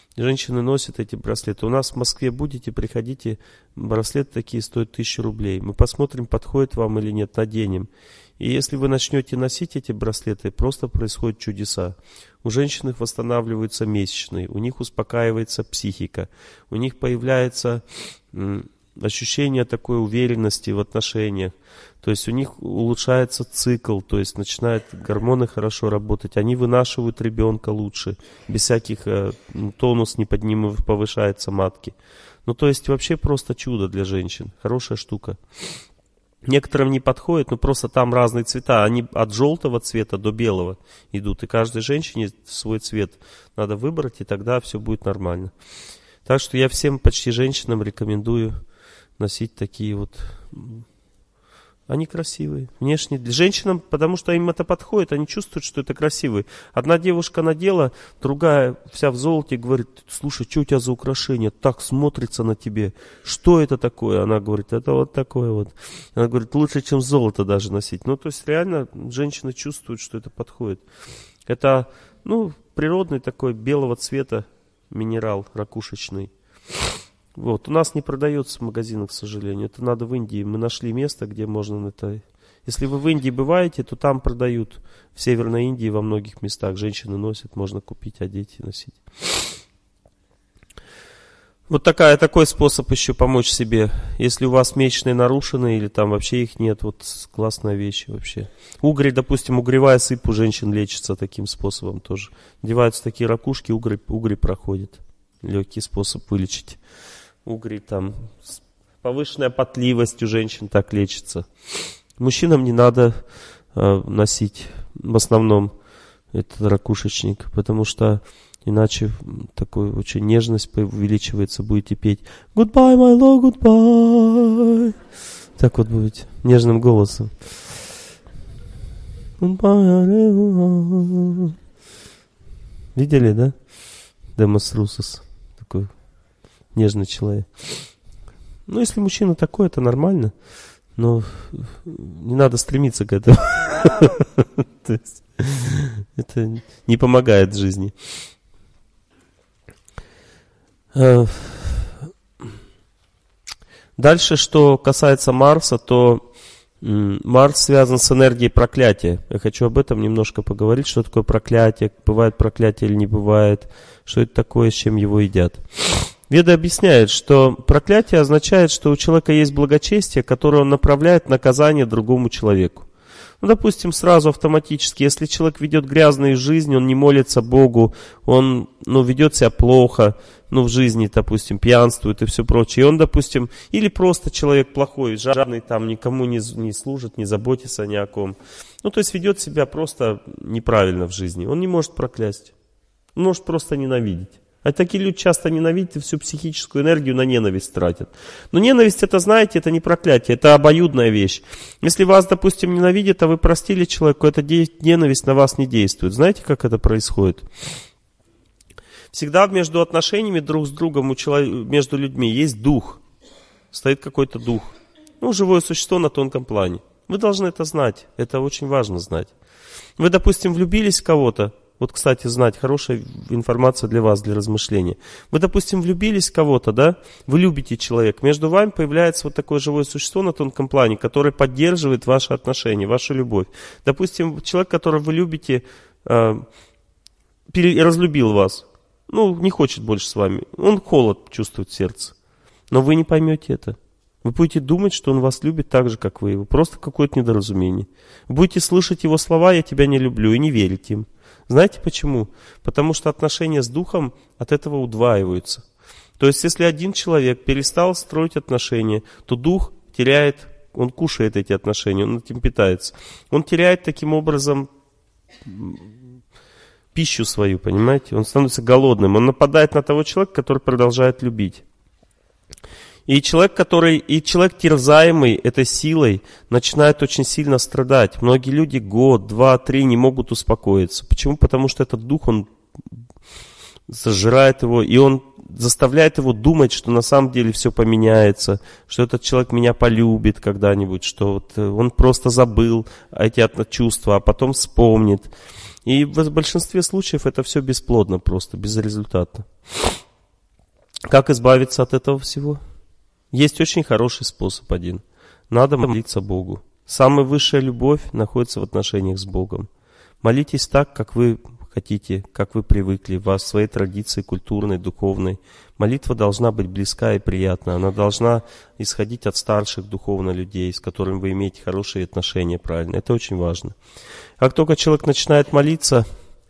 Женщины носят эти браслеты. У нас в Москве будете, приходите, браслеты такие стоят 1000 рублей. Мы посмотрим, подходит вам или нет, наденем. И если вы начнете носить эти браслеты, просто происходят чудеса. У женщин восстанавливаются месячные, у них успокаивается психика, у них появляется ощущение такой уверенности в отношениях. То есть у них улучшается цикл, то есть начинают гормоны хорошо работать, они вынашивают ребенка лучше, без всяких, тонус не поднимывает, повышается матки. Ну то есть вообще просто чудо для женщин, хорошая штука. Некоторым не подходит, но просто там разные цвета, они от желтого цвета до белого идут, и каждой женщине свой цвет надо выбрать, и тогда все будет нормально. Так что я всем почти женщинам рекомендую носить такие вот. Они красивые. Внешне для женщинам, потому что им это подходит, они чувствуют, что это красивые. Одна девушка надела, другая вся в золоте, говорит: слушай, что у тебя за украшение? Так смотрится на тебе. Что это такое? Она говорит: это вот такое вот. Она говорит: лучше, чем золото даже носить. Ну, то есть реально женщины чувствуют, что это подходит. Это, природный такой белого цвета минерал ракушечный. Вот. У нас не продается в магазинах, к сожалению. Это надо в Индии. Мы нашли место, где можно это. Если вы в Индии бываете, то там продают. В Северной Индии во многих местах женщины носят, можно купить, одеть и носить. Вот такой способ еще помочь себе. Если у вас месячные нарушены или там вообще их нет, вот классная вещь вообще. Угри, допустим, угревая сыпь у женщин лечится таким способом тоже. Одеваются такие ракушки, угри проходит. Легкий способ вылечить. Угри там, повышенная потливость у женщин так лечится. Мужчинам не надо носить в основном этот ракушечник, потому что иначе такой очень нежность увеличивается, будете петь «Goodbye, my love, goodbye». Так вот будете, нежным голосом. Видели, да? Демос Русос. Такой нежный человек. Если мужчина такой, это нормально. Но не надо стремиться к этому. То есть, это не помогает жизни. Дальше, что касается Марса, то Марс связан с энергией проклятия. Я хочу об этом немножко поговорить, что такое проклятие, бывает проклятие или не бывает, что это такое, с чем его едят. Веды объясняют, что проклятие означает, что у человека есть благочестие, которое он направляет в наказание другому человеку. Допустим, сразу автоматически, если человек ведет грязную жизнь, он не молится Богу, он ведет себя плохо, в жизни, допустим, пьянствует и все прочее. И он, допустим, или просто человек плохой, жадный, там никому не служит, не заботится ни о ком. То есть ведет себя просто неправильно в жизни. Он не может проклясть, он может просто ненавидеть. А такие люди часто ненавидят и всю психическую энергию на ненависть тратят. Но ненависть, это, знаете, это не проклятие, это обоюдная вещь. Если вас, допустим, ненавидят, а вы простили человеку, эта ненависть на вас не действует. Знаете, как это происходит? Всегда между отношениями друг с другом между людьми есть дух. Стоит какой-то дух. Живое существо на тонком плане. Вы должны это знать. Это очень важно знать. Вы, допустим, влюбились в кого-то. Вот, кстати, знать, хорошая информация для вас, для размышления. Вы, допустим, влюбились в кого-то, да? Вы любите человека. Между вами появляется вот такое живое существо на тонком плане, которое поддерживает ваши отношения, вашу любовь. Допустим, человек, которого вы любите, разлюбил вас. Не хочет больше с вами. Он холод чувствует в сердце. Но вы не поймете это. Вы будете думать, что он вас любит так же, как вы его. Просто какое-то недоразумение. Вы будете слышать его слова «я тебя не люблю» и не верить им. Знаете почему? Потому что отношения с духом от этого удваиваются. То есть, если один человек перестал строить отношения, то дух теряет, он кушает эти отношения, он этим питается. Он теряет таким образом пищу свою, понимаете? Он становится голодным, он нападает на того человека, который продолжает любить. И человек, терзаемый этой силой, начинает очень сильно страдать. Многие люди год, 2, 3 не могут успокоиться. Почему? Потому что этот дух, он сожирает его, и он заставляет его думать, что на самом деле все поменяется, что этот человек меня полюбит когда-нибудь, что он просто забыл эти чувства, а потом вспомнит. И в большинстве случаев это все бесплодно просто, безрезультатно. Как избавиться от этого всего? Есть очень хороший способ один. Надо молиться Богу. Самая высшая любовь находится в отношениях с Богом. Молитесь так, как вы хотите, как вы привыкли, в своей традиции культурной, духовной. Молитва должна быть близка и приятна. Она должна исходить от старших духовно людей, с которыми вы имеете хорошие отношения, правильно. Это очень важно. Как только человек начинает молиться,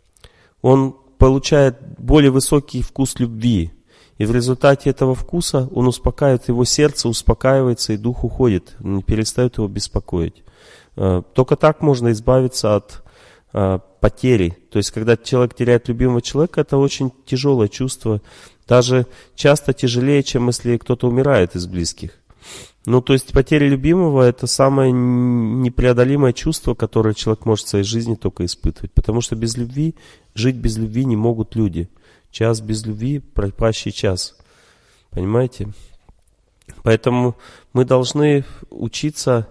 он получает более высокий вкус любви. И в результате этого вкуса он успокаивает, его сердце успокаивается, и дух уходит, не перестает его беспокоить. Только так можно избавиться от потери. То есть, когда человек теряет любимого человека, это очень тяжелое чувство. Даже часто тяжелее, чем если кто-то умирает из близких. Ну, то есть, потеря любимого – это самое непреодолимое чувство, которое человек может в своей жизни только испытывать. Потому что без любви, жить без любви не могут люди. Час без любви – пропащий час. Понимаете? Поэтому мы должны учиться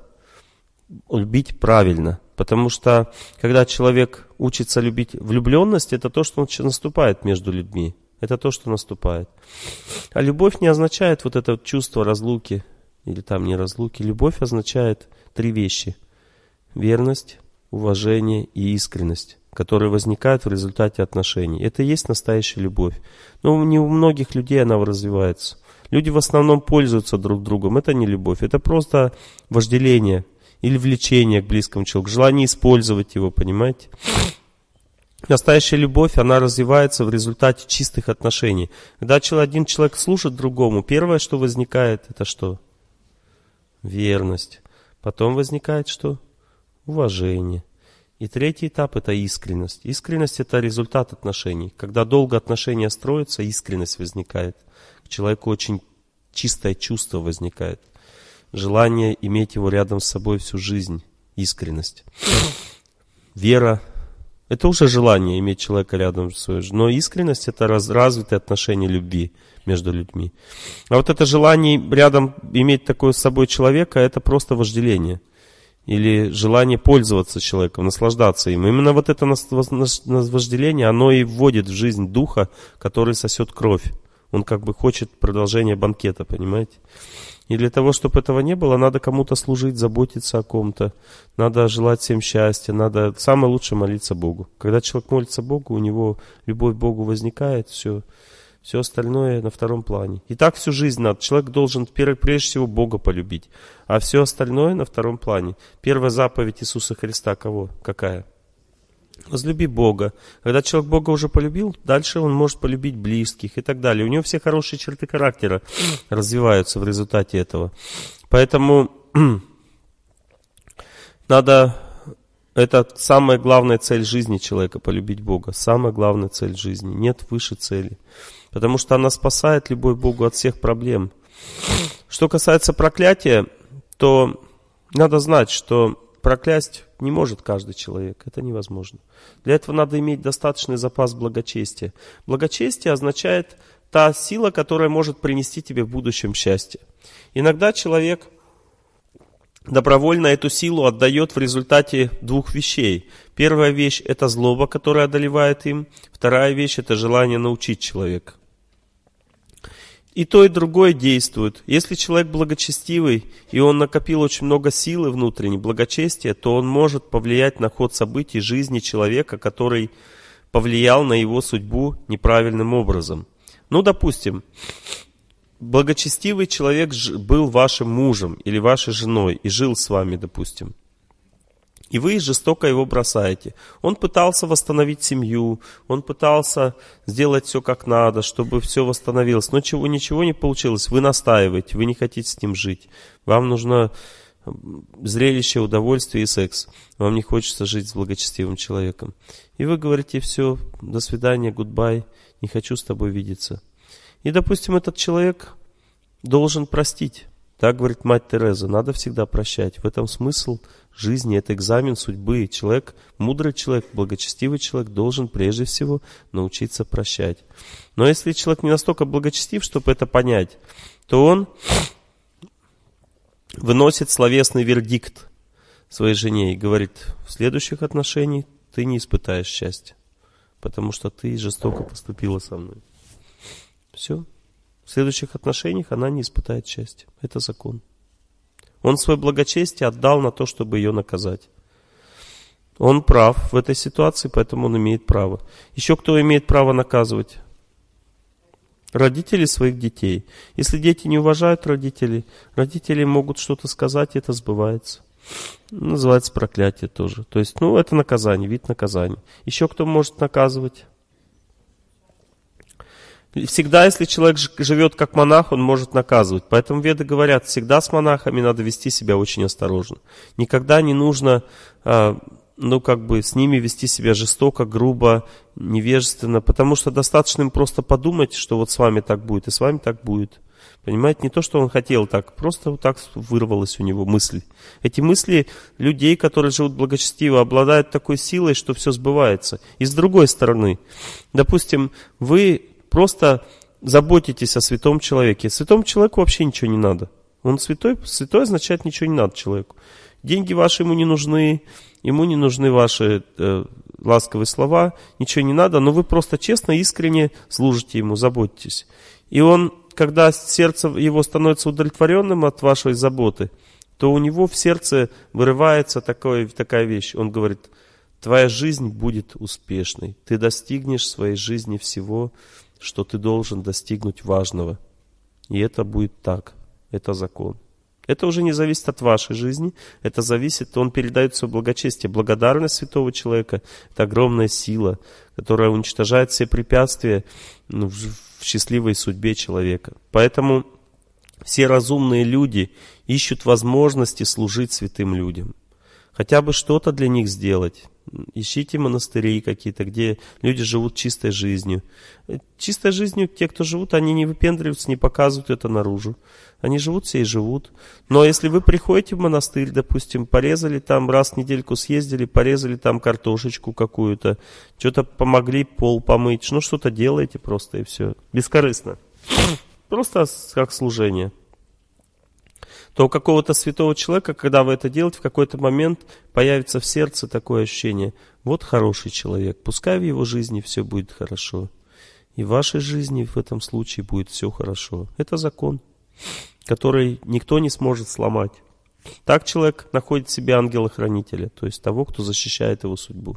любить правильно. Потому что, когда человек учится любить влюбленность, это то, что наступает между людьми. Это то, что наступает. А любовь не означает вот это чувство разлуки или там не разлуки. Любовь означает 3 вещи. Верность, уважение и искренность, которые возникают в результате отношений. Это и есть настоящая любовь. Но не у многих людей она развивается. Люди в основном пользуются друг другом. Это не любовь, это просто вожделение или влечение к близкому человеку, желание использовать его, понимаете? Настоящая любовь, она развивается в результате чистых отношений. Когда один человек служит другому, первое, что возникает, это что? Верность. Потом возникает что? Уважение. И третий этап – это искренность. Искренность – это результат отношений. Когда долго отношения строятся, искренность возникает. К человеку очень чистое чувство возникает. Желание иметь его рядом с собой всю жизнь. Искренность. Вера – это уже желание иметь человека рядом с собой. Но искренность – это развитые отношения любви между людьми. А вот это желание рядом иметь такое с собой человека – это просто вожделение. Или желание пользоваться человеком, наслаждаться им. Именно вот это вожделение, оно и вводит в жизнь духа, который сосет кровь. Он как бы хочет продолжения банкета, понимаете? И для того, чтобы этого не было, надо кому-то служить, заботиться о ком-то. Надо желать всем счастья. Надо самое лучшее молиться Богу. Когда человек молится Богу, у него любовь к Богу возникает, все остальное на втором плане. И так всю жизнь надо. Человек должен прежде всего Бога полюбить. А все остальное на втором плане. Первая заповедь Иисуса Христа кого? Какая? Возлюби Бога. Когда человек Бога уже полюбил, дальше он может полюбить близких и так далее. У него все хорошие черты характера развиваются в результате этого. Поэтому надо, это самая главная цель жизни человека, полюбить Бога. Самая главная цель жизни. Нет выше цели. Потому что она спасает любовь к Богу от всех проблем. Что касается проклятия, то надо знать, что проклясть не может каждый человек. Это невозможно. Для этого надо иметь достаточный запас благочестия. Благочестие означает та сила, которая может принести тебе в будущем счастье. Иногда человек добровольно эту силу отдает в результате 2 вещей. Первая вещь – это злоба, которая одолевает им. Вторая вещь – это желание научить человека. И то, и другое действует. Если человек благочестивый, и он накопил очень много силы внутренней, благочестия, то он может повлиять на ход событий жизни человека, который повлиял на его судьбу неправильным образом. Ну, допустим, благочестивый человек был вашим мужем или вашей женой и жил с вами, допустим. И вы жестоко его бросаете. Он пытался восстановить семью, он пытался сделать все как надо, чтобы все восстановилось. Но ничего не получилось. Вы настаиваете, вы не хотите с ним жить. Вам нужно зрелище, удовольствие и секс. Вам не хочется жить с благочестивым человеком. И вы говорите: все, до свидания, goodbye, не хочу с тобой видеться. И, допустим, этот человек должен простить. Так говорит мать Тереза, надо всегда прощать. В этом смысл жизни, это экзамен судьбы. Человек, мудрый человек, благочестивый человек должен прежде всего научиться прощать. Но если человек не настолько благочестив, чтобы это понять, то он выносит словесный вердикт своей жене и говорит: в следующих отношениях ты не испытаешь счастья, потому что ты жестоко поступила со мной. Все. В следующих отношениях она не испытает счастья. Это закон. Он свое благочестие отдал на то, чтобы ее наказать. Он прав в этой ситуации, поэтому он имеет право. Еще кто имеет право наказывать? Родители своих детей. Если дети не уважают родителей, родители могут что-то сказать, и это сбывается. Называется проклятие тоже. То есть, это наказание, вид наказания. Еще кто может наказывать? Всегда, если человек живет как монах, он может наказывать. Поэтому веды говорят, всегда с монахами надо вести себя очень осторожно. Никогда не нужно, с ними вести себя жестоко, грубо, невежественно. Потому что достаточно им просто подумать, что вот с вами так будет, и с вами так будет. Понимаете, не то, что он хотел так, просто вот так вырвалась у него мысль. Эти мысли людей, которые живут благочестиво, обладают такой силой, что все сбывается. И с другой стороны, допустим, вы просто заботитесь о святом человеке. Святому человеку вообще ничего не надо. Он святой, святой означает ничего не надо человеку. Деньги ваши ему не нужны ваши ласковые слова, ничего не надо, но вы просто честно, искренне служите ему, заботитесь. И он, когда сердце его становится удовлетворенным от вашей заботы, то у него в сердце вырывается такая вещь. Он говорит, твоя жизнь будет успешной, ты достигнешь в своей жизни всего, что ты должен достигнуть важного. И это будет так. Это закон. Это уже не зависит от вашей жизни. Это зависит, он передает свое благочестие. Благодарность святого человека – это огромная сила, которая уничтожает все препятствия в счастливой судьбе человека. Поэтому все разумные люди ищут возможности служить святым людям. Хотя бы что-то для них сделать. Ищите монастыри какие-то, где люди живут чистой жизнью. Чистой жизнью те, кто живут, они не выпендриваются, не показывают это наружу. Они живут все и живут. Но если вы приходите в монастырь, допустим, порезали там, раз в недельку съездили, порезали там картошечку какую-то, что-то помогли пол помыть, что-то делаете просто и все. Бескорыстно. Просто как служение. То у какого-то святого человека, когда вы это делаете, в какой-то момент появится в сердце такое ощущение, вот хороший человек, пускай в его жизни все будет хорошо. И в вашей жизни в этом случае будет все хорошо. Это закон, который никто не сможет сломать. Так человек находит в себе ангела-хранителя, то есть того, кто защищает его судьбу.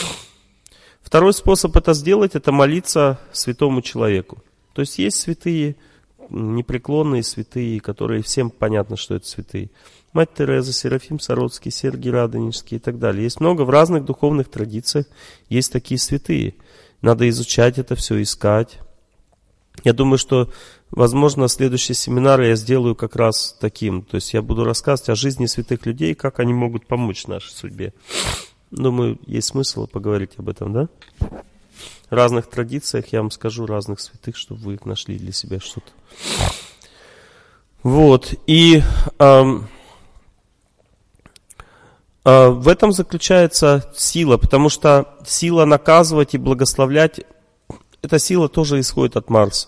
Второй способ это сделать, это молиться святому человеку. То есть есть святые, непреклонные святые, которые всем понятно, что это святые. Мать Тереза, Серафим Саровский, Сергий Радонежский и так далее. Есть много в разных духовных традициях, есть такие святые. Надо изучать это все, искать. Я думаю, что, возможно, следующий семинар я сделаю как раз таким. То есть я буду рассказывать о жизни святых людей, как они могут помочь нашей судьбе. Думаю, есть смысл поговорить об этом, да? В разных традициях я вам скажу разных святых, чтобы вы их нашли для себя что-то. Вот. И в этом заключается сила, потому что сила наказывать и благословлять, эта сила тоже исходит от Марса.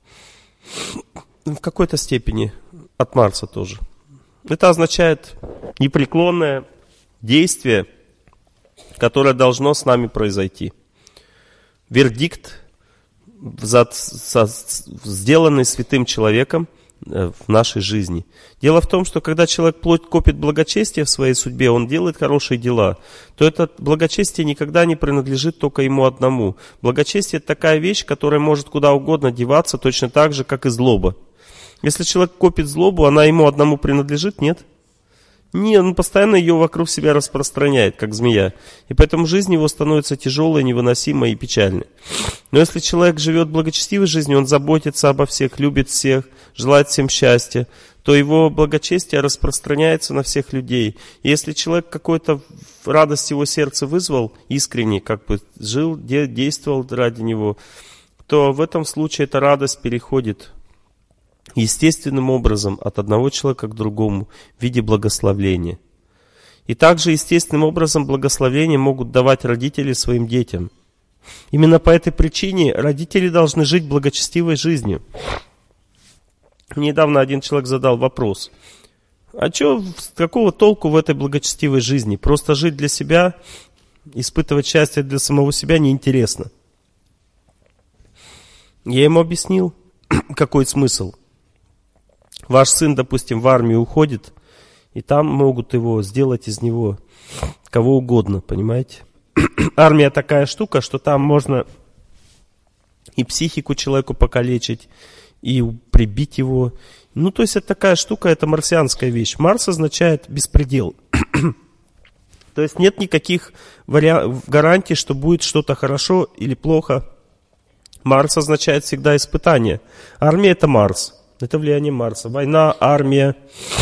В какой-то степени от Марса тоже. Это означает непреклонное действие, которое должно с нами произойти. Вердикт, сделанный святым человеком в нашей жизни. Дело в том, что когда человек копит благочестие в своей судьбе, он делает хорошие дела, то это благочестие никогда не принадлежит только ему одному. Благочестие – это такая вещь, которая может куда угодно деваться, точно так же, как и злоба. Если человек копит злобу, она ему одному принадлежит, нет? Нет, он постоянно ее вокруг себя распространяет, как змея. И поэтому жизнь его становится тяжелой, невыносимой и печальной. Но если человек живет благочестивой жизнью, он заботится обо всех, любит всех, желает всем счастья, то его благочестие распространяется на всех людей. И если человек какую-то радость его сердца вызвал, искренне жил, действовал ради него, то в этом случае эта радость переходит естественным образом от одного человека к другому в виде благословления. И также естественным образом благословения могут давать родители своим детям. Именно по этой причине родители должны жить благочестивой жизнью. Недавно один человек задал вопрос: какого толку в этой благочестивой жизни? Просто жить для себя, испытывать счастье для самого себя неинтересно. Я ему объяснил, какой смысл? Ваш сын, допустим, в армию уходит, и там могут его сделать из него кого угодно, понимаете? Армия такая штука, что там можно и психику человеку покалечить, и прибить его. Ну, то есть это такая штука, это марсианская вещь. Марс означает беспредел. То есть нет никаких гарантий, что будет что-то хорошо или плохо. Марс означает всегда испытание. Армия это Марс. Это влияние Марса. Война, армия,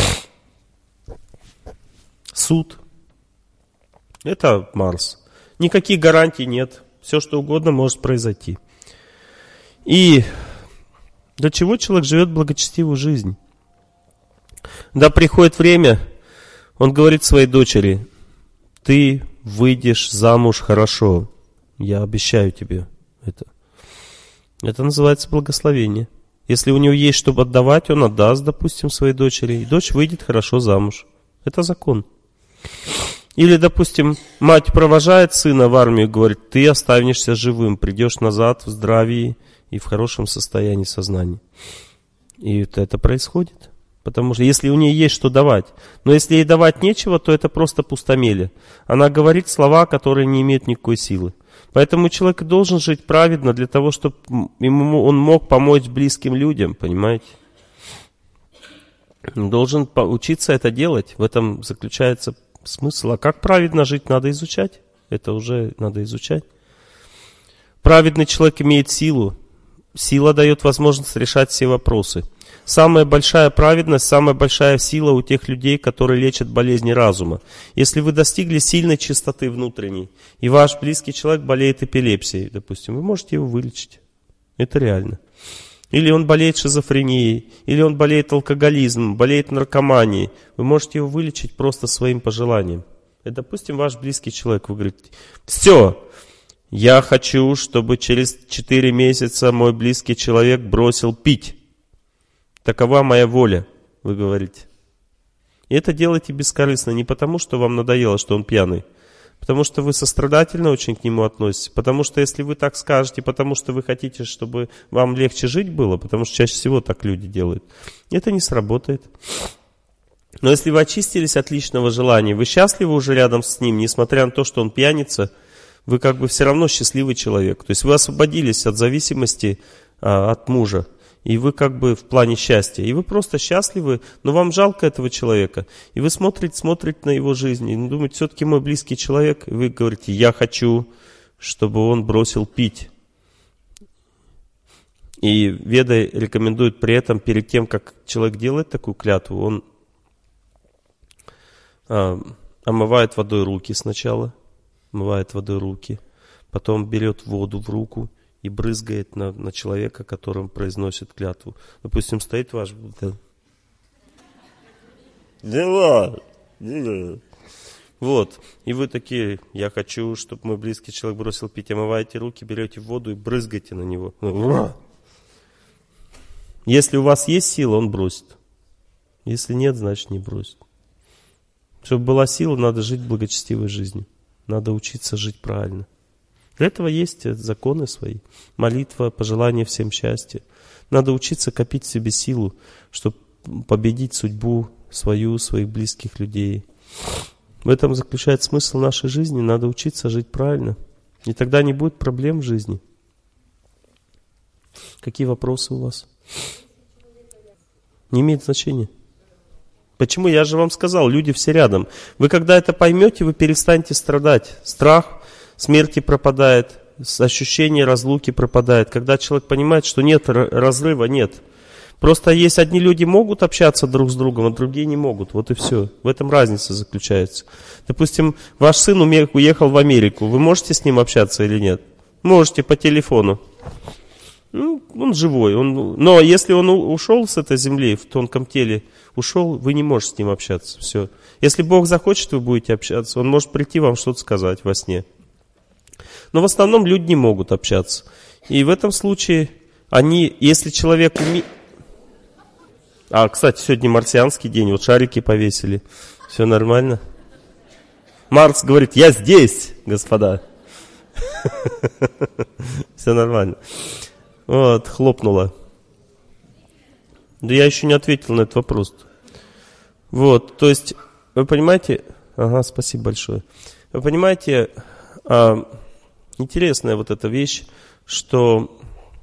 суд. Это Марс. Никаких гарантий нет. Все, что угодно может произойти. И для чего человек живет благочестивую жизнь? Когда приходит время, он говорит своей дочери: ты выйдешь замуж хорошо. Я обещаю тебе это. Это называется благословение. Если у него есть что отдавать, он отдаст, допустим, своей дочери. И дочь выйдет хорошо замуж. Это закон. Или, допустим, мать провожает сына в армию и говорит: ты останешься живым, придешь назад в здравии и в хорошем состоянии сознания. И это происходит. Потому что если у нее есть что давать. Но если ей давать нечего, то это просто пустомелие. Она говорит слова, которые не имеют никакой силы. Поэтому человек должен жить праведно для того, чтобы он мог помочь близким людям, понимаете? Он должен учиться это делать. В этом заключается смысл. А как праведно жить, надо изучать. Это уже надо изучать. Праведный человек имеет силу. Сила дает возможность решать все вопросы. Самая большая праведность, самая большая сила у тех людей, которые лечат болезни разума. Если вы достигли сильной чистоты внутренней, и ваш близкий человек болеет эпилепсией, допустим, вы можете его вылечить. Это реально. Или он болеет шизофренией, или он болеет алкоголизмом, болеет наркоманией. Вы можете его вылечить просто своим пожеланием. И, допустим, ваш близкий человек, вы говорите: все, я хочу, чтобы через 4 месяца мой близкий человек бросил пить. Такова моя воля, вы говорите. И это делаете бескорыстно, не потому, что вам надоело, что он пьяный, потому что вы сострадательно очень к нему относитесь, потому что если вы так скажете, потому что вы хотите, чтобы вам легче жить было, потому что чаще всего так люди делают, это не сработает. Но если вы очистились от личного желания, вы счастливы уже рядом с ним, несмотря на то, что он пьяница, вы как бы все равно счастливый человек. То есть вы освободились от зависимости от мужа. И вы как бы в плане счастья. И вы просто счастливы, но вам жалко этого человека. И вы смотрите на его жизнь. И думаете: все-таки мой близкий человек. И вы говорите: я хочу, чтобы он бросил пить. И Веды рекомендуют при этом, перед тем, как человек делает такую клятву, он омывает водой руки сначала. Омывает водой руки. Потом берет воду в руку и брызгает на человека, которому произносит клятву. Допустим, стоит ваш... Вот. И вы такие: я хочу, чтобы мой близкий человек бросил пить. Омываете руки, берете воду и брызгаете на него. Если у вас есть сила, он бросит. Если нет, значит не бросит. Чтобы была сила, надо жить благочестивой жизнью. Надо учиться жить правильно. Для этого есть законы свои. Молитва, пожелание всем счастья. Надо учиться копить в себе силу, чтобы победить судьбу свою, своих близких людей. В этом заключается смысл нашей жизни. Надо учиться жить правильно. И тогда не будет проблем в жизни. Какие вопросы у вас? Не имеет значения. Почему? Я же вам сказал, люди все рядом. Вы когда это поймете, вы перестанете страдать. Страх смерти пропадает, ощущение разлуки пропадает. Когда человек понимает, что нет разрыва, нет. Просто есть одни люди могут общаться друг с другом, а другие не могут. Вот и все. В этом разница заключается. Допустим, ваш сын уехал в Америку. Вы можете с ним общаться или нет? Можете по телефону. Ну, он живой. Но если он ушел с этой земли, в тонком теле ушел, вы не можете с ним общаться. Все. Если Бог захочет, вы будете общаться. Он может прийти вам что-то сказать во сне. Но в основном люди не могут общаться. И в этом случае если человек умеет... кстати, сегодня марсианский день, вот шарики повесили. Все нормально? Марс говорит: я здесь, господа. Все нормально. Вот, хлопнуло. Да я еще не ответил на этот вопрос. Вот, то есть, вы понимаете... Ага, спасибо большое. Вы понимаете, интересная вот эта вещь, что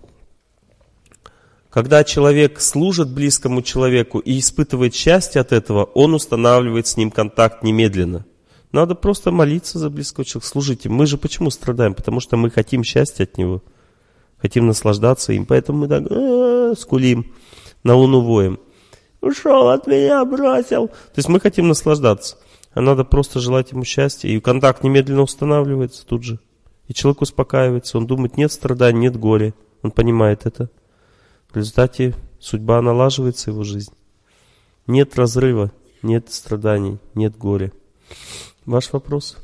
когда человек служит близкому человеку и испытывает счастье от этого, он устанавливает с ним контакт немедленно. Надо просто молиться за близкого человека. Служите, мы же почему страдаем? Потому что мы хотим счастья от него, хотим наслаждаться им. Поэтому мы так скулим, на луну воем. Ушел от меня, бросил. То есть мы хотим наслаждаться. А надо просто желать ему счастья. И контакт немедленно устанавливается тут же. И человек успокаивается. Он думает, нет страданий, нет горя. Он понимает это. В результате судьба налаживается в его жизнь. Нет разрыва, нет страданий, нет горя. Ваш вопрос?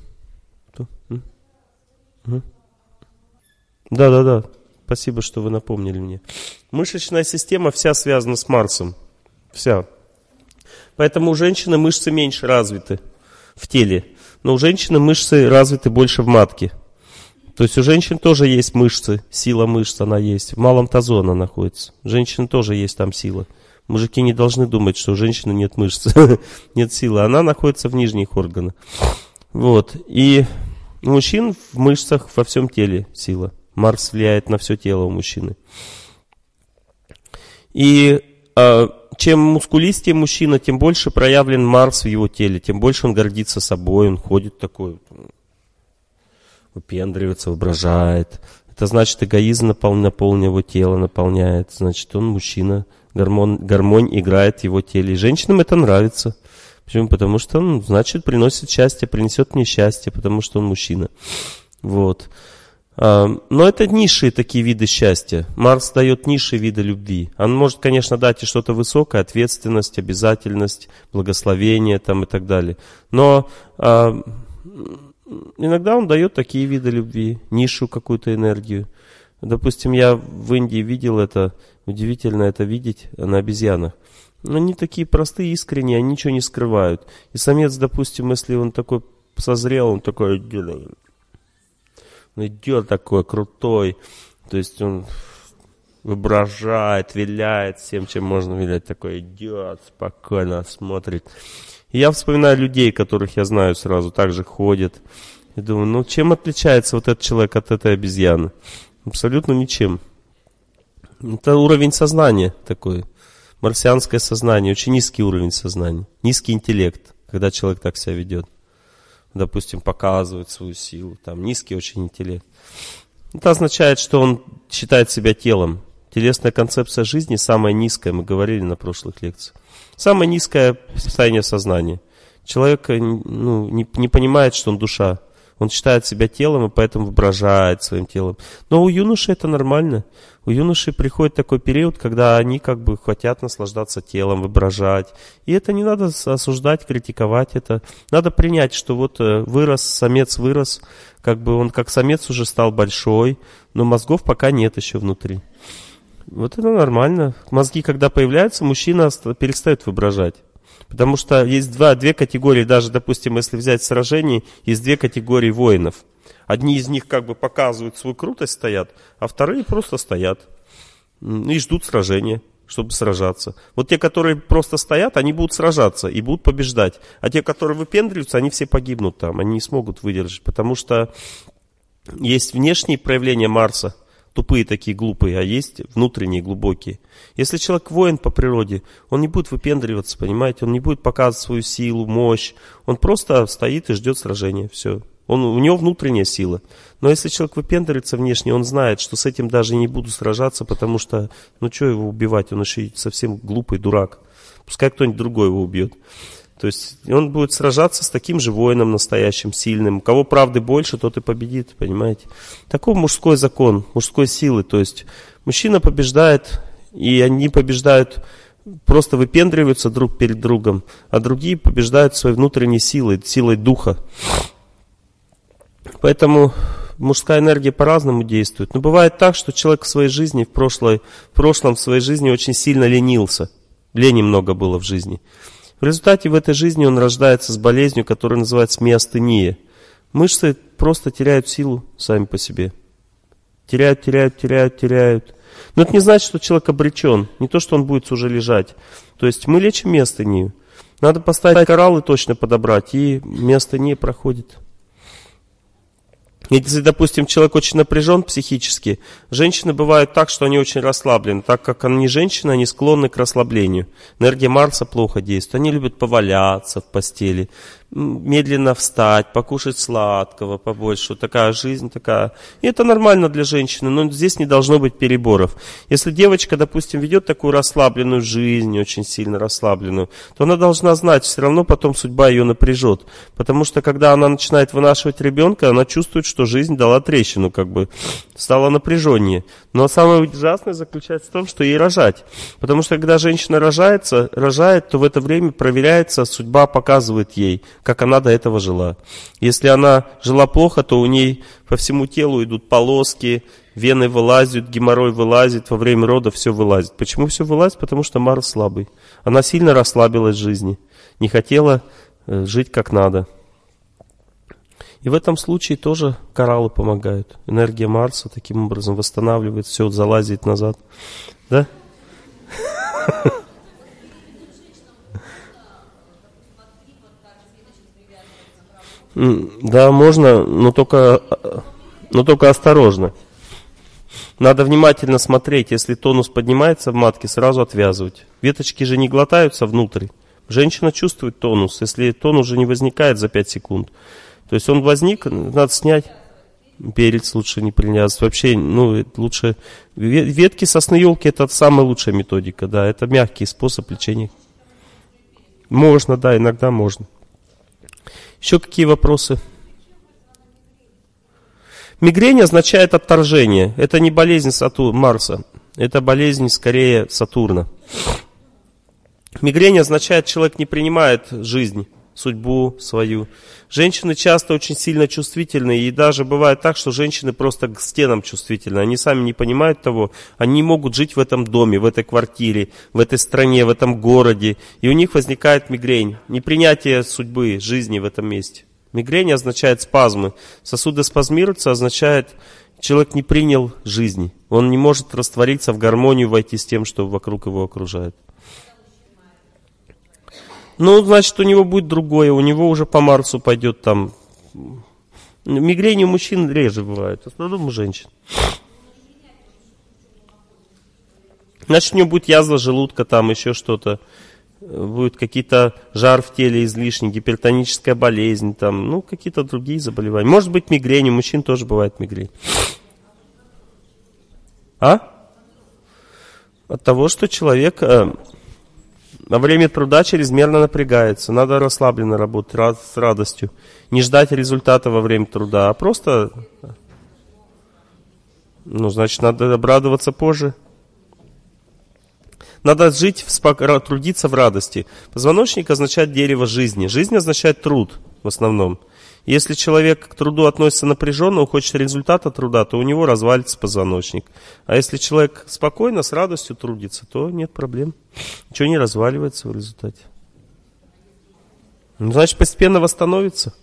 Да. Спасибо, что вы напомнили мне. Мышечная система вся связана с Марсом. Вся. Поэтому у женщины мышцы меньше развиты в теле. Но у женщины мышцы развиты больше в матке. То есть у женщин тоже есть мышцы, сила мышц она есть. В малом тазу она находится. У женщин тоже есть там сила. Мужики не должны думать, что у женщины нет мышц, нет силы. Она находится в нижних органах. Вот. И у мужчин в мышцах во всем теле сила. Марс влияет на все тело у мужчины. И чем мускулистее мужчина, тем больше проявлен Марс в его теле, тем больше он гордится собой, он ходит такой, выпендривается, воображает. Это значит, эгоизм наполнил его тело, наполняет. Значит, он мужчина, гармонь играет в его теле. И женщинам это нравится. Почему? Потому что он, значит, приносит счастье, принесет мне счастье, потому что он мужчина. Вот. Но это низшие такие виды счастья. Марс дает низшие виды любви. Он может, конечно, дать и что-то высокое, ответственность, обязательность, благословение там и так далее. Но иногда он дает такие виды любви, низшую какую-то энергию. Допустим, я в Индии видел это, удивительно это видеть на обезьянах. Они такие простые, искренние, они ничего не скрывают. И самец, допустим, если он такой созрел, он такой... Он идет такой крутой, то есть он воображает, виляет всем, чем можно вилять, такой идет, спокойно смотрит. И я вспоминаю людей, которых я знаю сразу, так же ходят. И думаю, ну чем отличается вот этот человек от этой обезьяны? Абсолютно ничем. Это уровень сознания такой, марсианское сознание, очень низкий уровень сознания, низкий интеллект, когда человек так себя ведет. Допустим, показывает свою силу, там низкий очень интеллект. Это означает, что он считает себя телом. Телесная концепция жизни самая низкая, мы говорили на прошлых лекциях. Самое низкое состояние сознания. Человек не понимает, что он душа. Он считает себя телом и поэтому воображает своим телом. Но у юноши это нормально. У юноши приходит такой период, когда они как бы хотят наслаждаться телом, воображать. И это не надо осуждать, критиковать это. Надо принять, что вот вырос, самец вырос, как бы он как самец уже стал большой, но мозгов пока нет еще внутри. Вот это нормально. Мозги, когда появляются, мужчина перестает воображать. Потому что есть две категории, даже, допустим, если взять сражение, есть две категории воинов. Одни из них как бы показывают свою крутость, стоят, а вторые просто стоят и ждут сражения, чтобы сражаться. Вот те, которые просто стоят, они будут сражаться и будут побеждать. А те, которые выпендриваются, они все погибнут там, они не смогут выдержать. Потому что есть внешние проявления Марса, тупые такие, глупые, а есть внутренние, глубокие. Если человек воин по природе, он не будет выпендриваться, понимаете, он не будет показывать свою силу, мощь, он просто стоит и ждет сражения, все. У него внутренняя сила. Но если человек выпендривается внешне, он знает, что с этим даже не буду сражаться, потому что, что его убивать, он еще совсем глупый, дурак. Пускай кто-нибудь другой его убьет. То есть он будет сражаться с таким же воином настоящим, сильным. У кого правды больше, тот и победит, понимаете. Такой мужской закон, мужской силы. То есть мужчина побеждает, и они побеждают, просто выпендриваются друг перед другом, а другие побеждают своей внутренней силой, силой духа. Поэтому мужская энергия по-разному действует. Но бывает так, что человек в своей жизни, в прошлом в своей жизни очень сильно ленился. Лени много было в жизни. В результате в этой жизни он рождается с болезнью, которая называется миостения. Мышцы просто теряют силу сами по себе. Теряют. Но это не значит, что человек обречен. Не то, что он будет уже лежать. То есть мы лечим миостению. Надо поставить кораллы точно подобрать, и миостения проходит. Если, допустим, человек очень напряжен психически, женщины бывают так, что они очень расслаблены. Так как они женщины, они склонны к расслаблению. Энергия Марса плохо действует. Они любят поваляться в постели, медленно встать, покушать сладкого побольше. Такая жизнь такая. И это нормально для женщины, но здесь не должно быть переборов. Если девочка, допустим, ведет такую расслабленную жизнь, очень сильно расслабленную, то она должна знать, все равно потом судьба ее напряжет. Потому что когда она начинает вынашивать ребенка, она чувствует, что жизнь дала трещину, как бы стала напряженнее. Но самое ужасное заключается в том, что ей рожать. Потому что когда женщина рожает, то в это время проверяется, судьба показывает ей, как она до этого жила. Если она жила плохо, то у ней по всему телу идут полоски, вены вылазят, геморрой вылазит, во время родов все вылазит. Почему все вылазит? Потому что Марс слабый. Она сильно расслабилась в жизни, не хотела жить как надо. И в этом случае тоже кораллы помогают. Энергия Марса таким образом восстанавливает, все залазит назад. Да? Да, можно, но только осторожно. Надо внимательно смотреть, если тонус поднимается в матке, сразу отвязывать. Веточки же не глотаются внутрь. Женщина чувствует тонус, если тонус уже не возникает за 5 секунд. То есть он возник, надо снять. Перец лучше не привязывать. Вообще, лучше... Ветки сосны елки — это самая лучшая методика, да. Это мягкий способ лечения. Можно, да, иногда можно. Еще какие вопросы? Мигрень означает отторжение. Это не болезнь Марса. Это болезнь скорее Сатурна. Мигрень означает, человек не принимает жизнь, судьбу свою. Женщины часто очень сильно чувствительны, и даже бывает так, что женщины просто к стенам чувствительны. Они сами не понимают того, они не могут жить в этом доме, в этой квартире, в этой стране, в этом городе, и у них возникает мигрень, непринятие судьбы, жизни в этом месте. Мигрень означает спазмы. Сосуды спазмируются означает, человек не принял жизни, он не может раствориться в гармонию, войти с тем, что вокруг его окружает. Значит, у него будет другое, у него уже по Марсу пойдет там. Мигрень у мужчин реже бывает, в основном у женщин. Значит, у него будет язва желудка, там еще что-то. Будет какие-то жар в теле излишний, гипертоническая болезнь, там, какие-то другие заболевания. Может быть мигрень, у мужчин тоже бывает мигрень. От того, что человек... Во время труда чрезмерно напрягается. Надо расслабленно работать, с радостью. Не ждать результата во время труда, а просто... значит, надо обрадоваться позже. Надо жить, трудиться в радости. Позвоночник означает дерево жизни. Жизнь означает труд в основном. Если человек к труду относится напряженно, он хочет результата труда, то у него развалится позвоночник. А если человек спокойно, с радостью трудится, то нет проблем. Ничего не разваливается в результате. Значит, постепенно восстановится.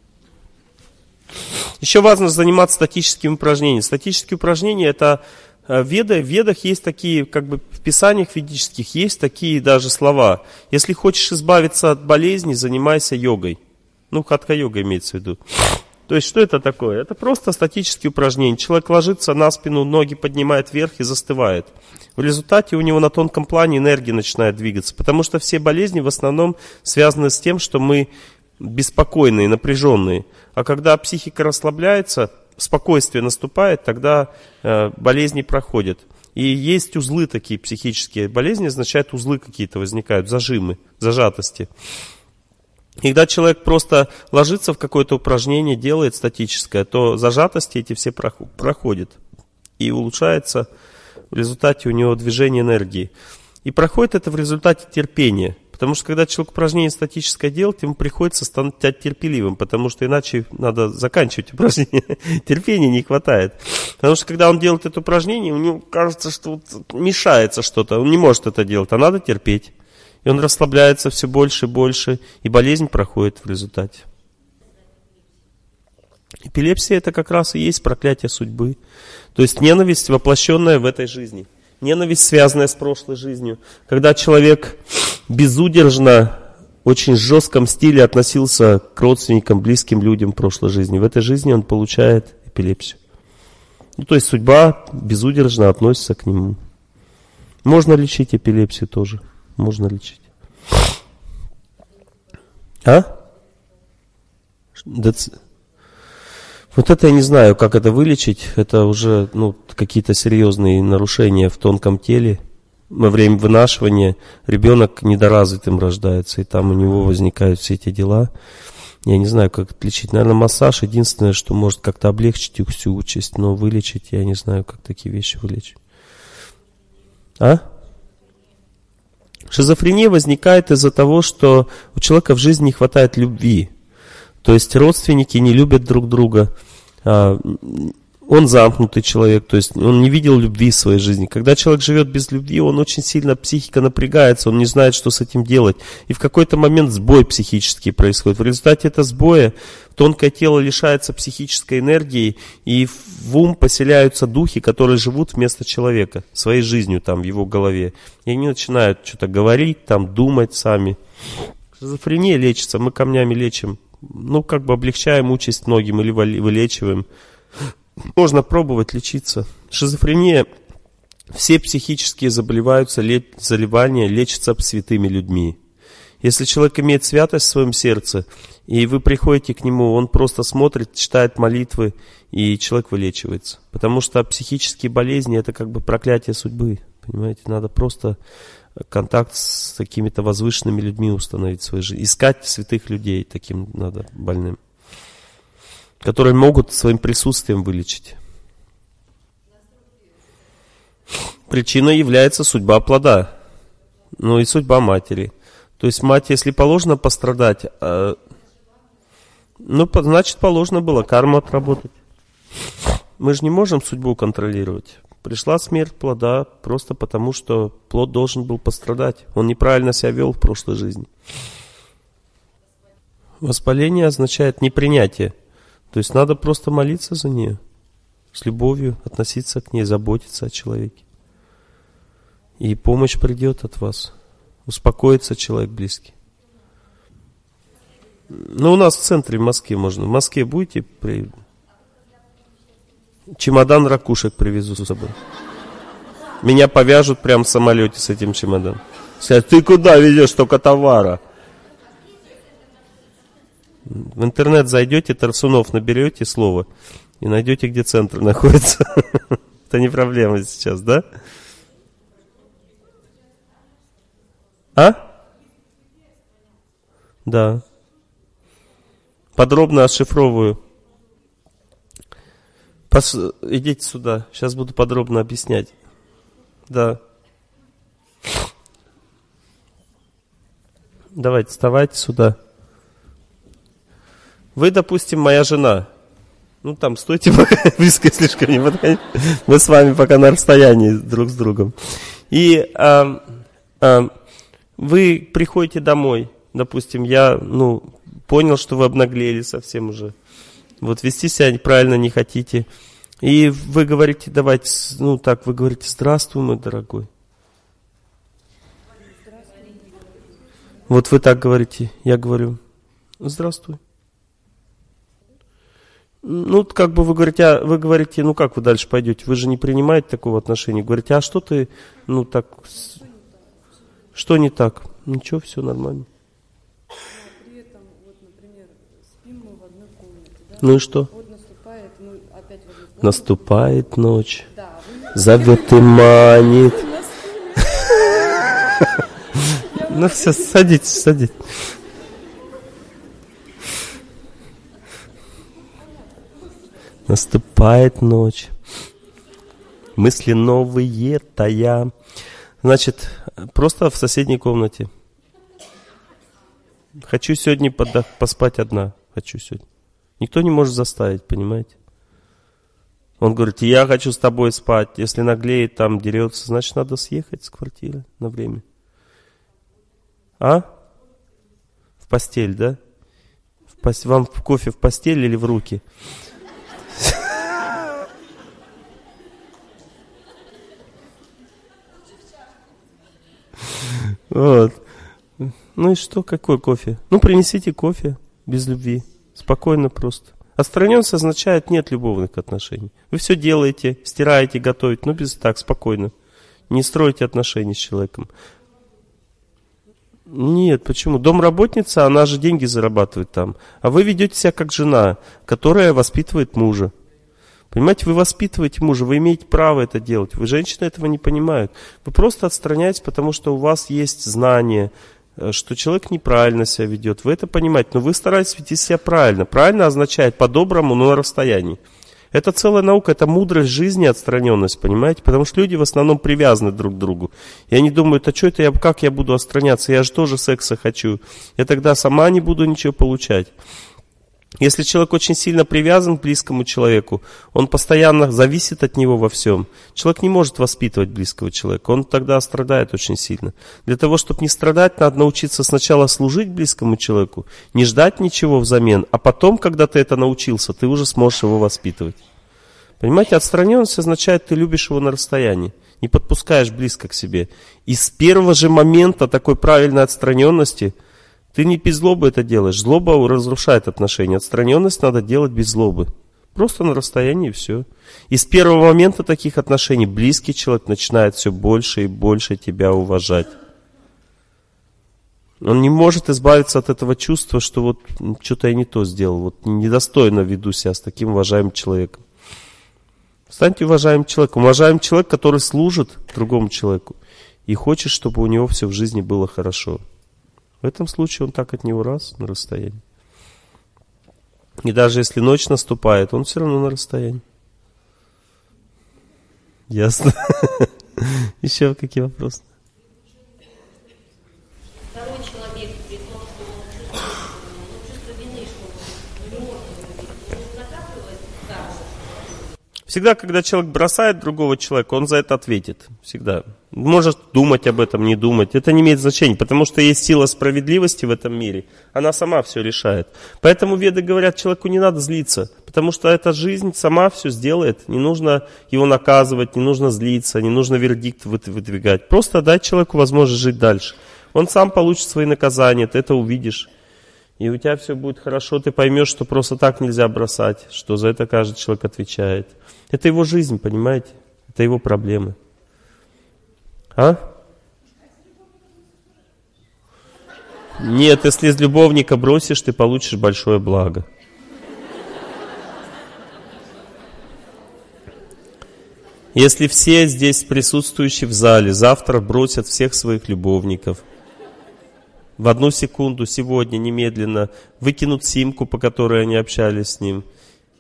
Еще важно заниматься статическими упражнениями. Статические упражнения — это в ведах есть такие, в писаниях ведических есть такие даже слова. Если хочешь избавиться от болезней, занимайся йогой. Хатха-йога имеется в виду. То есть, что это такое? Это просто статические упражнения. Человек ложится на спину, ноги поднимает вверх и застывает. В результате у него на тонком плане энергия начинает двигаться. Потому что все болезни в основном связаны с тем, что мы беспокойные, напряженные. А когда психика расслабляется, спокойствие наступает, тогда болезни проходят. И есть узлы такие психические. Болезни означают, узлы какие-то возникают, зажимы, зажатости. И когда человек просто ложится в какое-то упражнение, делает статическое, то зажатости эти все проходят. И улучшается в результате у него движение энергии. И проходит это в результате терпения. Потому что когда человек упражнение статическое делает, ему приходится стать терпеливым, потому что иначе надо заканчивать упражнение. Терпения не хватает. Потому что когда он делает это упражнение, у него кажется, что мешается что-то, он не может это делать, а надо терпеть. И он расслабляется все больше и больше, и болезнь проходит в результате. Эпилепсия это как раз и есть проклятие судьбы. То есть ненависть, воплощенная в этой жизни. Ненависть, связанная с прошлой жизнью. Когда человек безудержно, очень жестком стиле относился к родственникам, близким людям в прошлой жизни. В этой жизни он получает эпилепсию. Ну, то есть судьба безудержно относится к нему. Можно лечить эпилепсию тоже. Можно лечить. А? Вот это я не знаю, как это вылечить. Это уже какие-то серьезные нарушения в тонком теле. Во время вынашивания ребенок недоразвитым рождается, и там у него возникают все эти дела. Я не знаю, как это лечить. Наверное, массаж единственное, что может как-то облегчить их всю участь, но вылечить я не знаю, как такие вещи вылечить. А? Шизофрения возникает из-за того, что у человека в жизни не хватает любви. То есть родственники не любят друг друга. Он замкнутый человек, то есть он не видел любви в своей жизни. Когда человек живет без любви, он очень сильно, психика напрягается, он не знает, что с этим делать. И в какой-то момент сбой психический происходит. В результате этого сбоя тонкое тело лишается психической энергии, и в ум поселяются духи, которые живут вместо человека, своей жизнью там в его голове. И они начинают что-то говорить, там, думать сами. Шизофрения лечится, мы камнями лечим. Облегчаем участь многим или вылечиваем. Можно пробовать лечиться. Шизофрения, все психические заболевания лечатся святыми людьми. Если человек имеет святость в своем сердце, и вы приходите к нему, он просто смотрит, читает молитвы, и человек вылечивается. Потому что психические болезни – это как бы проклятие судьбы. Понимаете, надо просто контакт с какими-то возвышенными людьми установить в своей жизни. Искать святых людей, таким надо больным, которые могут своим присутствием вылечить. Причиной является судьба плода, и судьба матери. То есть мать, если положено пострадать, значит положено было карму отработать. Мы же не можем судьбу контролировать. Пришла смерть плода просто потому, что плод должен был пострадать. Он неправильно себя вел в прошлой жизни. Воспаление означает непринятие. То есть надо просто молиться за нее, с любовью относиться к ней, заботиться о человеке. И помощь придет от вас. Успокоится человек близкий. У нас в центре, в Москве можно. В Москве будете? Чемодан ракушек привезу с собой. Меня повяжут прямо в самолете с этим чемоданом. Скажут, ты куда везешь столько товара? В интернет зайдете, Тарсунов наберете слово и найдете, где центр находится. Это не проблема сейчас, да? А? Да. Подробно расшифровываю. Идите сюда, сейчас буду подробно объяснять. Да. Давайте, вставайте сюда. Вы, допустим, моя жена. Там стойте близко, слишком не подходите. Мы с вами пока на расстоянии друг с другом. И вы приходите домой. Допустим, я понял, что вы обнаглели совсем уже. Вот вести себя правильно не хотите. И вы говорите, давайте, вы говорите, здравствуй, мой дорогой. Вот вы так говорите, я говорю, здравствуй. Вы говорите, как вы дальше пойдете? Вы же не принимаете такого отношения. Говорите, а что ты, что не так? Ничего, все нормально. При этом, например, спим мы в одной комнате, да? Ну и что? Вот наступает, опять в одной комнате. Наступает ночь, да, зовет и манит. Все, садитесь. Наступает ночь, мысли новые тая. Значит, просто в соседней комнате. Хочу сегодня поспать одна. Хочу сегодня. Никто не может заставить, понимаете? Он говорит, я хочу с тобой спать. Если наглеет, там дерется, значит, надо съехать с квартиры на время. А? В постель, да? В Вам кофе в постель или в руки? Вот. Ну и что, какой кофе? Ну, принесите кофе без любви. Спокойно просто. Отстраненность означает нет любовных отношений. Вы все делаете, стираете, готовите, но без так, спокойно. Не строите отношения с человеком. Нет, почему? Домработница, она же деньги зарабатывает там. А вы ведете себя как жена, которая воспитывает мужа. Понимаете, вы воспитываете мужа, вы имеете право это делать. Вы, женщины, этого не понимают. Вы просто отстраняетесь, потому что у вас есть знание, что человек неправильно себя ведет. Вы это понимаете, но вы стараетесь вести себя правильно. Правильно означает по-доброму, но на расстоянии. Это целая наука, это мудрость жизни, отстраненность, понимаете? Потому что люди в основном привязаны друг к другу. И они думают, а что это как я буду отстраняться? Я же тоже секса хочу. Я тогда сама не буду ничего получать. Если человек очень сильно привязан к близкому человеку, он постоянно зависит от него во всем. Человек не может воспитывать близкого человека, он тогда страдает очень сильно. Для того, чтобы не страдать, надо научиться сначала служить близкому человеку, не ждать ничего взамен, а потом, когда ты это научился, ты уже сможешь его воспитывать. Понимаете, отстраненность означает, ты любишь его на расстоянии, не подпускаешь близко к себе. И с первого же момента такой правильной отстраненности ты не без злобы это делаешь. Злоба разрушает отношения. Отстраненность надо делать без злобы. Просто на расстоянии и все. И с первого момента таких отношений близкий человек начинает все больше и больше тебя уважать. Он не может избавиться от этого чувства, что вот что-то я не то сделал. Вот недостойно веду себя с таким уважаемым человеком. Станьте уважаемым человеком. Уважаемый человек, который служит другому человеку и хочет, чтобы у него все в жизни было хорошо. В этом случае он так от него раз на расстоянии. И даже если ночь наступает, он все равно на расстоянии. Ясно? Еще какие вопросы? Второй человек, при том, что он чувство вины, что он не может накапливать дальше. Всегда, когда человек бросает другого человека, он за это ответит. Всегда. Может думать об этом, не думать. Это не имеет значения, потому что есть сила справедливости в этом мире. Она сама все решает. Поэтому веды говорят, человеку не надо злиться, потому что эта жизнь сама все сделает. Не нужно его наказывать, не нужно злиться, не нужно вердикт выдвигать. Просто дать человеку возможность жить дальше. Он сам получит свои наказания, ты это увидишь. И у тебя все будет хорошо, ты поймешь, что просто так нельзя бросать, что за это каждый человек отвечает. Это его жизнь, понимаете? Это его проблемы. А? Нет, если из любовника бросишь, ты получишь большое благо. Если все здесь присутствующие в зале завтра бросят всех своих любовников, в одну секунду, сегодня, немедленно, выкинут симку, по которой они общались с ним,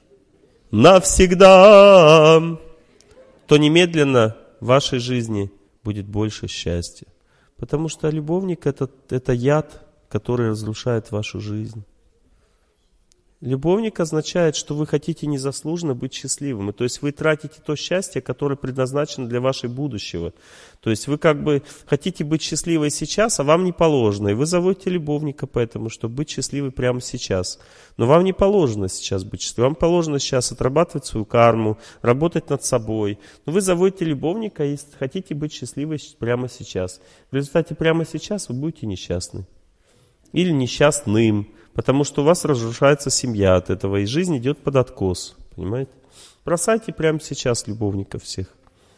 навсегда, то немедленно в вашей жизни будет больше счастья. Потому что любовник это яд, который разрушает вашу жизнь. Любовник означает, что вы хотите незаслуженно быть счастливым. То есть вы тратите то счастье, которое предназначено для вашего будущего. То есть вы как бы хотите быть счастливой сейчас, а вам не положено. И вы заводите любовника поэтому, чтобы быть счастливой прямо сейчас. Но вам не положено сейчас быть счастливым. Вам положено сейчас отрабатывать свою карму, работать над собой. Но вы заводите любовника и хотите быть счастливой прямо сейчас. В результате прямо сейчас вы будете несчастны. Или несчастным. Потому что у вас разрушается семья от этого, и жизнь идет под откос. Понимаете? Бросайте прямо сейчас любовников всех.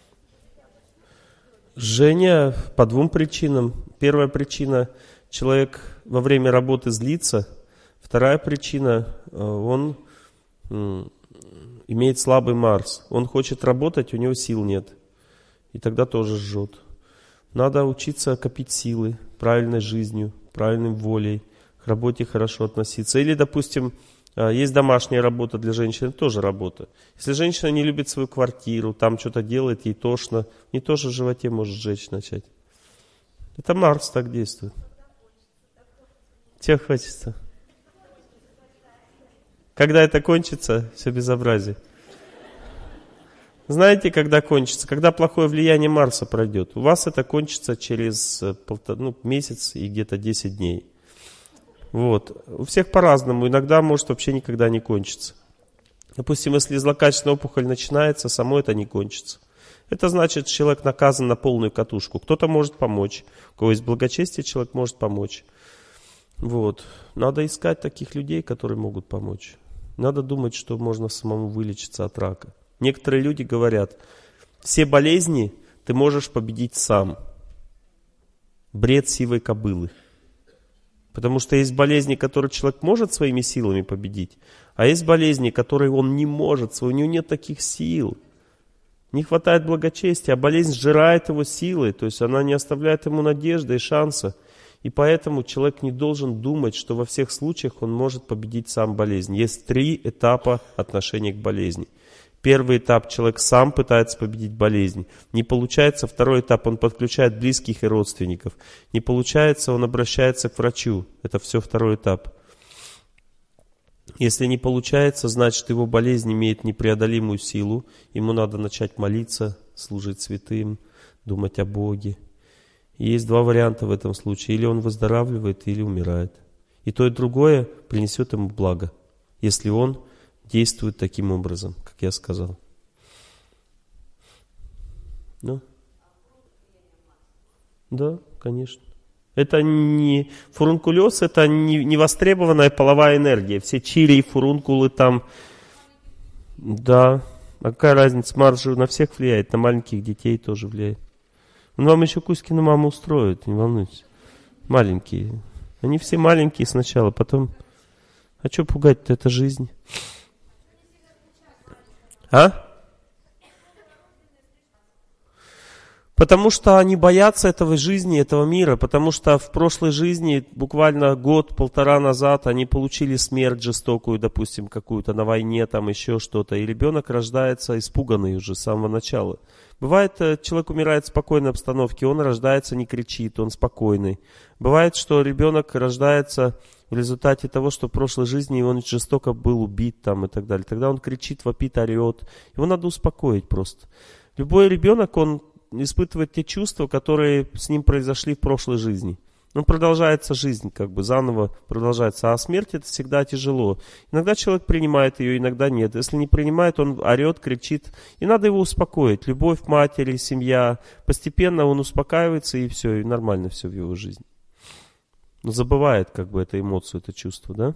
Жжение по двум причинам. Первая причина – человек во время работы злится. Вторая причина – он имеет слабый Марс. Он хочет работать, у него сил нет. И тогда тоже жжет. Надо учиться копить силы правильной жизнью, правильной волей. К работе хорошо относиться. Или, допустим, есть домашняя работа для женщин, это тоже работа. Если женщина не любит свою квартиру, там что-то делает, ей тошно, не тоже в животе может сжечь начать. Это Марс так действует. Тебе хочется. Когда это кончится, все безобразие. Знаете, когда кончится? Когда плохое влияние Марса пройдет. У вас это кончится через месяц и где-то 10 дней. Вот. У всех по-разному. Иногда может вообще никогда не кончиться. Допустим, если злокачественная опухоль начинается, само это не кончится. Это значит, человек наказан на полную катушку. Кто-то может помочь. У кого есть благочестие, человек может помочь. Вот. Надо искать таких людей, которые могут помочь. Надо думать, что можно самому вылечиться от рака. Некоторые люди говорят, все болезни ты можешь победить сам. Бред сивой кобылы. Потому что есть болезни, которые человек может своими силами победить, а есть болезни, которые он не может, у него нет таких сил. Не хватает благочестия, а болезнь сжирает его силы, то есть она не оставляет ему надежды и шанса. И поэтому человек не должен думать, что во всех случаях он может победить сам болезнь. Есть 3 этапа отношения к болезни. Первый этап — человек сам пытается победить болезнь. Не получается, второй этап — он подключает близких и родственников. Не получается, он обращается к врачу. Это все второй этап. Если не получается, значит его болезнь имеет непреодолимую силу. Ему надо начать молиться, служить святым, думать о Боге. И есть 2 варианта в этом случае. Или он выздоравливает, или умирает. И то, и другое принесет ему благо, если он действует таким образом, как я сказал. Ну? Да, конечно. Это не фурункулез, это не востребованная половая энергия. Все чили и фурункулы там. Да. А какая разница? Марс же на всех влияет, на маленьких детей тоже влияет. Он вам еще Кузькину маму устроит, не волнуйтесь. Маленькие. Они все маленькие сначала, потом... А что пугать-то? Это жизнь. А? Потому что они боятся этого жизни, этого мира, потому что в прошлой жизни, буквально 1-1.5 назад, они получили смерть жестокую, допустим, какую-то на войне, там еще что-то, и ребенок рождается испуганный уже с самого начала. Бывает, человек умирает в спокойной обстановке, он рождается, не кричит, он спокойный. Бывает, что ребенок рождается в результате того, что в прошлой жизни он жестоко был убит там, и так далее. Тогда он кричит, вопит, орет. Его надо успокоить просто. Любой ребенок, он испытывает те чувства, которые с ним произошли в прошлой жизни. Ну, продолжается жизнь, как бы заново продолжается. А смерть — это всегда тяжело. Иногда человек принимает ее, иногда нет. Если не принимает, он орет, кричит. И надо его успокоить. Любовь матери, семья. Постепенно он успокаивается, и все, и нормально все в его жизни. Но забывает как бы эту эмоцию, это чувство, да?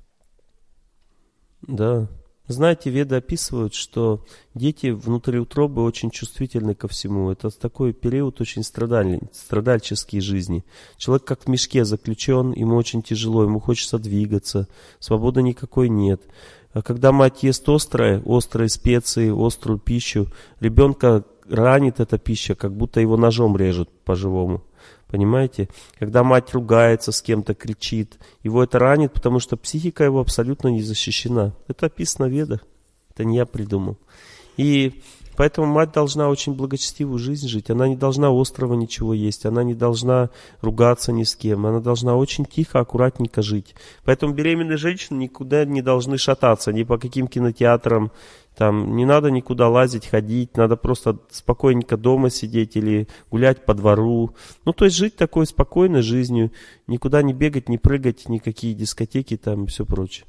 Да. Знаете, веды описывают, что дети внутри утробы очень чувствительны ко всему. Это такой период очень страдальческий жизни. Человек как в мешке заключен, ему очень тяжело, ему хочется двигаться, свободы никакой нет. А когда мать ест острые специи, острую пищу, ребенка ранит эта пища, как будто его ножом режут по-живому. Понимаете? Когда мать ругается с кем-то, кричит, его это ранит, потому что психика его абсолютно не защищена. Это описано в Ведах. Это не я придумал. И поэтому мать должна очень благочестивую жизнь жить. Она не должна острого ничего есть. Она не должна ругаться ни с кем. Она должна очень тихо, аккуратненько жить. Поэтому беременные женщины никуда не должны шататься, ни по каким кинотеатрам. Там не надо никуда лазить, ходить, надо просто спокойненько дома сидеть или гулять по двору. Ну, то есть жить такой спокойной жизнью, никуда не бегать, не прыгать, никакие дискотеки там и все прочее.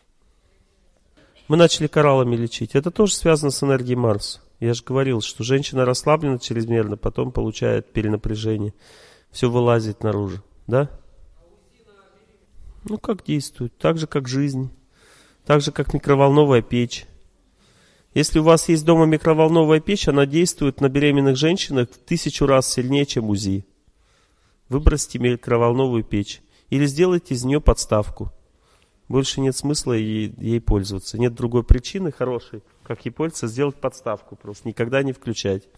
Мы начали кораллами лечить. Это тоже связано с энергией Марса. Я же говорил, что женщина расслаблена чрезмерно, потом получает перенапряжение. Все вылазит наружу. Да? Ну, как действует? Так же, как жизнь. Так же, как микроволновая печь. Если у вас есть дома микроволновая печь, она действует на беременных женщинах в 1000 раз сильнее, чем УЗИ. Выбросьте микроволновую печь. Или сделайте из нее подставку. Больше нет смысла ей пользоваться. Нет другой причины хорошей, как ей пользоваться, сделать подставку. Просто никогда не включать.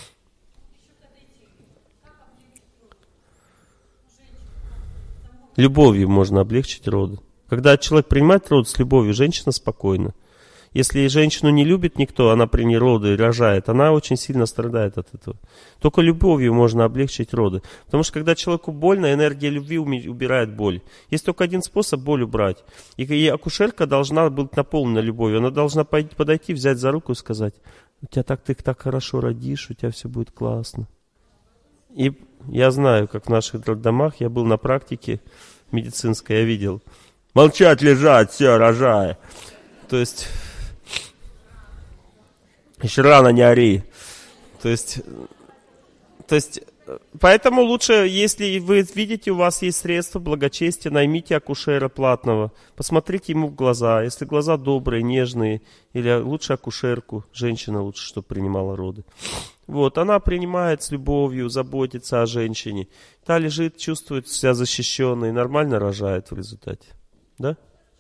Любовью можно облегчить роды. Когда человек принимает роды с любовью, женщина спокойна. Если женщину не любит никто, она при ней роды рожает, она очень сильно страдает от этого. Только любовью можно облегчить роды. Потому что когда человеку больно, энергия любви убирает боль. Есть только один способ боль убрать. И акушерка должна быть наполнена любовью. Она должна подойти, взять за руку и сказать: ты так хорошо родишь, у тебя все будет классно. И я знаю, как в наших домах, я был на практике, медицинское, я видел. Молчать, лежать, все, рожай. То есть, еще рано не ори. То есть, поэтому лучше, если вы видите, у вас есть средства благочестия, наймите акушера платного, посмотрите ему в глаза. Если глаза добрые, нежные, или лучше акушерку, женщина лучше, чтобы принимала роды. Вот, она принимает с любовью, заботится о женщине. Та лежит, чувствует себя защищенной, нормально рожает в результате. Да?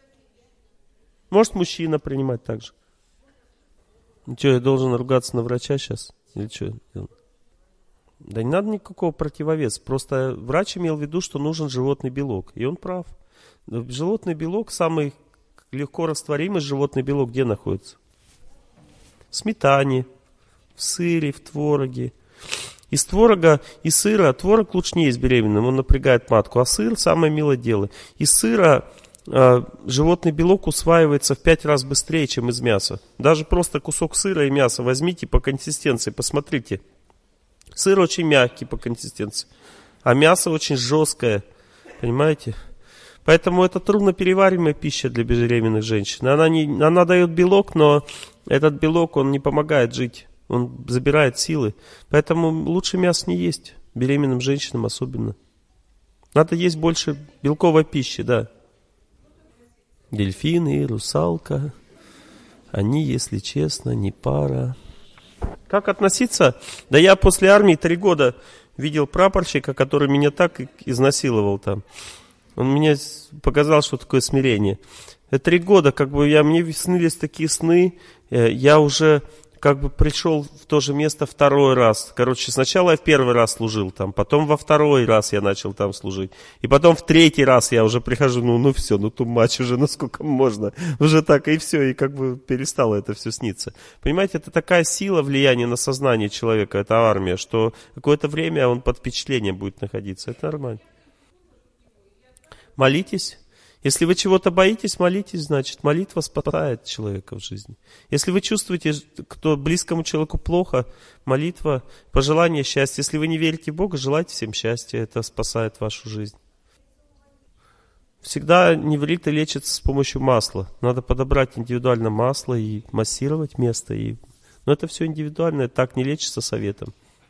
Может мужчина принимать так же. Ну что, я должен ругаться на врача сейчас? Или что? Да не надо никакого противовеса. Просто врач имел в виду, что нужен животный белок. И он прав. Животный белок, самый легко растворимый животный белок, где находится? В сметане, в сыре, в твороге. Из творога и сыра, творог лучше не есть беременным, он напрягает матку, а сыр самое милое дело. Из сыра животный белок усваивается в 5 раз быстрее, чем из мяса. Даже просто кусок сыра и мяса возьмите по консистенции, посмотрите. Сыр очень мягкий по консистенции, а мясо очень жесткое, понимаете? Поэтому это труднопереваримая пища для беременных женщин. Она дает белок, но этот белок, он не помогает жить, он забирает силы. Поэтому лучше мясо не есть, беременным женщинам особенно. Надо есть больше белковой пищи, да. Дельфины и русалка, они, если честно, не пара. Как относиться? Да я после армии 3 года видел прапорщика, который меня так изнасиловал там. Он мне показал, что такое смирение. 3 года, мне снились такие сны, я уже пришел в то же место 2-й раз. Короче, сначала я в 1-й раз служил там, потом во 2-й раз я начал там служить. И потом в 3-й раз я уже прихожу, все, too much уже, сколько можно. Уже так, и все, и перестало это все сниться. Понимаете, это такая сила влияния на сознание человека, это армия, что какое-то время он под впечатлением будет находиться. Это нормально. Молитесь. Если вы чего-то боитесь, молитесь, значит, молитва спасает человека в жизни. Если вы чувствуете, кто близкому человеку плохо, молитва, пожелание счастья. Если вы не верите в Бога, желайте всем счастья, это спасает вашу жизнь. Всегда невриты лечатся с помощью масла. Надо подобрать индивидуально масло и массировать место. Но это все индивидуально, так не лечится советом.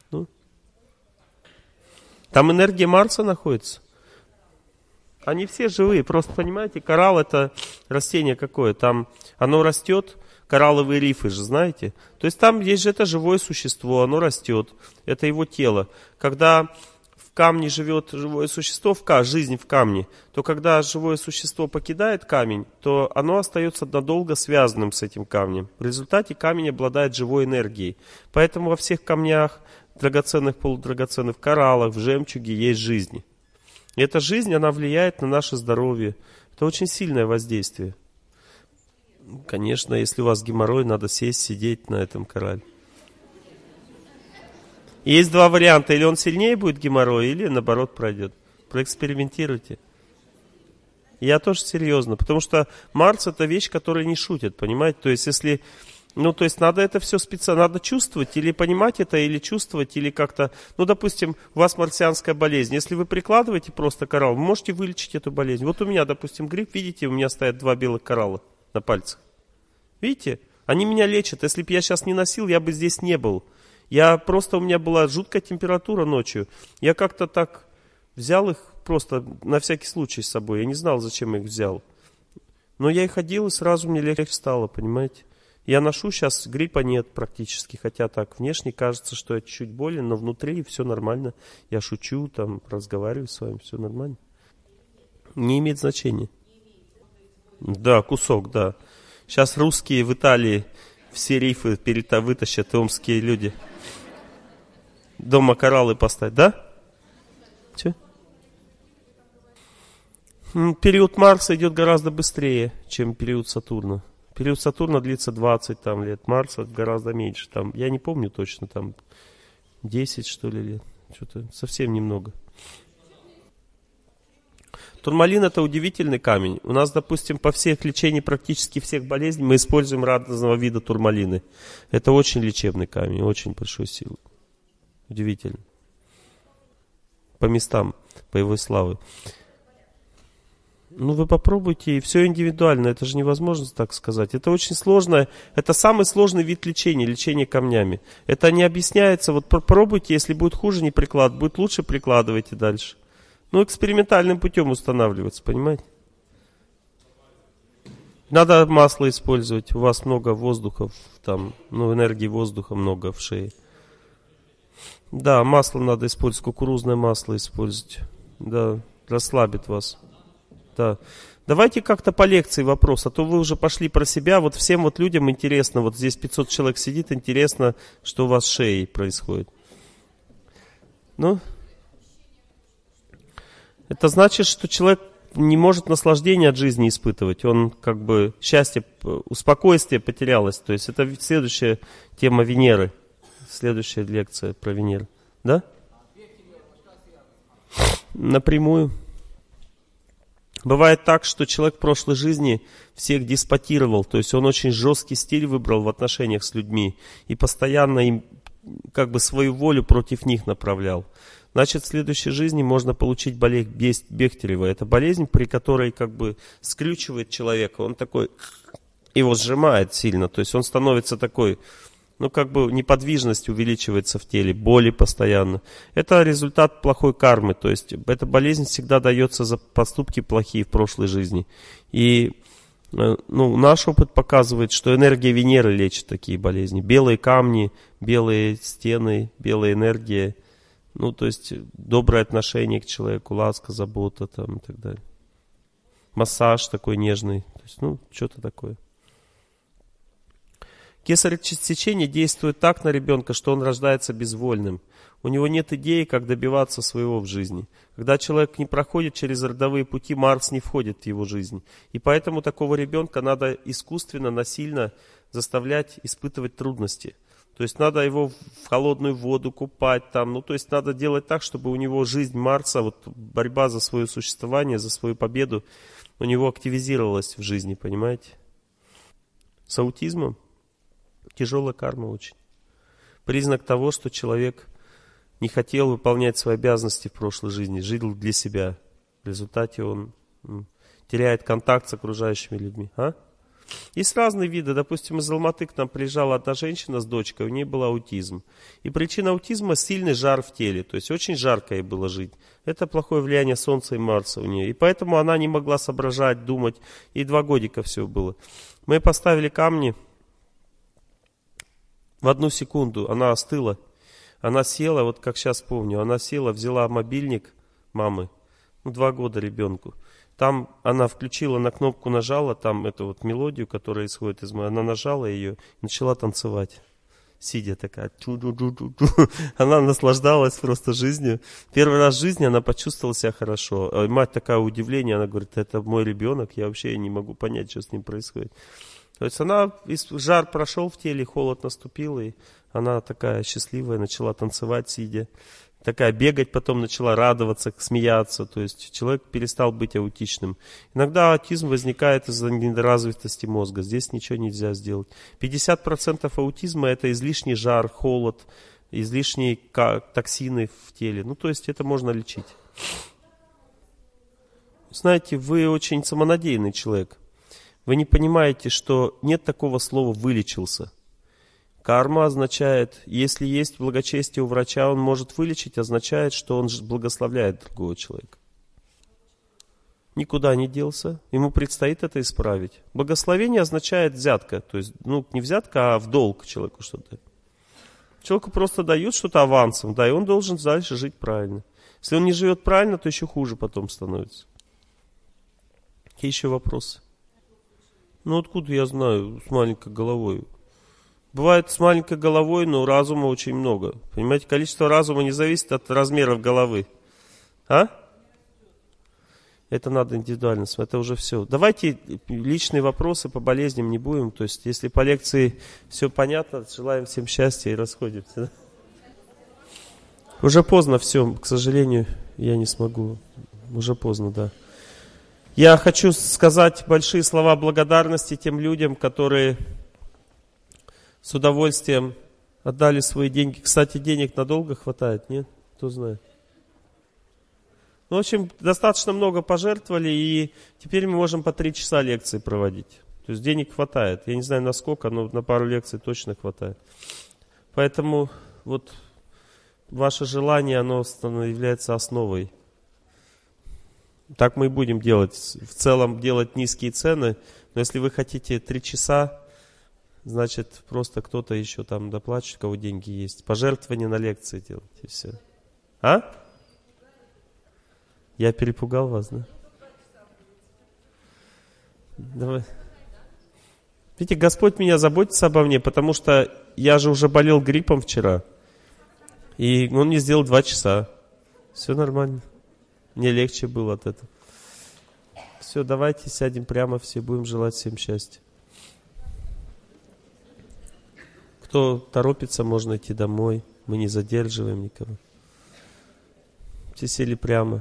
Там энергия Марса находится. Они все живые, просто понимаете, коралл это растение какое, там оно растет, коралловые рифы же, знаете. То есть там есть же это живое существо, оно растет, это его тело. Когда в камне живет живое существо, жизнь в камне, то когда живое существо покидает камень, то оно остается надолго связанным с этим камнем. В результате камень обладает живой энергией. Поэтому во всех камнях, драгоценных, полудрагоценных, кораллах, в жемчуге есть жизнь. И эта жизнь, она влияет на наше здоровье. Это очень сильное воздействие. Конечно, если у вас геморрой, надо сесть, сидеть на этом корале. И есть 2 варианта. Или он сильнее будет геморрой, или наоборот пройдет. Проэкспериментируйте. Я тоже серьезно. Потому что Марс это вещь, которая не шутит, понимаете? То есть, если... надо это все специально, надо чувствовать, или понимать это, или чувствовать, или как-то, допустим, у вас марсианская болезнь, если вы прикладываете просто коралл, вы можете вылечить эту болезнь. Вот у меня, допустим, грипп, видите, у меня стоят 2 белых коралла на пальцах. Видите? Они меня лечат, если бы я сейчас не носил, я бы здесь не был. У меня была жуткая температура ночью, я как-то так взял их просто на всякий случай с собой, я не знал, зачем я их взял. Но я и ходил, и сразу мне легче стало, понимаете? Я ношу сейчас, гриппа нет практически, хотя так внешне кажется, что я чуть-чуть болен, но внутри все нормально. Я шучу, там, разговариваю с вами, все нормально. Не имеет значения. Да, кусок, да. Сейчас русские в Италии все рифы вытащат, омские люди. Дома кораллы поставить, да? Че? Период Марса идет гораздо быстрее, чем период Сатурна. Период Сатурна длится 20 лет, Марса гораздо меньше. Я не помню точно, 10 что ли лет. Что-то совсем немного. Турмалин это удивительный камень. У нас, допустим, по всех лечении практически всех болезней мы используем разного вида турмалины. Это очень лечебный камень, очень большой силы. Удивительно. По местам боевой славы. Ну, вы попробуйте, и все индивидуально, это же невозможно так сказать. Это очень сложно, это самый сложный вид лечения, лечение камнями. Это не объясняется, вот попробуйте, если будет хуже, не прикладывайте, будет лучше, прикладывайте дальше. Ну, экспериментальным путем устанавливаться, понимаете? Надо масло использовать, у вас много воздуха, там, ну, энергии воздуха много в шее. Да, масло надо использовать, кукурузное масло использовать, да, расслабит вас. Да. Давайте как-то по лекции вопрос, а то вы уже пошли про себя. Вот всем вот людям интересно, вот здесь 500 человек сидит, интересно, что у вас с шеей происходит. Ну, это значит, что человек не может наслаждения от жизни испытывать. Он как бы счастье, спокойствие потерялось. То есть это следующая тема Венеры. Следующая лекция про Венеру. Да? Напрямую. Бывает так, что человек в прошлой жизни всех деспотировал, то есть он очень жесткий стиль выбрал в отношениях с людьми и постоянно им как бы свою волю против них направлял. Значит, в следующей жизни можно получить болезнь Бехтерева. Это болезнь, при которой как бы скрючивает человека, он такой, его сжимает сильно, то есть он становится такой, ну, как бы неподвижность увеличивается в теле, боли постоянно. Это результат плохой кармы, то есть эта болезнь всегда дается за поступки плохие в прошлой жизни. И ну, наш опыт показывает, что энергия Венеры лечит такие болезни. Белые камни, белые стены, белая энергия, ну, то есть доброе отношение к человеку, ласка, забота там и так далее. Массаж такой нежный, то есть, ну, что-то такое. Кесарево сечение действует так на ребенка, что он рождается безвольным. У него нет идеи, как добиваться своего в жизни. Когда человек не проходит через родовые пути, Марс не входит в его жизнь. И поэтому такого ребенка надо искусственно, насильно заставлять испытывать трудности. То есть надо его в холодную воду купать там. Ну, то есть надо делать так, чтобы у него жизнь Марса, вот борьба за свое существование, за свою победу, у него активизировалась в жизни, понимаете? С аутизмом тяжелая карма очень. Признак того, что человек не хотел выполнять свои обязанности в прошлой жизни, жил для себя. В результате он теряет контакт с окружающими людьми. Есть разные виды. Допустим, из Алматы к нам приезжала одна женщина с дочкой, у нее был аутизм. И причина аутизма — сильный жар в теле. То есть очень жарко ей было жить. Это плохое влияние Солнца и Марса у нее. И поэтому она не могла соображать, думать. Ей 2 годика всего было. Мы поставили камни. В 1 секунду она остыла. Она села, вот как сейчас помню, она села, взяла мобильник мамы, 2 года ребенку. Там она включила, на кнопку нажала, там эту вот мелодию, которая исходит из моей, она нажала ее и начала танцевать. Сидя такая, она наслаждалась просто жизнью. Первый раз в жизни она почувствовала себя хорошо. И мать такая удивление, она говорит, это мой ребенок, я вообще не могу понять, что с ним происходит. То есть она, жар прошел в теле, холод наступил, и она такая счастливая, начала танцевать, сидя. Такая бегать, потом начала радоваться, смеяться. То есть человек перестал быть аутичным. Иногда аутизм возникает из-за недоразвитости мозга. Здесь ничего нельзя сделать. 50% аутизма — это излишний жар, холод, излишние токсины в теле. Ну, то есть это можно лечить. Знаете, вы очень самонадеянный человек. Вы не понимаете, что нет такого слова «вылечился». Карма означает, если есть благочестие у врача, он может вылечить, означает, что он благословляет другого человека. Никуда не делся, ему предстоит это исправить. Благословение означает взятка, то есть, ну, не взятка, а в долг человеку что-то. Человеку просто дают что-то авансом, да, и он должен дальше жить правильно. Если он не живет правильно, то еще хуже потом становится. Какие еще вопросы? Ну, откуда я знаю с маленькой головой? Бывает с маленькой головой, но разума очень много. Понимаете, количество разума не зависит от размеров головы. Это надо индивидуально смотреть, это уже все. Давайте личные вопросы по болезням не будем. То есть, если по лекции все понятно, желаем всем счастья и расходимся. Да? Уже поздно все, к сожалению, я не смогу. Уже поздно, да. Я хочу сказать большие слова благодарности тем людям, которые с удовольствием отдали свои деньги. Кстати, денег надолго хватает, нет? Кто знает? В общем, достаточно много пожертвовали, и теперь мы можем по 3 часа лекции проводить. То есть денег хватает. Я не знаю насколько, но на пару лекций точно хватает. Поэтому вот ваше желание, оно является основой. Так мы и будем делать. В целом делать низкие цены. Но если вы хотите 3 часа, значит просто кто-то еще там доплачет, у кого деньги есть. Пожертвования на лекции делать и все. А? Я перепугал вас, да? Давай. Видите, Господь меня заботится обо мне, потому что я же уже болел гриппом вчера. И Он мне сделал 2 часа. Все нормально. Мне легче было от этого. Все, давайте сядем прямо, все будем желать всем счастья. Кто торопится, можно идти домой. Мы не задерживаем никого. Все сели прямо.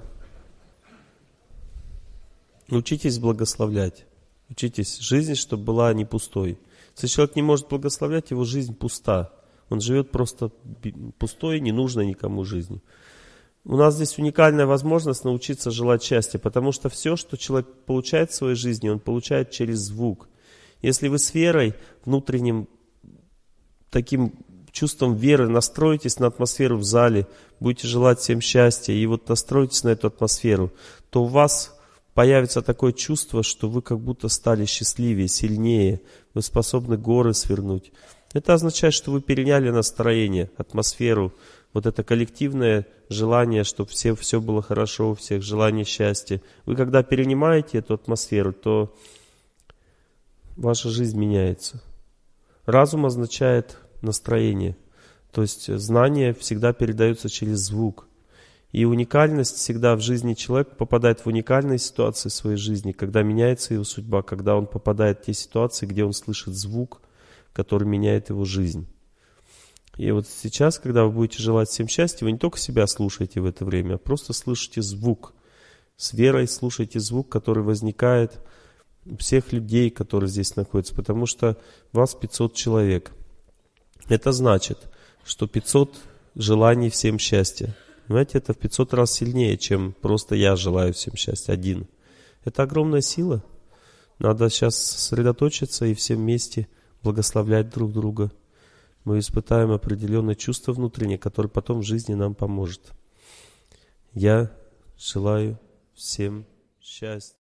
Учитесь благословлять. Учитесь. Жизнь, чтобы была не пустой. Если человек не может благословлять, его жизнь пуста. Он живет просто пустой, не нужной никому жизнью. У нас здесь уникальная возможность научиться желать счастья, потому что все, что человек получает в своей жизни, он получает через звук. Если вы с верой, внутренним таким чувством веры настроитесь на атмосферу в зале, будете желать всем счастья, и вот настроитесь на эту атмосферу, то у вас появится такое чувство, что вы как будто стали счастливее, сильнее, вы способны горы свернуть. Это означает, что вы переняли настроение, атмосферу, вот это коллективное желание, чтобы все было хорошо у всех, желание счастья. Вы когда перенимаете эту атмосферу, то ваша жизнь меняется. Разум означает настроение, то есть знание всегда передается через звук. И уникальность всегда в жизни человека попадает в уникальные ситуации своей жизни, когда меняется его судьба, когда он попадает в те ситуации, где он слышит звук, который меняет его жизнь. И вот сейчас, когда вы будете желать всем счастья, вы не только себя слушаете в это время, а просто слышите звук. С верой слушайте звук, который возникает у всех людей, которые здесь находятся, потому что вас 500 человек. Это значит, что 500 желаний всем счастья. Понимаете, это в 500 раз сильнее, чем просто я желаю всем счастья один. Это огромная сила. Надо сейчас сосредоточиться и все вместе благословлять друг друга. Мы испытаем определенное чувство внутреннее, которое потом в жизни нам поможет. Я желаю всем счастья.